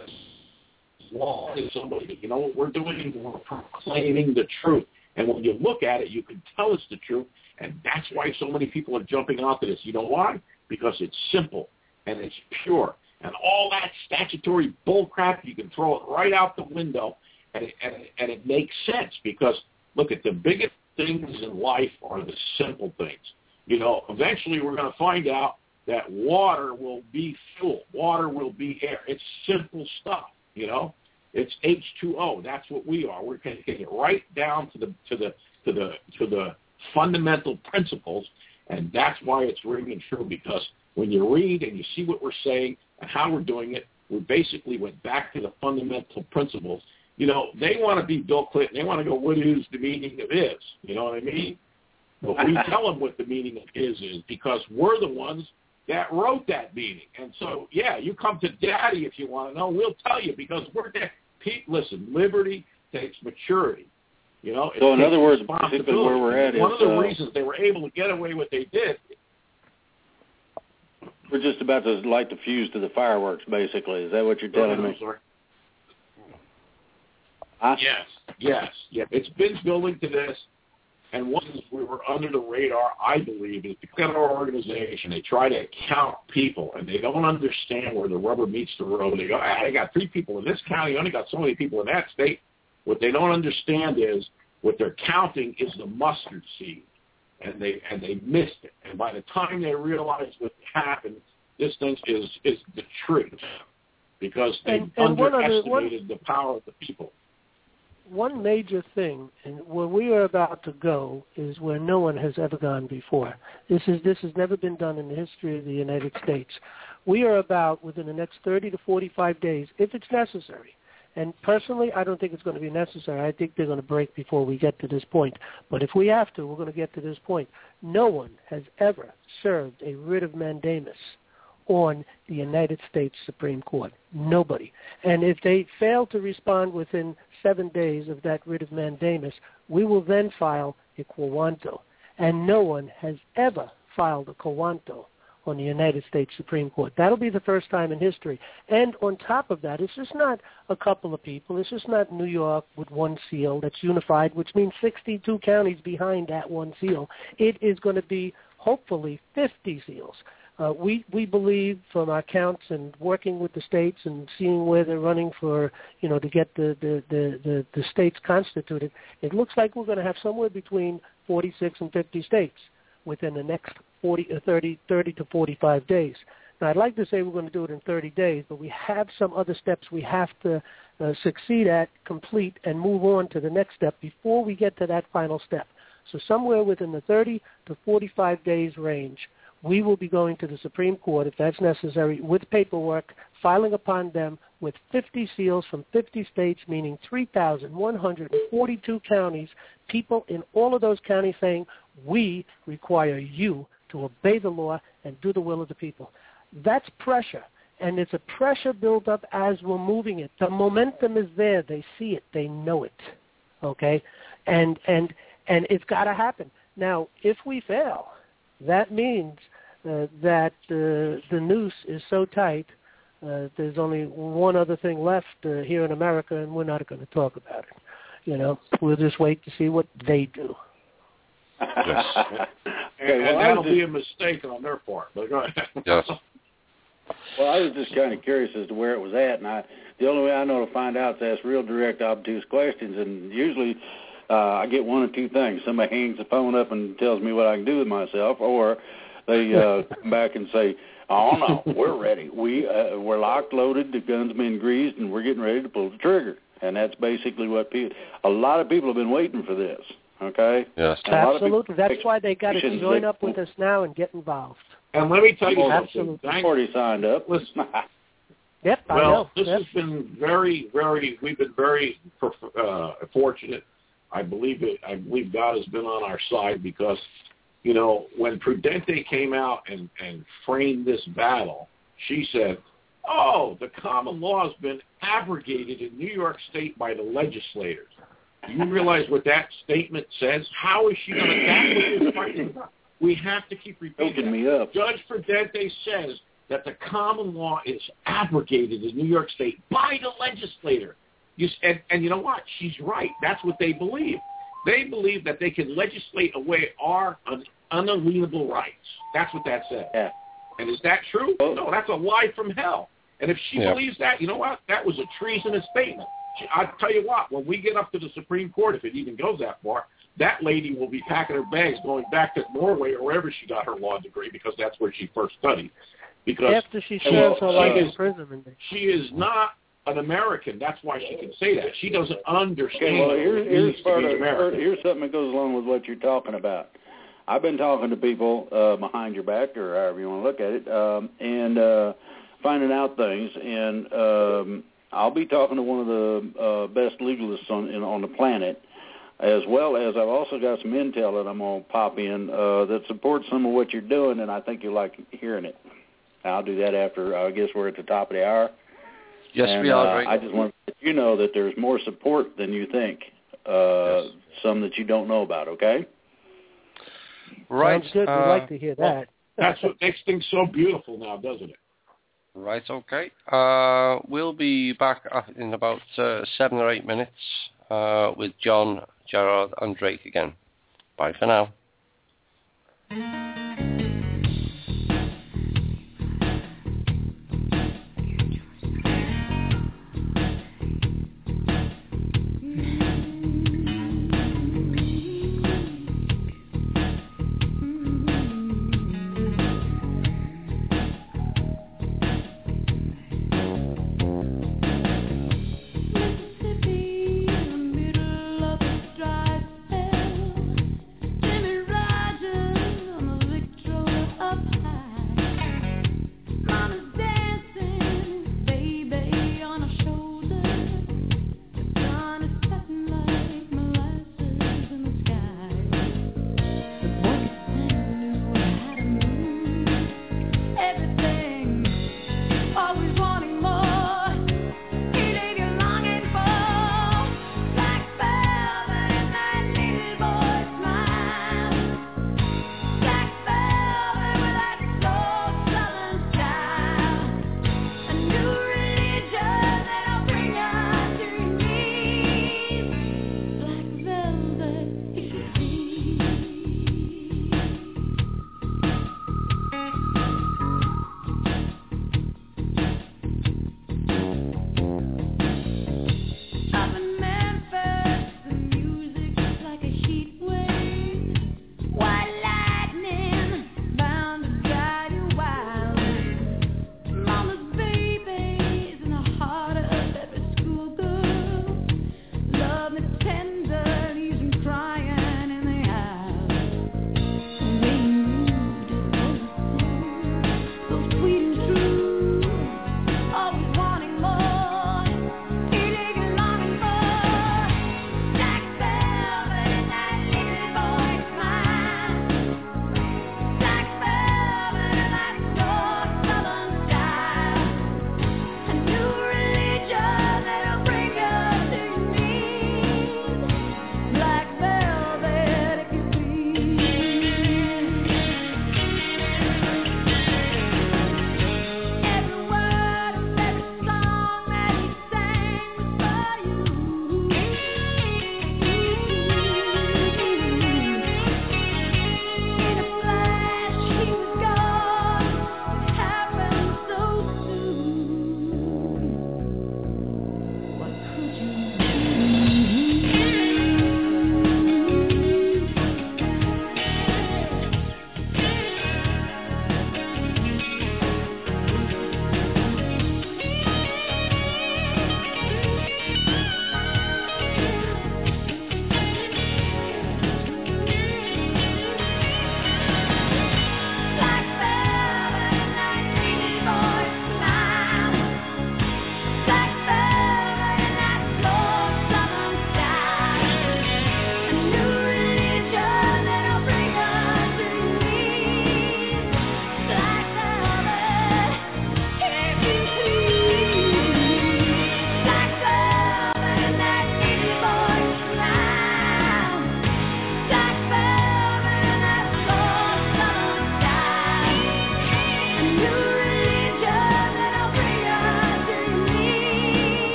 long as somebody, you know what we're doing? We're proclaiming the truth. And when you look at it, you can tell it's the truth. And that's why so many people are jumping onto this. You know why? Because it's simple and it's pure. And all that statutory bullcrap, you can throw it right out the window, and it, and, it, and it makes sense because, look, at the biggest things in life are the simple things. You know, eventually we're going to find out that water will be fuel. Water will be air. It's simple stuff, you know. It's H two O. That's what we are. We're going to get it right down to the to the to the to the fundamental principles, and that's why it's ringing true. Because when you read and you see what we're saying and how we're doing it, we basically went back to the fundamental principles. You know, they want to be Bill Clinton. They want to go, what is the meaning of is? You know what I mean? But we tell them what the meaning of is is because we're the ones that wrote that meaning. And so, yeah, you come to Daddy if you want to know. We'll tell you because we're there. Pete, listen, liberty takes maturity. You know, it so in takes other words, basically where we're at One is of the uh, reasons they were able to get away what they did. We're just about to light the fuse to the fireworks, basically. Is that what you're telling me? Sorry. Huh? Yes, yes, yeah. It's been building to this And one is we were under the radar, I believe, is because of our organization, they try to count people, and they don't understand where the rubber meets the road. They go, ah, I got three people in this county, I only got so many people in that state. What they don't understand is what they're counting is the mustard seed, and they and they missed it. And by the time they realize what happened, this thing is is the truth, because they and, and underestimated one other, one, the power of the people. One major thing, and where we are about to go, is where no one has ever gone before. This is this has never been done in the history of the United States. We are about, within the next thirty to forty-five days, if it's necessary. And personally, I don't think it's going to be necessary. I think they're going to break before we get to this point. But if we have to, we're going to get to this point. No one has ever served a writ of mandamus on the United States Supreme Court. Nobody. And if they fail to respond within seven days of that writ of mandamus, we will then file a quowanto. And no one has ever filed a quowanto on the United States Supreme Court. That'll be the first time in history. And on top of that, it's just not a couple of people. It's just not New York with one seal that's unified, which means sixty-two counties behind that one seal. It is going to be, hopefully, fifty seals. Uh, we, we believe from our counts and working with the states and seeing where they're running for, you know, to get the, the, the, the, the states constituted, it looks like we're going to have somewhere between forty-six and fifty states within the next forty, thirty, thirty to forty-five days. Now, I'd like to say we're going to do it in thirty days, but we have some other steps we have to uh, succeed at, complete, and move on to the next step before we get to that final step. So somewhere within the thirty to forty-five days range, we will be going to the Supreme Court, if that's necessary, with paperwork, filing upon them with fifty seals from fifty states, meaning three thousand one hundred forty-two counties, people in all of those counties saying, we require you to obey the law and do the will of the people. That's pressure, and it's a pressure built up as we're moving it. The momentum is there. They see it. They know it, okay? And, and, and it's got to happen. Now, if we fail, that means uh, that uh, the noose is so tight, uh, there's only one other thing left uh, here in America, and we're not going to talk about it. You know, we'll just wait to see what they do. Yes. and, okay, well, and that'll just, be a mistake on their part. But go ahead. Yes. Well, I was just kind of curious as to where it was at, and I the only way I know to find out is to ask real direct, obtuse questions, and usually uh, I get one of two things. Somebody hangs the phone up and tells me what I can do with myself, or they uh, come back and say, oh, no, we're ready. We, uh, we're locked, loaded, the gun's been greased, and we're getting ready to pull the trigger. And that's basically what people, a lot of people have been waiting for this, okay? Yes. Absolutely. That's why they got to join up with us now and get involved. And let me tell you Absolutely. something. I've already signed up. Listen, Yep, I well, know. this Yep. has been very, very, we've been very uh, fortunate. I believe it, I believe God has been on our side because, you know, when Prudente came out and, and framed this battle, she said, oh, the common law has been abrogated in New York State by the legislators. Do you realize what that statement says? How is she going to, that's what we're fighting about. We have to keep repeating me that. up. Judge Prudente says that the common law is abrogated in New York State by the legislator. You, and, and you know what? She's right. That's what they believe. They believe that they can legislate away our un, unalienable rights. That's what that says. Yeah. And is that true? Oh. No, that's a lie from hell. And if she Yeah. believes that, you know what? That was a treasonous statement. She, I'll tell you what, when we get up to the Supreme Court, if it even goes that far, that lady will be packing her bags going back to Norway or wherever she got her law degree because that's where she first studied. Because After she serves her well, life she in is, prison. she is not an American. That's why she can say that. She doesn't understand Okay, well, what here's, it here's, means to part be of, American. here's something that goes along with what you're talking about. I've been talking to people uh, behind your back, or however you want to look at it, um, and uh, finding out things. And um, I'll be talking to one of the uh, best legalists on in, on the planet, as well as I've also got some intel that I'm going to pop in uh, that supports some of what you're doing, and I think you'll like hearing it. I'll do that after, I guess we're at the top of the hour. Yes, and, we are. uh, Greg. I just want to let you know that there's more support than you think, uh, Yes. some that you don't know about, okay? Right. Sounds good. uh, We'd like to hear that. That's what makes things so beautiful now, doesn't it? Right, okay. Uh, we'll be back uh, in about uh, seven or eight minutes uh, with John, Gerard, and Drake again. Bye for now. Jimmy Rogers on the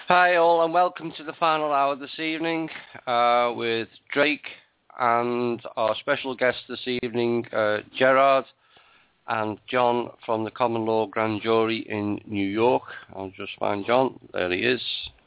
Hi all, and welcome to the final hour this evening uh, with Drake and our special guests this evening, uh, Gerard and John from the Common Law Grand Jury in New York. I'll just find John. There he is.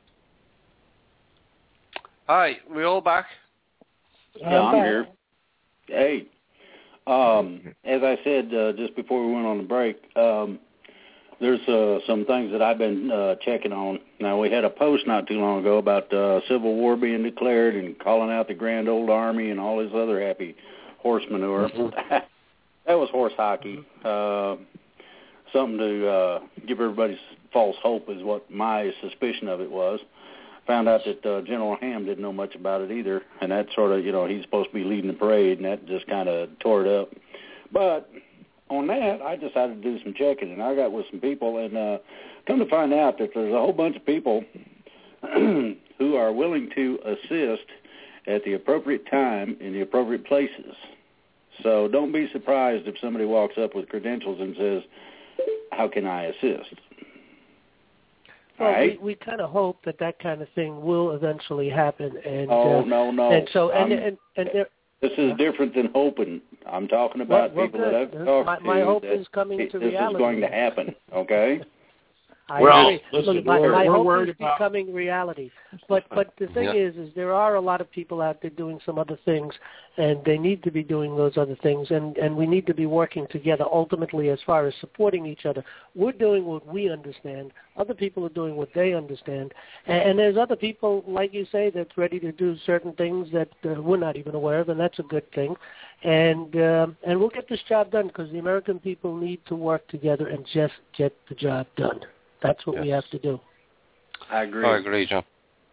Hi, we all back? Yeah, I'm here. Hey, um, as I said uh, just before we went on the break, um, there's uh, some things that I've been uh, checking on. Now, we had a post not too long ago about uh, Civil War being declared and calling out the Grand Old Army and all this other happy horse manure. Mm-hmm. That was horse hockey. Uh, something to uh, give everybody false hope is what my suspicion of it was. Found out that uh, General Ham didn't know much about it either, and that sort of, you know, he's supposed to be leading the parade, and that just kind of tore it up. But on that, I decided to do some checking, and I got with some people, and uh, come to find out that there's a whole bunch of people who are willing to assist at the appropriate time in the appropriate places. So don't be surprised if somebody walks up with credentials and says, how can I assist? Well, right. we, we kind of hope that that kind of thing will eventually happen. And, oh, uh, no, no. And so, and, and, and there, this is different than hoping. I'm talking about well, people well, that I've talked my, to. My hope that is coming to this reality. This is going to happen, okay? I well, agree. listen, Look, my, we're, my we're hope worried is about... becoming reality. But but the thing yeah. is, is there are a lot of people out there doing some other things, and they need to be doing those other things, and, and we need to be working together ultimately as far as supporting each other. We're doing what we understand. Other people are doing what they understand. And, and there's other people, like you say, that's ready to do certain things that uh, we're not even aware of, and that's a good thing. And um, and we'll get this job done because the American people need to work together and just get the job done. That's what yes. we have to do. I agree. I agree, John.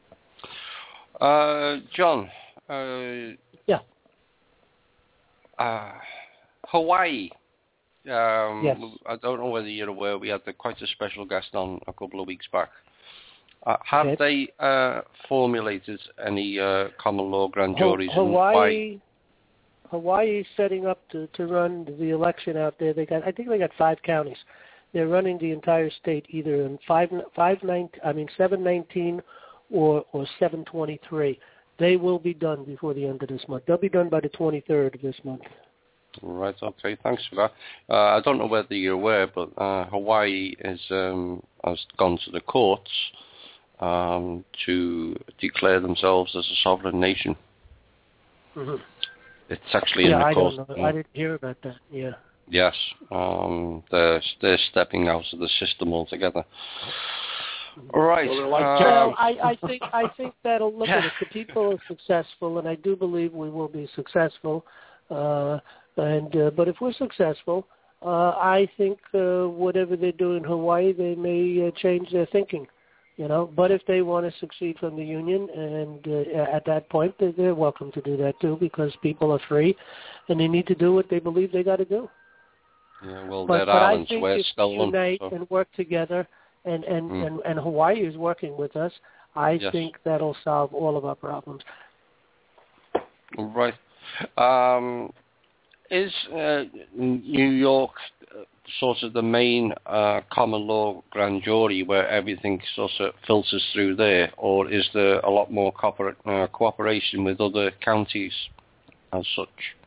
Uh, John. Uh, yeah. Uh, Hawaii. Um, yes. I don't know whether you're aware, we had the, quite a special guest on a couple of weeks back. Uh, have yes. they uh, formulated any uh, common law grand juries? Hawaii. In Hawaii is setting up to, to run the election out there. They got, I think they got five counties. They're running the entire state either in five, five nine, I mean seven nineteen or or seven twenty-three. They will be done before the end of this month. They'll be done by the twenty-third of this month. Right. Okay. Thanks for that. Uh, I don't know whether you're aware, but uh, Hawaii is um, has gone to the courts um, to declare themselves as a sovereign nation. Mm-hmm. It's actually yeah, in the I court. don't know. I didn't hear about that. Yeah. Yes, um, they're they're stepping out of the system altogether. All right. Well, like uh, well I, I think I think that'll look at it. The people are successful, and I do believe we will be successful. Uh, and uh, but if we're successful, uh, I think uh, whatever they do in Hawaii, they may uh, change their thinking. You know, but if they want to succeed from the union, and uh, at that point, they're, they're welcome to do that too, because people are free, and they need to do what they believe they got to do. Yeah, well, but, that but islands I think were if stolen. we unite So. and work together, and and, mm. and, and Hawaii is working with us, I yes. think that'll solve all of our problems. Right. Um, is uh, New York sort of the main uh, common law grand jury where everything sort of filters through there, or is there a lot more cooper- uh, cooperation with other counties as such?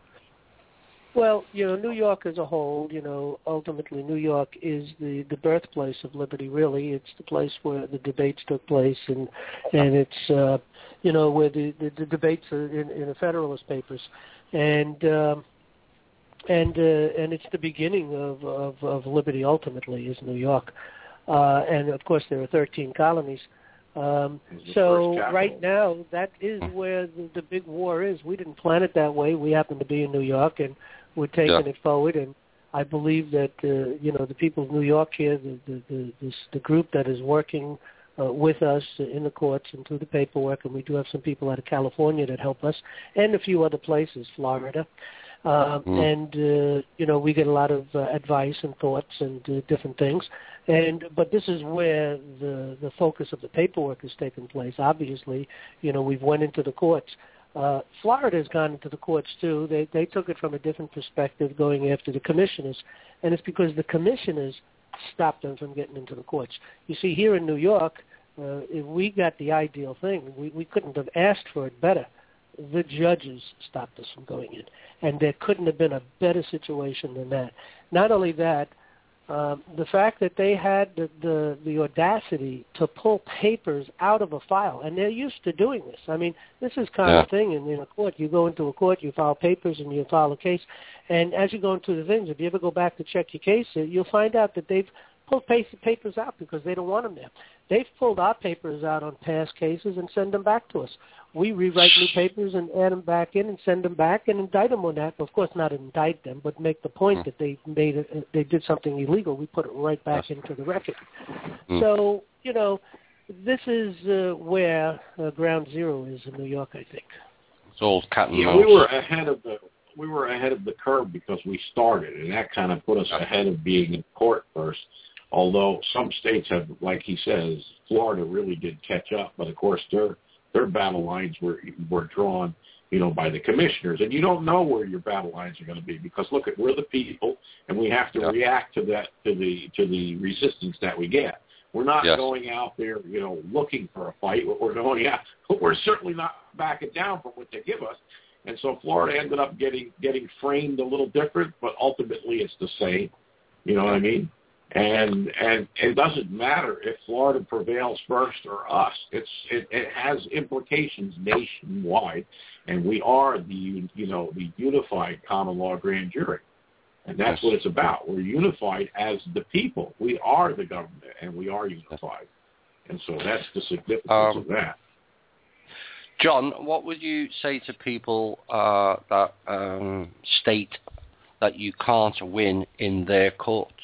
Well, you know, New York as a whole, you know, ultimately New York is the, the birthplace of liberty, really. It's the place where the debates took place, and and it's, uh, you know, where the, the, the debates are in, in the Federalist Papers. And um, and uh, and it's the beginning of, of, of liberty, ultimately, is New York. Uh, and, of course, there are thirteen colonies. Um, so right now, that is where the, the big war is. We didn't plan it that way. We happen to be in New York, and we're taking yeah. it forward. And I believe that uh, you know the people of New York here, the the the, this, the group that is working uh, with us in the courts and through the paperwork, and we do have some people out of California that help us, and a few other places, Florida. Uh, mm. And, uh, you know, we get a lot of uh, advice and thoughts and uh, different things. And but this is where the, the focus of the paperwork has taken place. Obviously, you know, we've went into the courts. Uh, Florida has gone into the courts, too. They, they took it from a different perspective, going after the commissioners. And it's because the commissioners stopped them from getting into the courts. You see, here in New York, uh, if we got the ideal thing. We, we couldn't have asked for it better. The judges stopped us from going in, and there couldn't have been a better situation than that. Not only that, um, the fact that they had the, the, the audacity to pull papers out of a file, and they're used to doing this. I mean, this is kind yeah. of thing in, in a court. You go into a court, you file papers, and you file a case, and as you go into the things, if you ever go back to check your case, you'll find out that they've pulled papers out because they don't want them there. They've pulled our papers out on past cases and send them back to us. We rewrite new papers and add them back in and send them back and indict them on that. Of course, not indict them, but make the point mm. that they made it, they did something illegal. We put it right back yes. into the record. Mm. So, you know, this is uh, where uh, ground zero is in New York, I think. It's all cat and yeah, mouse. We were ahead of the we were ahead of the curve because we started, and that kind of put us ahead of being in court first. Although some states have, like he says, Florida really did catch up, but of course their their battle lines were were drawn, you know, by the commissioners, and you don't know where your battle lines are going to be because look, at we're the people, and we have to yeah. react to that to the to the resistance that we get. We're not yes. going out there, you know, looking for a fight. We're going out, but we're certainly not backing down from what they give us. And so Florida ended up getting getting framed a little different, but ultimately it's the same. You know what I mean? And and it doesn't matter if Florida prevails first or us. It's it, it has implications nationwide, and we are the you know the unified common law grand jury, and that's yes. what it's about. We're unified as the people. We are the government, and we are unified, and so that's the significance um, of that. John, what would you say to people uh, that um, state that you can't win in their courts?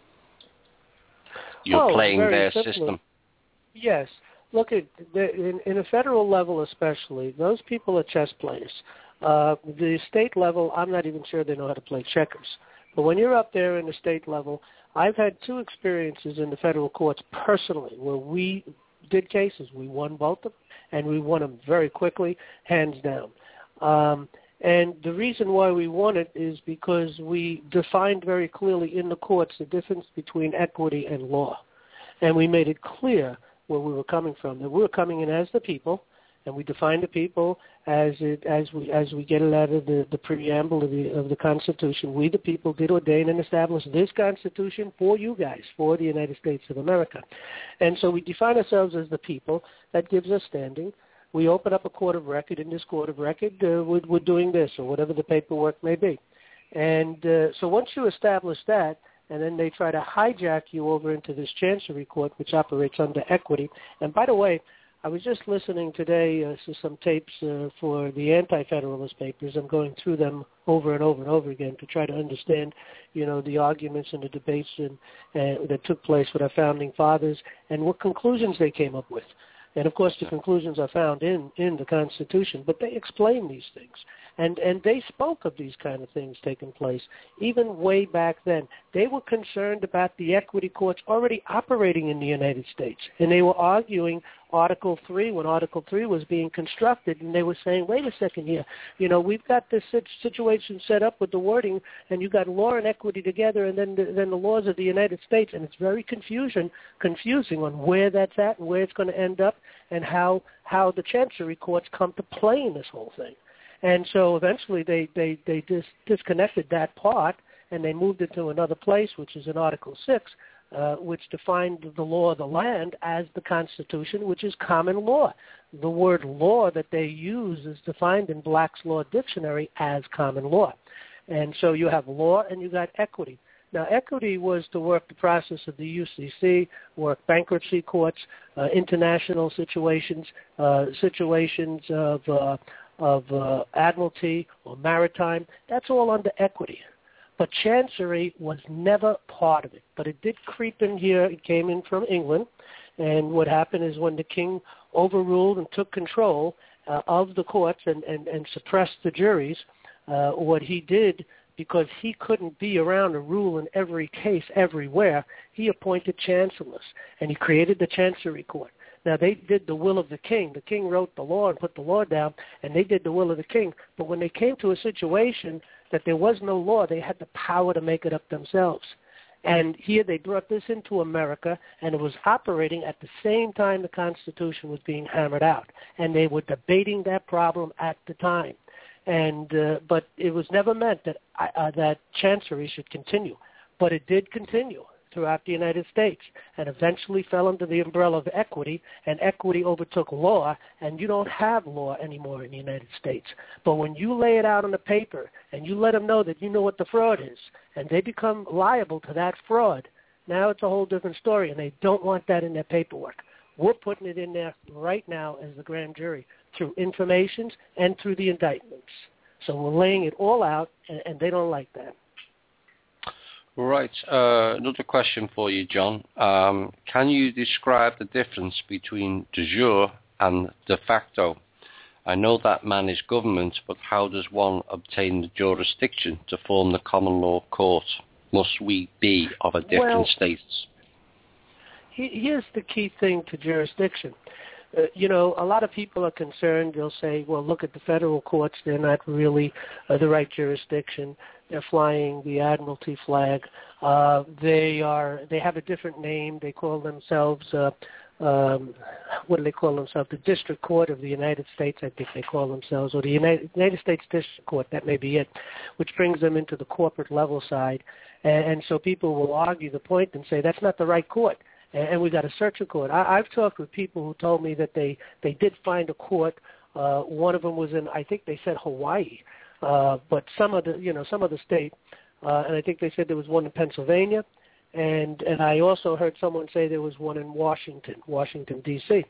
You're oh, playing their simply. system. Yes. Look, at the, in, in a federal level especially, those people are chess players. Uh, the state level, I'm not even sure they know how to play checkers. But when you're up there in the state level, I've had two experiences in the federal courts personally where we did cases. We won both of them, and we won them very quickly, hands down. Um, and the reason why we won it is because we defined very clearly in the courts the difference between equity and law. And we made it clear where we were coming from, that we were coming in as the people, and we defined the people as it, as we as we get it out of the, the preamble of the of the Constitution. We, the people, did ordain and establish this Constitution for you guys, for the United States of America. And so we define ourselves as the people. That gives us standing. We open up a court of record. In this court of record, uh, we're, we're doing this, or whatever the paperwork may be. And uh, so once you establish that, and then they try to hijack you over into this Chancery Court, which operates under equity. And by the way, I was just listening today uh, to some tapes uh, for the Anti-Federalist Papers. I'm going through them over and over and over again to try to understand, you know, the arguments and the debates and, uh, that took place with our founding fathers and what conclusions they came up with. And, of course, the conclusions are found in, in the Constitution, but they explain these things. And and they spoke of these kind of things taking place even way back then. They were concerned about the equity courts already operating in the United States. And they were arguing Article three when Article three was being constructed. And they were saying, wait a second here. You know, we've got this situation set up with the wording, and you've got law and equity together, and then the, then the laws of the United States. And it's very confusion, confusing on where that's at and where it's going to end up and how, how the Chancery courts come to play in this whole thing. And so eventually they, they, they dis- disconnected that part, and they moved it to another place, which is in Article six, uh, which defined the law of the land as the Constitution, which is common law. The word law that they use is defined in Black's Law Dictionary as common law. And so you have law and you got equity. Now, equity was to work the process of the U C C, work bankruptcy courts, uh, international situations, uh, situations of uh, of uh, admiralty or maritime. That's all under equity. But Chancery was never part of it. But it did creep in here. It came in from England. And what happened is when the king overruled and took control uh, of the courts and, and, and suppressed the juries, uh, what he did, because he couldn't be around to rule in every case everywhere, he appointed chancellors. And he created the Chancery Court. Now, they did the will of the king. The king wrote the law and put the law down, and they did the will of the king. But when they came to a situation that there was no law, they had the power to make it up themselves. And here they brought this into America, and it was operating at the same time the Constitution was being hammered out. And they were debating that problem at the time. And uh, but it was never meant that uh, that Chancery should continue. But it did continue throughout the United States and eventually fell under the umbrella of equity, and equity overtook law, and you don't have law anymore in the United States. But when you lay it out on the paper and you let them know that you know what the fraud is, and they become liable to that fraud, now it's a whole different story, and they don't want that in their paperwork. We're putting it in there right now as the grand jury through informations and through the indictments. So we're laying it all out, and, and they don't like that. Right. Uh, another question for you, John. Um, can you describe the difference between de jure and de facto? I know that manage government, but how does one obtain the jurisdiction to form the common law court? Must we be of a different well, states? Here's the key thing to jurisdiction. Uh, you know, a lot of people are concerned. They'll say, well, look at the federal courts. They're not really uh, the right jurisdiction. They're flying the admiralty flag. Uh, they are. They have a different name. They call themselves, uh, um, what do they call themselves? The District Court of the United States, I think they call themselves, or the United, United States District Court. That may be it, which brings them into the corporate level side. And, and so people will argue the point and say, that's not the right court. And we got to search a court. I, I've talked with people who told me that they, they did find a court. Uh, one of them was in, I think they said Hawaii, uh, but some of the, you know, some of the state, uh, and I think they said there was one in Pennsylvania, and and I also heard someone say there was one in Washington, Washington D C.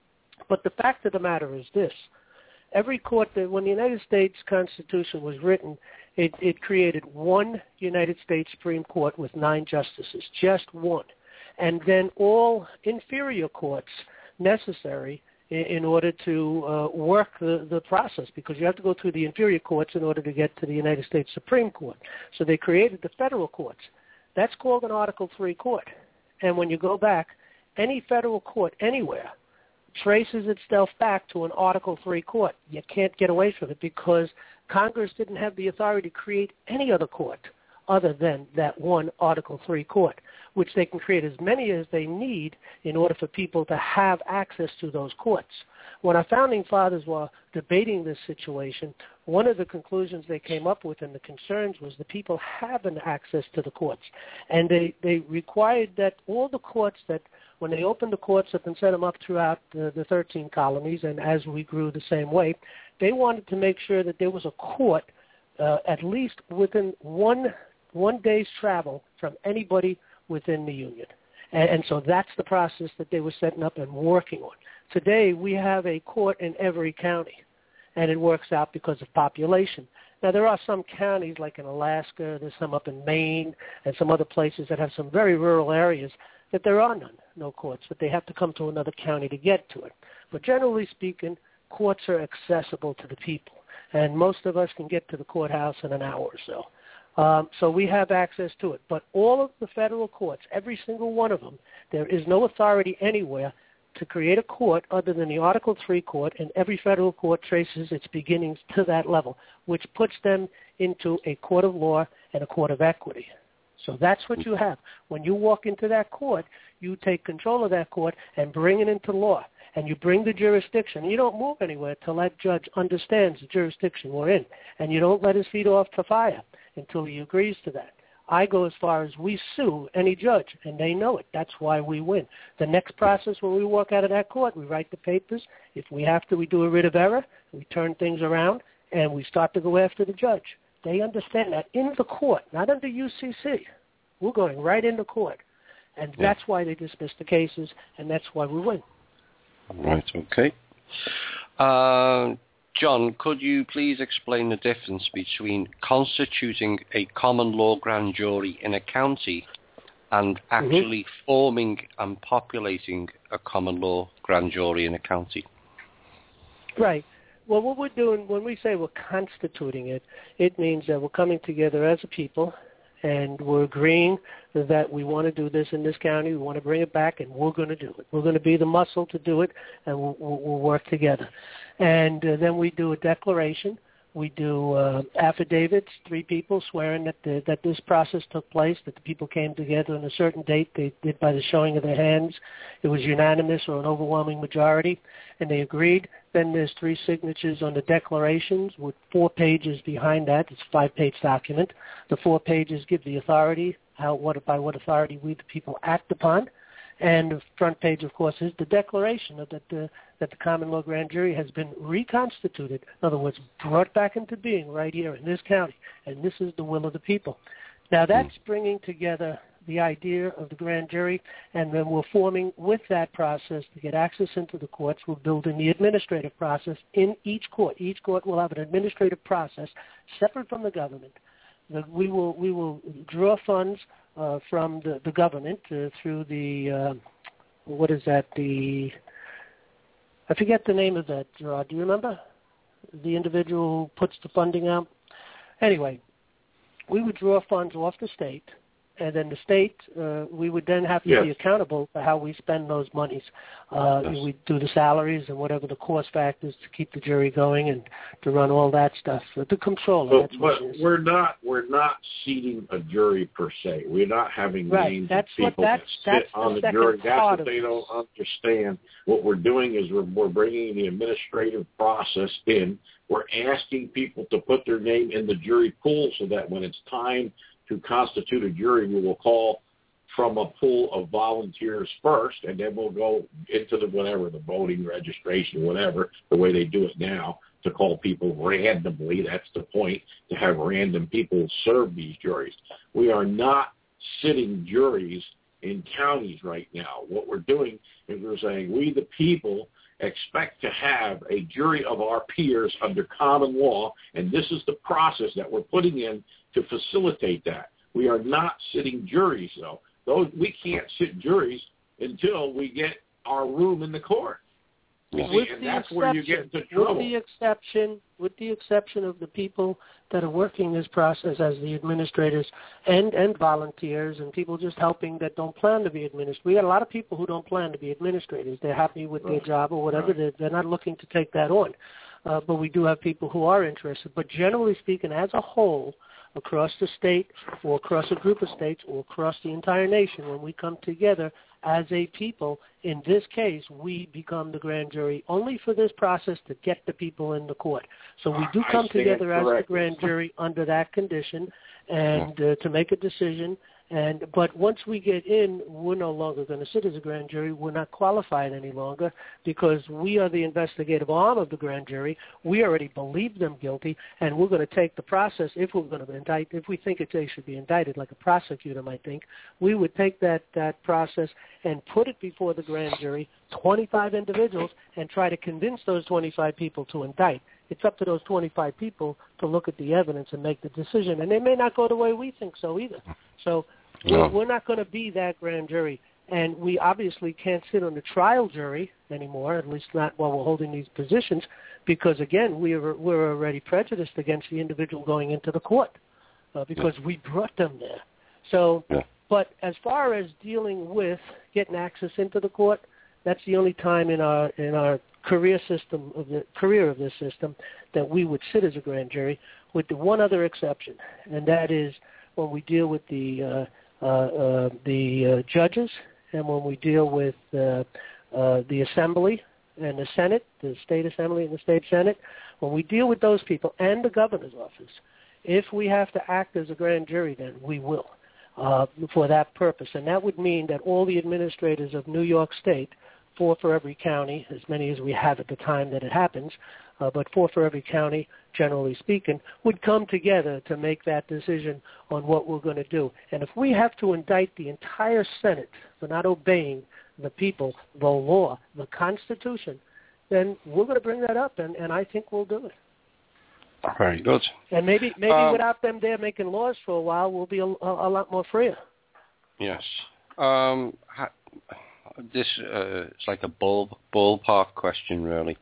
But the fact of the matter is this: every court that, when the United States Constitution was written, it, it created one United States Supreme Court with nine justices, just one. And then all inferior courts necessary in, in order to uh, work the, the process, because you have to go through the inferior courts in order to get to the United States Supreme Court. So they created the federal courts. That's called an Article three court. And when you go back, any federal court anywhere traces itself back to an Article three court. You can't get away from it because Congress didn't have the authority to create any other court other than that one Article three court, which they can create as many as they need in order for people to have access to those courts. When our founding fathers were debating this situation, one of the conclusions they came up with and the concerns was the people having access to the courts. And they, they required that all the courts that, when they opened the courts up and set them up throughout the, the thirteen colonies, and as we grew the same way, they wanted to make sure that there was a court uh, at least within one one day's travel from anybody within the Union. And, and so that's the process that they were setting up and working on. Today, we have a court in every county, and it works out because of population. Now, there are some counties, like in Alaska, there's some up in Maine, and some other places that have some very rural areas that there are none, no courts, but they have to come to another county to get to it. But generally speaking, courts are accessible to the people, and most of us can get to the courthouse in an hour or so. Um, so we have access to it. But all of the federal courts, every single one of them, there is no authority anywhere to create a court other than the Article three court, and every federal court traces its beginnings to that level, which puts them into a court of law and a court of equity. So that's what you have. When you walk into that court, you take control of that court and bring it into law, and you bring the jurisdiction. You don't move anywhere till that judge understands the jurisdiction we're in, and you don't let his feet off the fire until he agrees to that. I go as far as we sue any judge, and they know it. That's why we win. The next process, when we walk out of that court, we write the papers. If we have to, we do a writ of error. We turn things around, and we start to go after the judge. They understand that in the court, not under U C C. We're going right into court, and yeah. that's why they dismiss the cases, and that's why we win. Right, okay. Uh, John, could you please explain the difference between constituting a common law grand jury in a county and actually mm-hmm. forming and populating a common law grand jury in a county? Right. Well, what we're doing, when we say we're constituting it, it means that we're coming together as a people, and we're agreeing that we want to do this in this county, we want to bring it back, and we're going to do it. We're going to be the muscle to do it, and we'll, we'll work together. And uh, then we do a declaration We do uh, affidavits, three people swearing that the, that this process took place, that the people came together on a certain date. They did by the showing of their hands. It was unanimous or an overwhelming majority, and they agreed. Then there's three signatures on the declarations with four pages behind that. It's a five-page document. The four pages give the authority, how what by what authority we the people act upon. And the front page, of course, is the declaration of that the that the common law grand jury has been reconstituted. In other words, brought back into being right here in this county, and this is the will of the people. Now, that's bringing together the idea of the grand jury, and then we're forming with that process to get access into the courts. We're building the administrative process in each court. Each court will have an administrative process separate from the government. The, we will we will draw funds uh, from the, the government uh, through the, uh, what is that, the, I forget the name of that, Gerard. Do you remember? The individual who puts the funding out? Anyway, we would draw funds off the state, and then the state, uh, we would then have to yes. be accountable for how we spend those monies. Uh, yes. We do the salaries and whatever the cost factors to keep the jury going and to run all that stuff. So the controller, but, that's what but it is. we're not we're not seating a jury per se. We're not having right. names that's of people what, that's, that sit that's on the, the jury. That's part what of they this. don't understand. What we're doing is we're, we're bringing the administrative process in. We're asking people to put their name in the jury pool so that when it's time to constitute a jury, we will call from a pool of volunteers first, and then we'll go into the whatever, the voting registration, whatever, the way they do it now, to call people randomly. That's the point, to have random people serve these juries. We are not sitting juries in counties right now. What we're doing is we're saying we, the people, expect to have a jury of our peers under common law, and this is the process that we're putting in to facilitate that. We are not sitting juries, though. Those, we can't sit juries until we get our room in the court. You see, with and the that's exception, where you get into trouble. With the exception, with the exception of the people that are working this process as the administrators and, and volunteers and people just helping that don't plan to be administrators. We got a lot of people who don't plan to be administrators. They're happy with right. their job or whatever. Right. They're, they're not looking to take that on. Uh, but we do have people who are interested. But generally speaking, as a whole, across the state or across a group of states or across the entire nation, when we come together as a people, in this case, we become the grand jury only for this process to get the people in the court. So we do come together as the grand jury under that condition and uh, to make a decision. And but once we get in, we're no longer going to sit as a grand jury. We're not qualified any longer because we are the investigative arm of the grand jury. We already believe them guilty, and we're going to take the process. If we're going to indict, if we think it they should be indicted, like a prosecutor might think, we would take that that process and put it before the grand jury, twenty-five individuals, and try to convince those twenty-five people to indict. It's up to those twenty-five people to look at the evidence and make the decision, and they may not go the way we think so either. So. No. We're, we're not going to be that grand jury, and we obviously can't sit on the trial jury anymore, at least not while we're holding these positions, because, again, we are, we're already prejudiced against the individual going into the court uh, because yeah. we brought them there. So, yeah. But as far as dealing with getting access into the court, that's the only time in our in our career system of the career of this system that we would sit as a grand jury, with the one other exception, and that is when we deal with the uh, Uh, uh, the uh, judges, and when we deal with uh, uh, the Assembly and the Senate, the State Assembly and the State Senate, when we deal with those people and the governor's office, if we have to act as a grand jury, then we will uh, for that purpose. And that would mean that all the administrators of New York State, four for every county, as many as we have at the time that it happens, uh, but four for every county, generally speaking, would come together to make that decision on what we're going to do. And if we have to indict the entire Senate for not obeying the people, the law, the Constitution, then we're going to bring that up, and, and I think we'll do it. Very good. And maybe maybe um, without them there making laws for a while, we'll be a, a, a lot more freer. Yes. Um, ha- this uh, it's like a ball, ballpark question, really.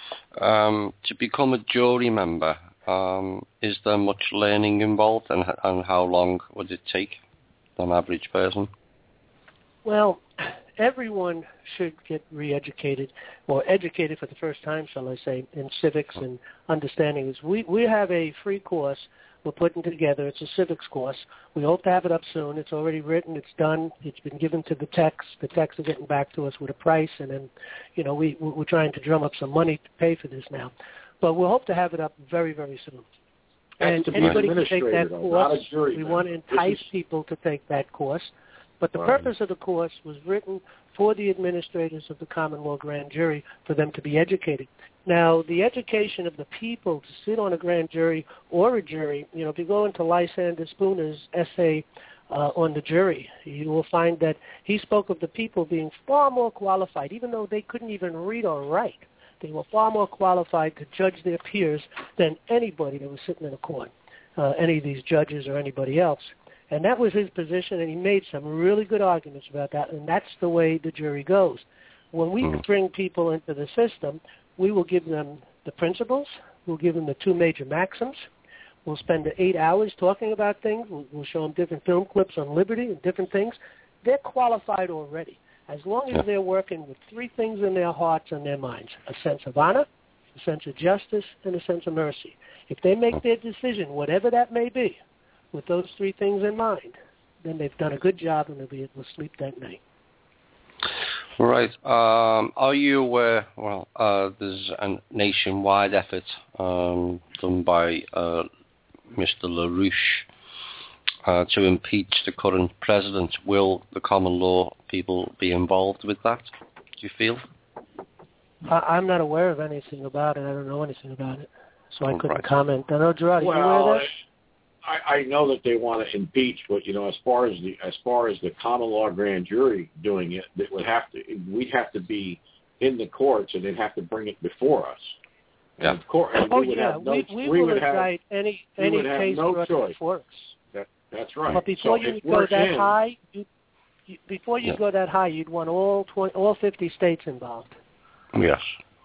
Um, to become a jury member, um, is there much learning involved, and, and how long would it take an average person? Well, everyone should get re-educated or educated for the first time, shall I say, in civics and understanding. Is we, we have a free course we're putting together. It's a civics course. We hope to have it up soon. It's already written. It's done. It's been given to the techs. The techs are getting back to us with a price, and then, you know, we, we're trying to drum up some money to pay for this now. But we'll hope to have it up very, very soon. And anybody can take that course. We want to entice is... people to take that course. But the right. purpose of the course was written for the administrators of the common law grand jury, for them to be educated. Now, the education of the people to sit on a grand jury or a jury, you know, if you go into Lysander Spooner's essay uh, on the jury, you will find that he spoke of the people being far more qualified, even though they couldn't even read or write. They were far more qualified to judge their peers than anybody that was sitting in a court, uh, any of these judges or anybody else. And that was his position, and he made some really good arguments about that, and that's the way the jury goes. When we mm. bring people into the system, we will give them the principles. We'll give them the two major maxims. We'll spend eight hours talking about things. We'll, we'll show them different film clips on liberty and different things. They're qualified already, as long as they're working with three things in their hearts and their minds: a sense of honor, a sense of justice, and a sense of mercy. If they make their decision, whatever that may be, with those three things in mind, then they've done a good job and they'll be able to sleep that night. Right. Um, are you aware, well, uh, there's a nationwide effort um, done by uh, Mister LaRouche uh, to impeach the current president. Will the common law people be involved with that, do you feel? I, I'm not aware of anything about it. I don't know anything about it, so I couldn't right. comment. I know, Gerard, are well, you aware of that? I, I know that they want to impeach, but you know, as far as the as far as the common law grand jury doing it, that would have to we'd have to be in the courts, and they'd have to bring it before us. Yeah. And of course, and oh we would yeah, have no, we, we, we will would have indict any we any would have case no brought choice. before us. That, that's right. But before so you if go we're that in, high, you, you, before you yeah. go that high, you'd want all twenty, all fifty states involved. Yes.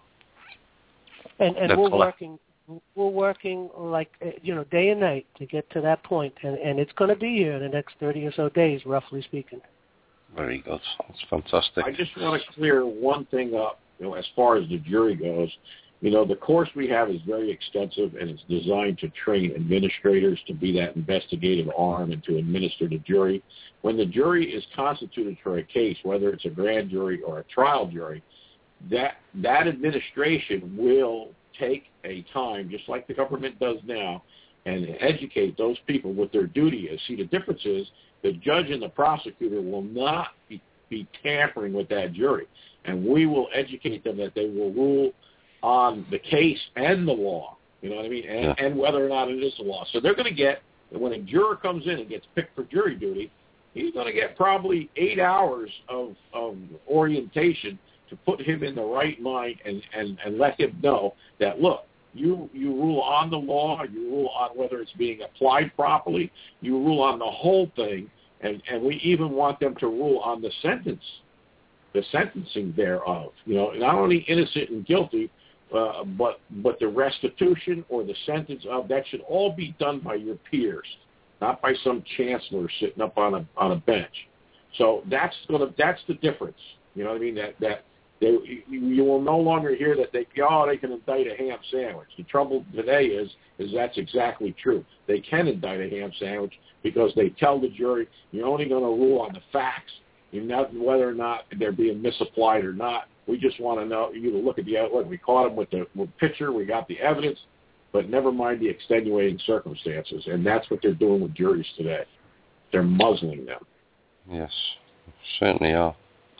And and That's we're all. working. We're working like, you know, day and night to get to that point, and, and it's going to be here in the next thirty or so days, roughly speaking. Very good. That's fantastic. I just want to clear one thing up, you know, as far as the jury goes. You know, the course we have is very extensive, and it's designed to train administrators to be that investigative arm and to administer the jury. When the jury is constituted for a case, whether it's a grand jury or a trial jury, that that administration will take a time, just like the government does now, and educate those people what their duty is. See, the difference is the judge and the prosecutor will not be, be tampering with that jury, and we will educate them that they will rule on the case and the law, you know what I mean, and, yeah. and whether or not it is the law. So they're going to get, when a juror comes in and gets picked for jury duty, he's going to get probably eight hours of, of orientation to put him in the right mind and, and, and let him know that, look, you, you rule on the law, you rule on whether it's being applied properly, you rule on the whole thing, and, and we even want them to rule on the sentence, the sentencing thereof. You know, not only innocent and guilty, uh, but but the restitution or the sentence of, that should all be done by your peers, not by some chancellor sitting up on a on a bench. So that's gonna that's the difference. You know what I mean? That that They, you will no longer hear that they, oh, they can indict a ham sandwich. The trouble today is, is that's exactly true. They can indict a ham sandwich because they tell the jury, you're only going to rule on the facts, you know, whether or not they're being misapplied or not. We just want to know, you to look at the outlook. We caught them with the with picture, we got the evidence, but never mind the extenuating circumstances. And that's what they're doing with juries today. They're muzzling them. Yes, certainly are.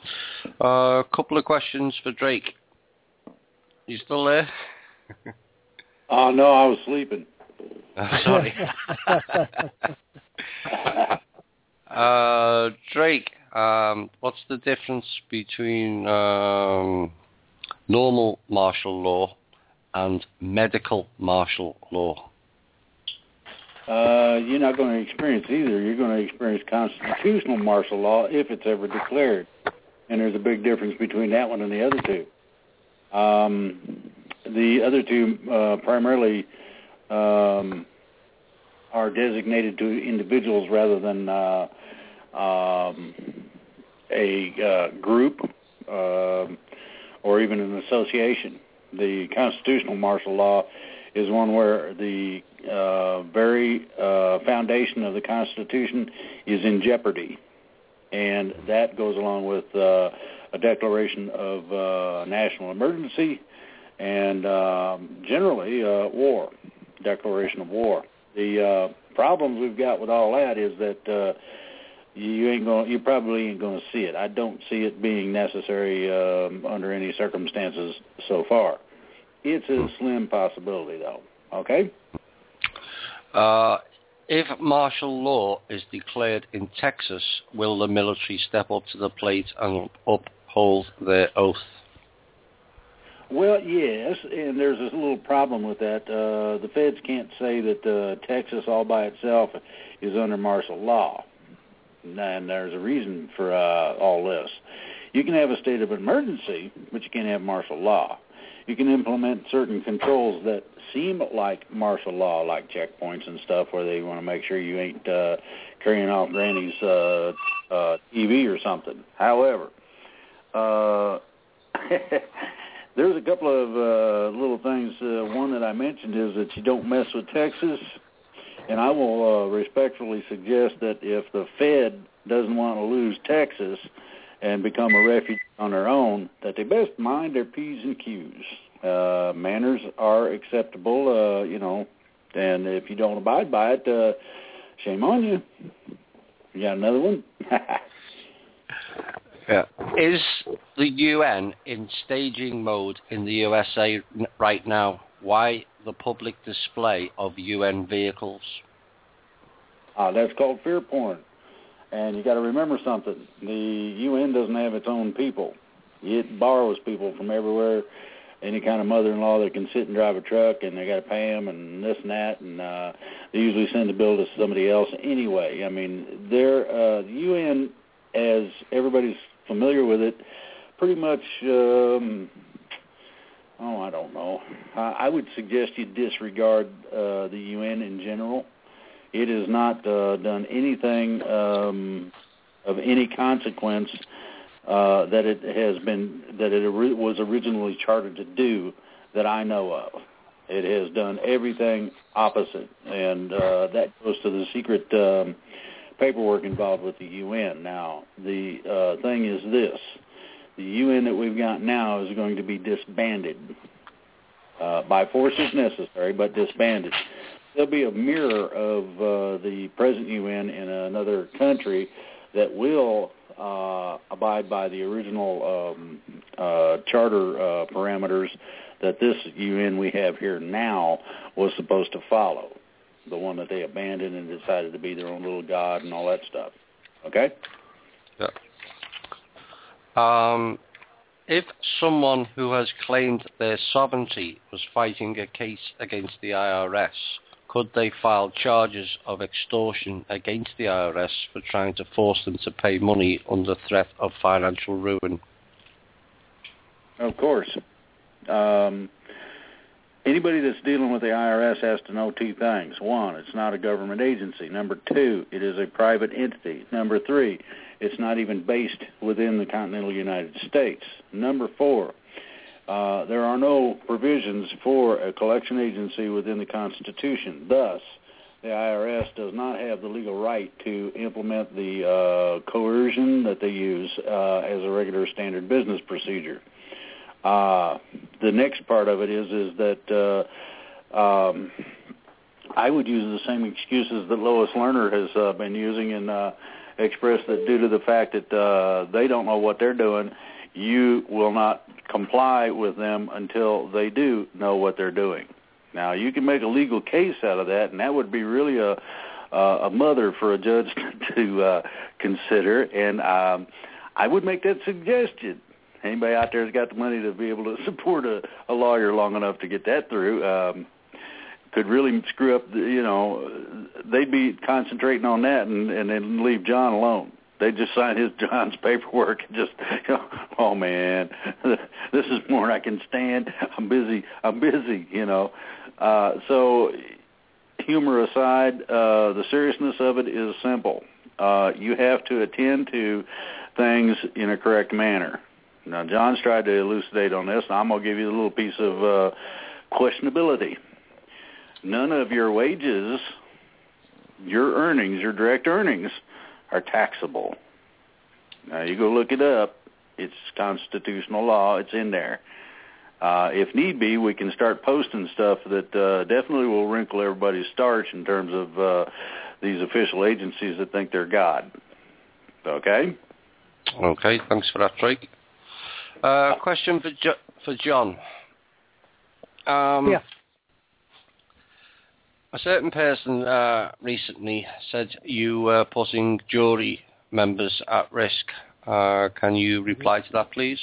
A uh, couple of questions for Drake. You still there? Oh, uh, no, I was sleeping. Oh, sorry. uh, Drake, um, what's the difference between um, normal martial law and medical martial law? Uh, you're not going to experience either. You're going to experience constitutional martial law if it's ever declared. And there's a big difference between that one and the other two. Um, the other two uh, primarily um, are designated to individuals rather than uh, um, a uh, group uh, or even an association. The constitutional martial law is one where the uh, very uh, foundation of the Constitution is in jeopardy, and that goes along with uh, a declaration of uh, national emergency and um, generally uh, war, declaration of war. The uh, problems we've got with all that is that uh, you ain't going, you probably ain't going to see it. I don't see it being necessary um, under any circumstances so far. It's a slim possibility, though. Okay? Uh, if martial law is declared in Texas, will the military step up to the plate and uphold their oath? Well, yes, and there's a little problem with that. Uh, the feds can't say that uh, Texas all by itself is under martial law, and there's a reason for uh, all this. You can have a state of emergency, but you can't have martial law. You can implement certain controls that seem like martial law, like checkpoints and stuff, where they want to make sure you ain't uh, carrying off Granny's uh, uh, T V or something. However, uh, there's a couple of uh, little things. Uh, one that I mentioned is that you don't mess with Texas, and I will uh, respectfully suggest that if the Fed doesn't want to lose Texas and become a refuge on their own, that they best mind their P's and Q's. Uh, manners are acceptable, uh, you know, and if you don't abide by it, uh, shame on you. You got another one? Yeah. Is the U N in staging mode in the U S A right now? Why the public display of U N vehicles? Uh, that's called fear porn. And you got to remember something. The U N doesn't have its own people. It borrows people from everywhere. Any kind of mother-in-law that can sit and drive a truck, and they got to pay them and this and that, and uh, they usually send the bill to somebody else anyway. I mean, they're, uh, the U N, as everybody's familiar with it, pretty much, um, oh, I don't know. I, I would suggest you disregard uh, the U N in general. It has not uh, done anything um, of any consequence uh, that it has been that it ori- was originally chartered to do that I know of. It has done everything opposite, and uh, that goes to the secret um, paperwork involved with the U N. Now, the uh, thing is this: the U N that we've got now is going to be disbanded uh, by force if necessary, but disbanded. There'll be a mirror of uh, the present U N in another country that will uh, abide by the original um, uh, charter uh, parameters that this U N we have here now was supposed to follow, the one that they abandoned and decided to be their own little god and all that stuff. Okay? Yeah. Um, if someone who has claimed their sovereignty was fighting a case against the I R S, could they file charges of extortion against the I R S for trying to force them to pay money under threat of financial ruin? Of course. Um, anybody that's dealing with the I R S has to know two things. One, it's not a government agency. Number two, it is a private entity. Number three, it's not even based within the continental United States. Number four, Uh, there are no provisions for a collection agency within the Constitution. Thus, the I R S does not have the legal right to implement the uh, coercion that they use uh, as a regular standard business procedure. Uh, the next part of it is is that uh, um, I would use the same excuses that Lois Lerner has uh, been using and uh, express that due to the fact that uh, they don't know what they're doing, you will not comply with them until they do know what they're doing. Now, you can make a legal case out of that, and that would be really a uh, a mother for a judge to uh, consider, and um, I would make that suggestion. Anybody out there has got the money to be able to support a, a lawyer long enough to get that through um, could really screw up, the, you know, they'd be concentrating on that and, and then leave John alone. They just sign his John's paperwork and just, you know, oh man, this is more than I can stand. I'm busy. I'm busy. You know. Uh, so, humor aside, uh, the seriousness of it is simple. Uh, you have to attend to things in a correct manner. Now, John's tried to elucidate on this, and I'm going to give you a little piece of uh, questionability. None of your wages, your earnings, your direct earnings, are taxable. Now, you go look it up. It's constitutional law. It's in there. Uh, if need be, we can start posting stuff that uh, definitely will wrinkle everybody's starch in terms of uh, these official agencies that think they're God. Okay? Okay, thanks for that, Drake. Uh, question for jo- for John. Um, yeah. A certain person uh, recently said you were putting jury members at risk. Uh, can you reply to that, please?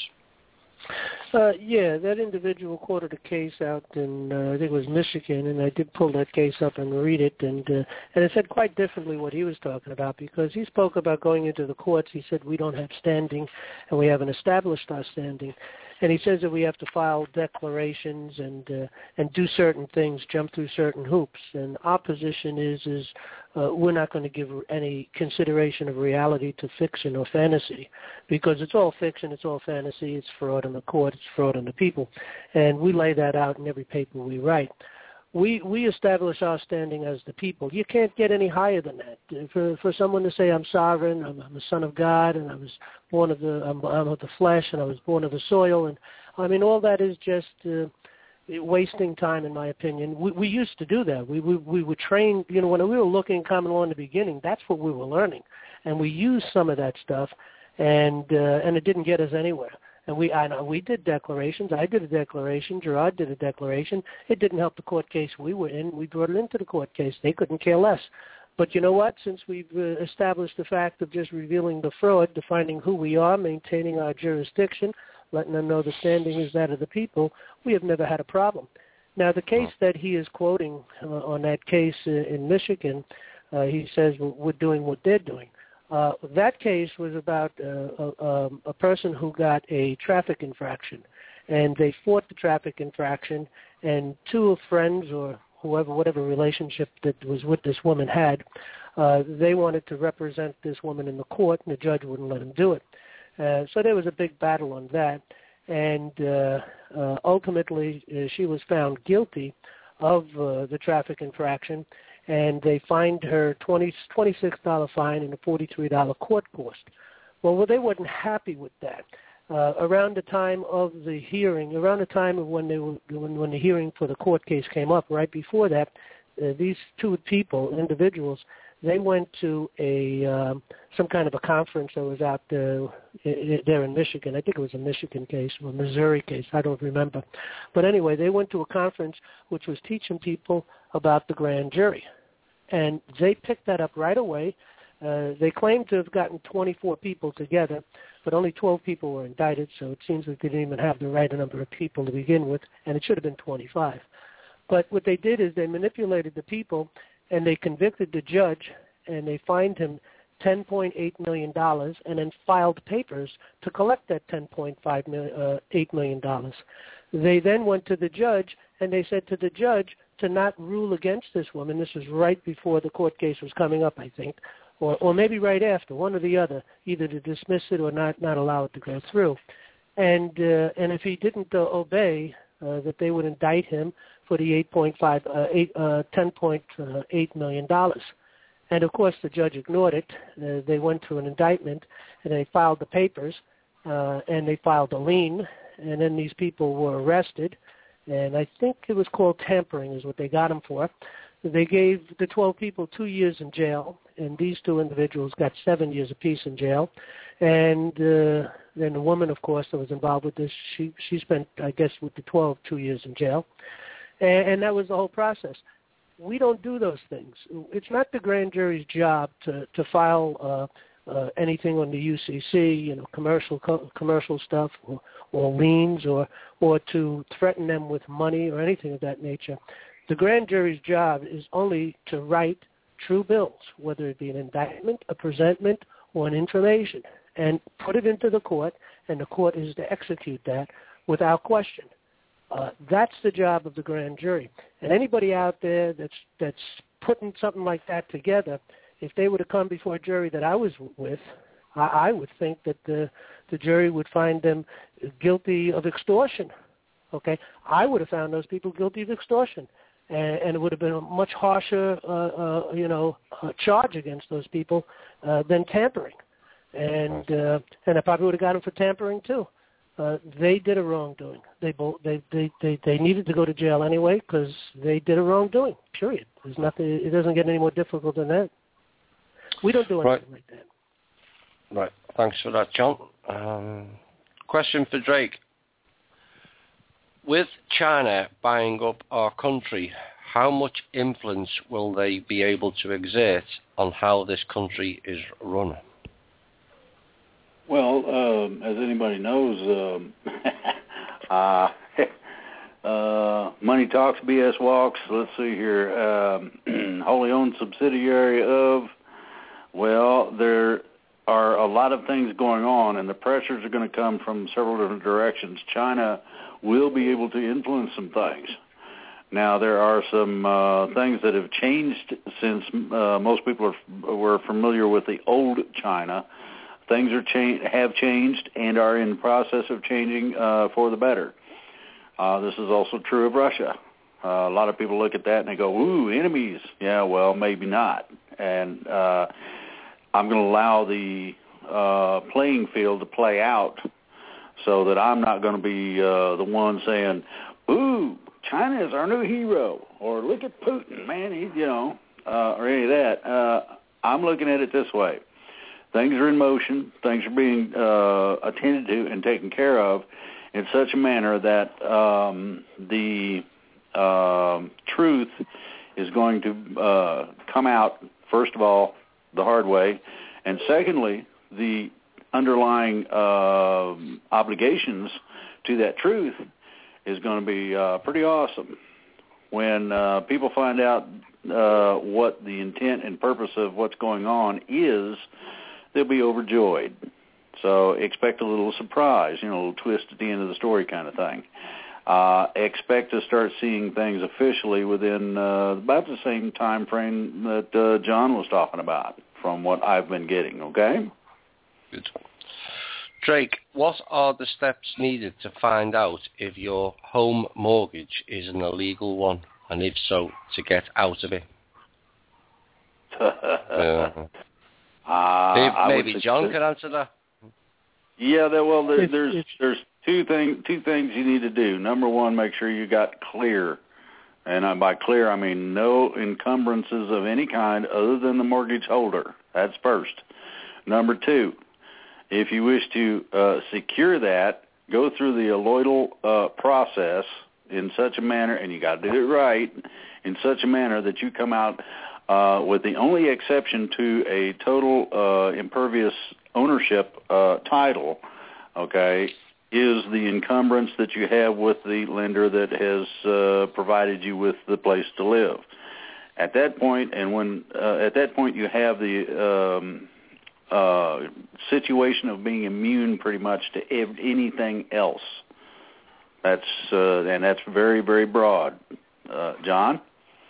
Uh, yeah, that individual quoted a case out in, uh, I think it was Michigan, and I did pull that case up and read it, and uh, and it said quite differently what he was talking about, because he spoke about going into the courts. He said we don't have standing, and we haven't established our standing. And he says that we have to file declarations and uh, and do certain things, jump through certain hoops. And our position is is uh, we're not going to give any consideration of reality to fiction or fantasy, because it's all fiction, it's all fantasy, it's fraud on the court, it's fraud on the people, and we lay that out in every paper we write. We we establish our standing as the people. You can't get any higher than that. For for someone to say I'm sovereign, I'm, I'm a son of God, and I was born of the I'm, I'm of the flesh, and I was born of the soil, and I mean all that is just uh, wasting time, in my opinion. We we used to do that. We we we were trained. You know, when we were looking at common law in the beginning, that's what we were learning, and we used some of that stuff, and uh, and it didn't get us anywhere. And we I know we did declarations. I did a declaration. Gerard did a declaration. It didn't help the court case we were in. We brought it into the court case. They couldn't care less. But you know what? Since we've uh, established the fact of just revealing the fraud, defining who we are, maintaining our jurisdiction, letting them know the standing is that of the people, we have never had a problem. Now, the case that he is quoting uh, on that case uh, in Michigan, uh, he says we're doing what they're doing. Uh, that case was about uh, a, a person who got a traffic infraction, and they fought the traffic infraction, and two friends or whoever, whatever relationship that was with this woman had, uh, they wanted to represent this woman in the court, and the judge wouldn't let them do it. Uh, so there was a big battle on that, and uh, uh, ultimately uh, she was found guilty of uh, the traffic infraction, and they fined her twenty, twenty-six dollars fine and a forty-three dollars court cost. Well, well, they weren't happy with that. Uh, around the time of the hearing, around the time of when they were, when, when the hearing for the court case came up, right before that, uh, these two people, individuals, they went to a um, some kind of a conference that was out there, there in Michigan. I think it was a Michigan case or a Missouri case. I don't remember. But anyway, they went to a conference which was teaching people about the grand jury. And they picked that up right away. Uh, they claimed to have gotten twenty-four people together, but only twelve people were indicted, so it seems that they didn't even have the right number of people to begin with, and it should have been twenty-five. But what they did is they manipulated the people, and they convicted the judge, and they fined him ten point eight million dollars and then filed papers to collect that ten point eight million dollars. They then went to the judge, and they said to the judge to not rule against this woman. This was right before the court case was coming up, I think, or, or maybe right after, one or the other, either to dismiss it or not, not allow it to go through. And uh, and if he didn't uh, obey, uh, that they would indict him for the eight point five, uh, eight, uh, ten point eight million dollars. And of course, the judge ignored it. Uh, they went to an indictment, and they filed the papers, uh, and they filed a lien, and then these people were arrested. And I think it was called tampering is what they got them for. They gave the twelve people two years in jail, and these two individuals got seven years apiece in jail. And uh, then the woman, of course, that was involved with this, she, she spent, I guess, with the twelve, two years in jail. And, and that was the whole process. We don't do those things. It's not the grand jury's job to, to file uh, uh, anything on the U C C, you know, commercial co- commercial stuff, or, or liens, or or to threaten them with money or anything of that nature. The grand jury's job is only to write true bills, whether it be an indictment, a presentment, or an information, and put it into the court, and the court is to execute that without question. Uh, that's the job of the grand jury. And anybody out there that's that's putting something like that together, if they were to come before a jury that I was with, I, I would think that the the jury would find them guilty of extortion. Okay, I would have found those people guilty of extortion, and, and it would have been a much harsher, uh, uh, you know, uh, charge against those people uh, than tampering, and uh, and I probably would have got them for tampering too. Uh, they did a wrongdoing. They both they, they they they needed to go to jail anyway because they did a wrongdoing. Period. There's nothing. It doesn't get any more difficult than that. We don't do anything right. like that. Right. Thanks for that, John. Um, question for Drake. With China buying up our country, how much influence will they be able to exert on how this country is run? Well, um, as anybody knows, um, uh, uh, money talks, B S walks. Let's see here. Um, wholly owned subsidiary of, well, there are a lot of things going on, and the pressures are going to come from several different directions. China will be able to influence some things. Now, there are some uh, things that have changed since uh, most people are, were familiar with the old China. Things are cha- have changed and are in the process of changing uh, for the better. Uh, this is also true of Russia. Uh, a lot of people look at that and they go, ooh, enemies. Yeah, well, maybe not. And uh, I'm going to allow the uh, playing field to play out so that I'm not going to be uh, the one saying, ooh, China is our new hero, or look at Putin, man, he, you know, uh, or any of that. Uh, I'm looking at it this way. Things are in motion. Things are being uh, attended to and taken care of in such a manner that um, the uh, truth is going to uh, come out, first of all, the hard way, and secondly, the underlying uh, obligations to that truth is going to be uh, pretty awesome. When uh, people find out uh, what the intent and purpose of what's going on is, they'll be overjoyed. So expect a little surprise, you know, a little twist at the end of the story kind of thing. Uh, expect to start seeing things officially within uh, about the same time frame that uh, John was talking about from what I've been getting, okay? Good. Drake, what are the steps needed to find out if your home mortgage is an illegal one, and if so, to get out of it? yeah. Uh, Maybe, maybe John suggest- can answer that. Yeah, there, well, there, If- there's if- there's two thing two things you need to do. Number one, make sure you got clear, and uh, by clear I mean no encumbrances of any kind other than the mortgage holder. That's first. Number two, if you wish to uh, secure that, go through the alloidal uh, process in such a manner, and you got to do it right, in such a manner that you come out uh, with the only exception to a total uh, impervious ownership uh, title, okay, is the encumbrance that you have with the lender that has uh, provided you with the place to live. At that point, and when uh, at that point you have the um, uh, situation of being immune pretty much to ev- anything else. That's uh, and that's very, very broad. Uh, John?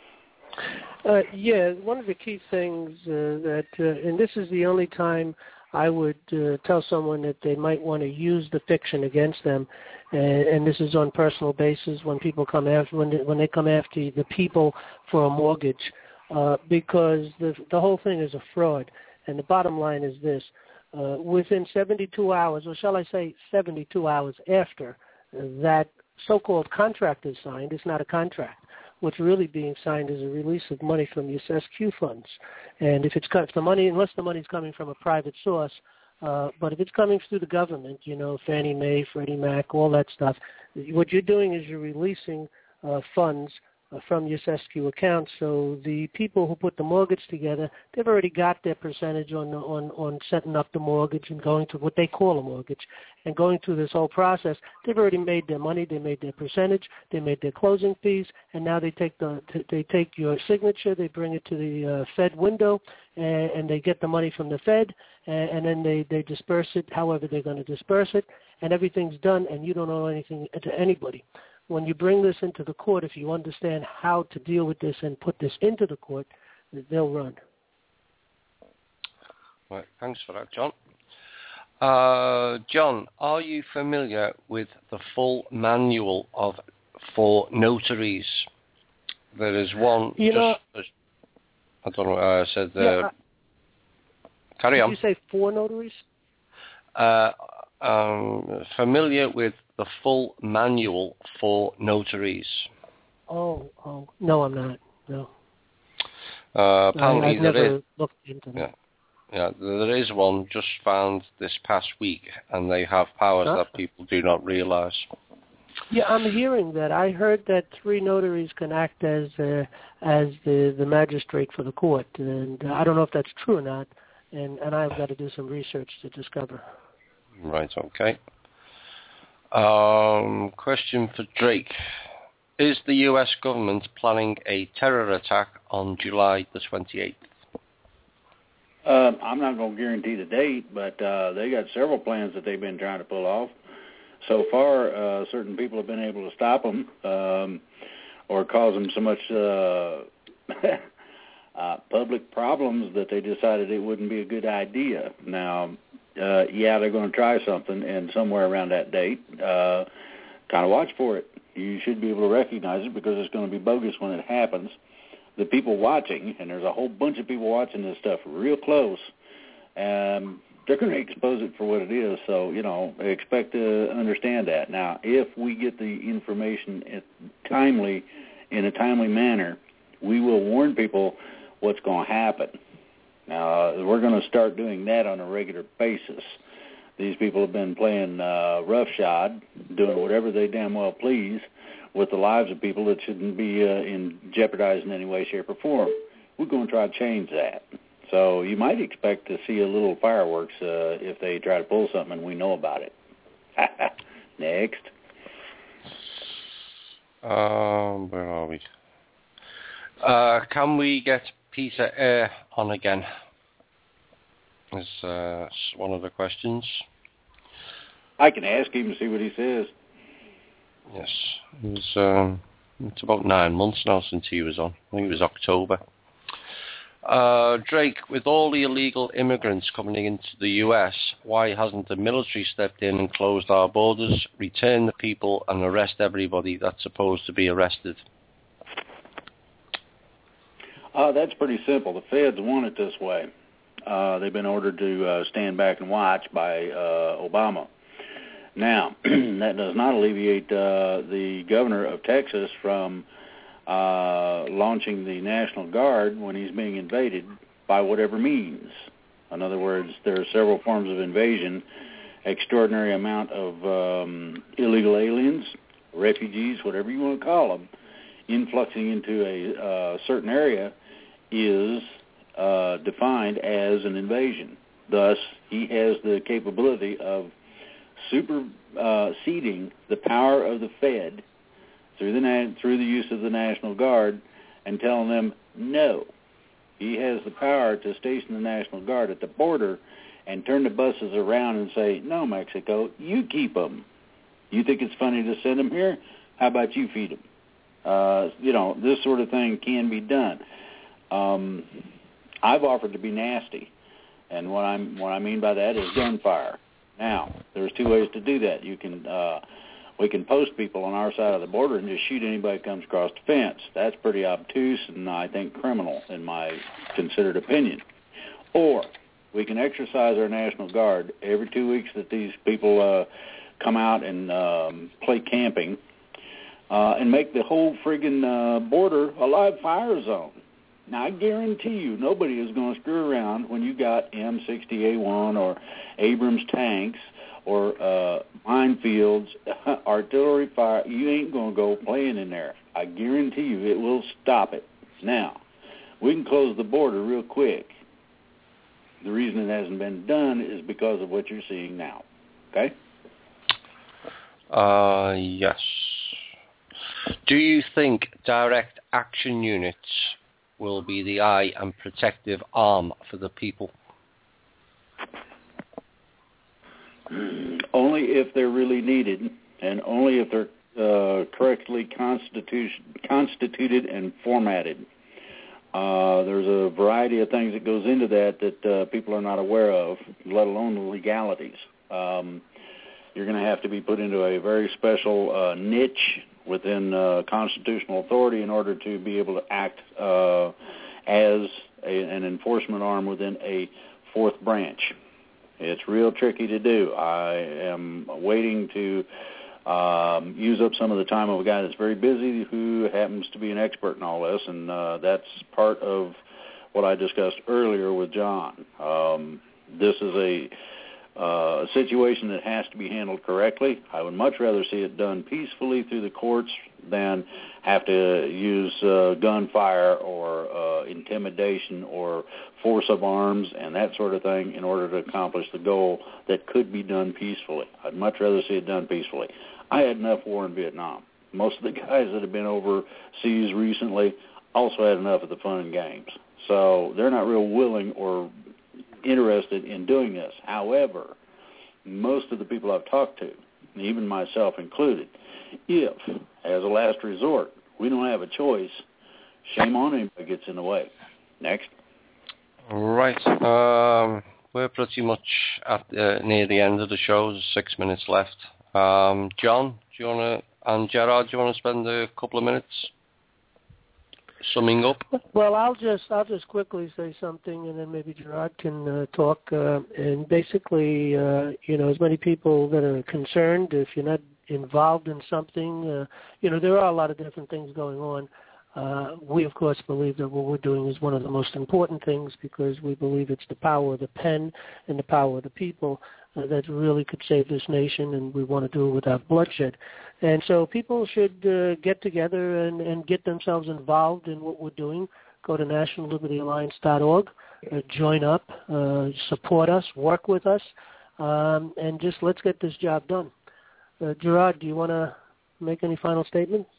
Uh, yeah, one of the key things uh, that, uh, and this is the only time I would uh, tell someone that they might want to use the fiction against them, and, and this is on personal basis when people come after when they, when they come after the people for a mortgage, uh, because the the whole thing is a fraud. And the bottom line is this: uh, within seventy-two hours, or shall I say seventy-two hours after that so-called contract is signed, it's not a contract. What's really being signed is a release of money from your S Q funds. And if it's if the money, unless the money's coming from a private source, uh, but if it's coming through the government, you know, Fannie Mae, Freddie Mac, all that stuff, what you're doing is you're releasing uh, funds uh, from your S Q account. So the people who put the mortgage together, they've already got their percentage on on on setting up the mortgage and going to what they call a mortgage. And going through this whole process, they've already made their money, they made their percentage, they made their closing fees, and now they take the they take your signature, they bring it to the uh, Fed window, and, and they get the money from the Fed, and, and then they, they disperse it however they're going to disperse it, and everything's done, and you don't owe anything to anybody. When you bring this into the court, if you understand how to deal with this and put this into the court, they'll run. Right, thanks for that, John. Uh, John, are you familiar with the full manual of for notaries? There is one. You just, know, I don't know. I said. Uh, yeah, I, carry did on. you say four notaries? Uh, um, familiar with the full manual for notaries? Oh, oh, no, I'm not. No. Uh, apparently I, I've there never is. looked into that. Yeah. Yeah, there is one just found this past week, and they have powers Huh? that people do not realize. Yeah, I'm hearing that. I heard that three notaries can act as uh, as the, the magistrate for the court, and uh, I don't know if that's true or not, and, and I've got to do some research to discover. Right, okay. Um, question for Drake. Is the U S government planning a terror attack on July the twenty-eighth? Uh, I'm not going to guarantee the date, but uh, they got several plans that they've been trying to pull off. So far, uh, certain people have been able to stop them um, or cause them so much uh, uh, public problems that they decided it wouldn't be a good idea. Now, uh, yeah, they're going to try something, and somewhere around that date, uh, kind of watch for it. You should be able to recognize it because it's going to be bogus when it happens. The people watching, and there's a whole bunch of people watching this stuff real close, um, they're going to expose it for what it is. So, you know, expect to understand that. Now, if we get the information timely, in a timely manner, we will warn people what's going to happen. Now, we're going to start doing that on a regular basis. These people have been playing uh, roughshod, doing whatever they damn well please with the lives of people that shouldn't be uh, in jeopardized in any way, shape, or form. We're going to try to change that. So you might expect to see a little fireworks uh, if they try to pull something and we know about it. Next. Um, where are we? Uh, can we get Peter Eyre on again? Is uh, one of the questions. I can ask him and see what he says. Yes, it was, um, it's about nine months now since he was on. I think it was October. Uh, Drake, with all the illegal immigrants coming into the U S, why hasn't the military stepped in and closed our borders, returned the people, and arrest everybody that's supposed to be arrested? Uh, that's pretty simple. The feds want it this way. Uh, they've been ordered to uh, stand back and watch by uh, Obama. Now, that does not alleviate uh, the governor of Texas from uh, launching the National Guard when he's being invaded by whatever means. In other words, there are several forms of invasion, extraordinary amount of um, illegal aliens, refugees, whatever you want to call them, influxing into a uh, certain area is uh, defined as an invasion. Thus, he has the capability of superseding the power of the Fed through the na- through the use of the National Guard and telling them no. He has the power to station the National Guard at the border and turn the buses around and say, no, Mexico, you keep them. You think it's funny to send them here? How about you feed them? Uh, you know, this sort of thing can be done. Um, I've offered to be nasty, and what I'm what I mean by that is gunfire. Now, there's two ways to do that. You can, uh, we can post people on our side of the border and just shoot anybody who comes across the fence. That's pretty obtuse and I think criminal in my considered opinion. Or we can exercise our National Guard every two weeks that these people uh, come out and um, play camping uh, and make the whole friggin' uh, border a live fire zone. Now, I guarantee you nobody is going to screw around when you got M sixty A one or Abrams tanks or uh, minefields, artillery fire. You ain't going to go playing in there. I guarantee you it will stop it. Now, we can close the border real quick. The reason it hasn't been done is because of what you're seeing now. Okay? Uh, yes. Do you think direct action units will be the eye and protective arm for the people? Only if they're really needed, and only if they're uh, correctly constituted and formatted. Uh, there's a variety of things that goes into that that uh, people are not aware of, let alone the legalities. Um, you're going to have to be put into a very special uh, niche within uh, constitutional authority in order to be able to act uh, as a, an enforcement arm within a fourth branch. It's real tricky to do. I am waiting to um, use up some of the time of a guy that's very busy who happens to be an expert in all this, and uh, that's part of what I discussed earlier with John. Um, this is a uh, situation that has to be handled correctly. I would much rather see it done peacefully through the courts than have to use uh, gunfire or uh, intimidation or force of arms and that sort of thing in order to accomplish the goal that could be done peacefully. I'd much rather see it done peacefully. I had enough war in Vietnam. Most of the guys that have been overseas recently also had enough of the fun and games. So they're not real willing or interested in doing this. However, most of the people I've talked to, even myself included, if, as a last resort, we don't have a choice, shame on anybody that gets in the way. Next. Right. Um, we're pretty much at uh, near the end of the show. There's six minutes left. Um, John, do you want to, and Gerard, do you want to spend a couple of minutes summing up? Well, I'll just I'll just quickly say something, and then maybe Gerard can uh, talk. Uh, and basically, uh, you know, as many people that are concerned, if you're not involved in something, uh, you know, there are a lot of different things going on. Uh, we, of course, believe that what we're doing is one of the most important things because we believe it's the power of the pen and the power of the people uh, that really could save this nation, and we want to do it without bloodshed. And so people should uh, get together and, and get themselves involved in what we're doing. Go to national liberty alliance dot org, uh, join up, uh, support us, work with us, um, and just let's get this job done. Uh, Gerard, do you want to make any final statements?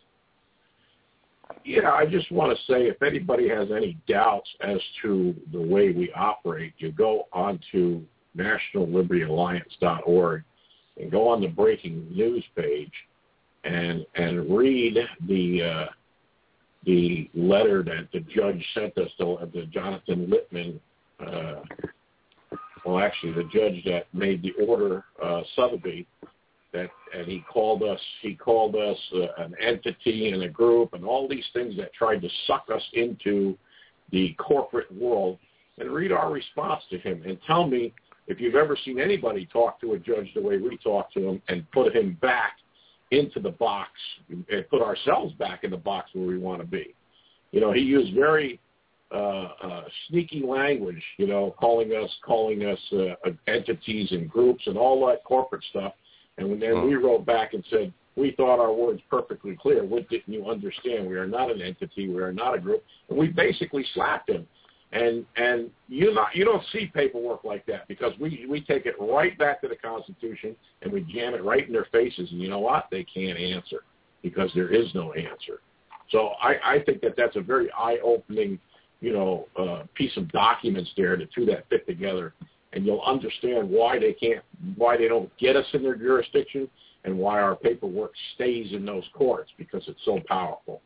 Yeah, I just want to say if anybody has any doubts as to the way we operate, you go on to national liberty alliance dot org and go on the breaking news page and and read the uh, the letter that the judge sent us to, to Jonathan Littman. Uh, well, actually, the judge that made the order, uh, Sotheby. That and he called us. He called us uh, an entity and a group, and all these things that tried to suck us into the corporate world. And read our response to him, and tell me if you've ever seen anybody talk to a judge the way we talk to him, and put him back into the box, and put ourselves back in the box where we want to be. You know, he used very uh, uh, sneaky language. You know, calling us, calling us uh, entities and groups and all that corporate stuff. And then we wrote back and said, we thought our words perfectly clear. What didn't you understand? We are not an entity. We are not a group. And we basically slapped him. And and you not you don't see paperwork like that because we, we take it right back to the Constitution and we jam it right in their faces. And you know what? They can't answer because there is no answer. So I, I think that that's a very eye-opening, you know, uh, piece of documents there, the two that fit together. And you'll understand why they can't, why they don't get us in their jurisdiction, and why our paperwork stays in those courts because it's so powerful.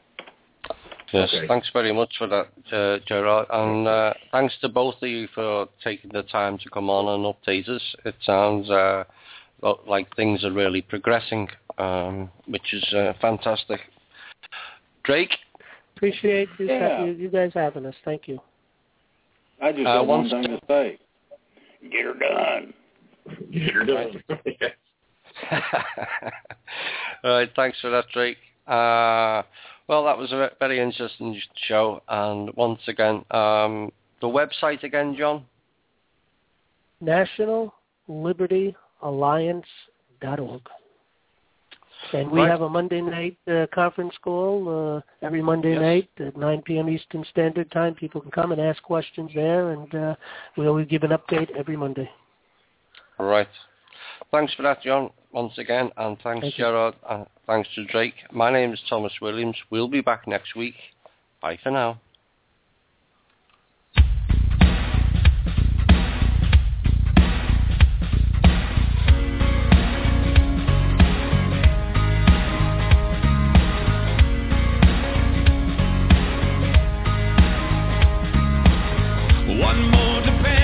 Yes, okay. Thanks very much for that, uh, Gerard, and uh, thanks to both of you for taking the time to come on and update us. It sounds uh, like things are really progressing, um, which is uh, fantastic. Drake? Appreciate you, yeah. you, you guys having us. Thank you. I just uh, got one thing to say. Get her done. Get her done. All right, thanks for that, Drake. Uh, well, that was a very interesting show. And once again, um, the website again, John? national liberty alliance dot org. And we right. have a Monday night uh, conference call uh, every Monday yes. night at nine p.m. Eastern Standard Time. People can come and ask questions there, and uh, we always give an update every Monday. All right. Thanks for that, John, once again, and thanks, Thank Gerard, and thanks to Drake. My name is Thomas Williams. We'll be back next week. Bye for now. all depends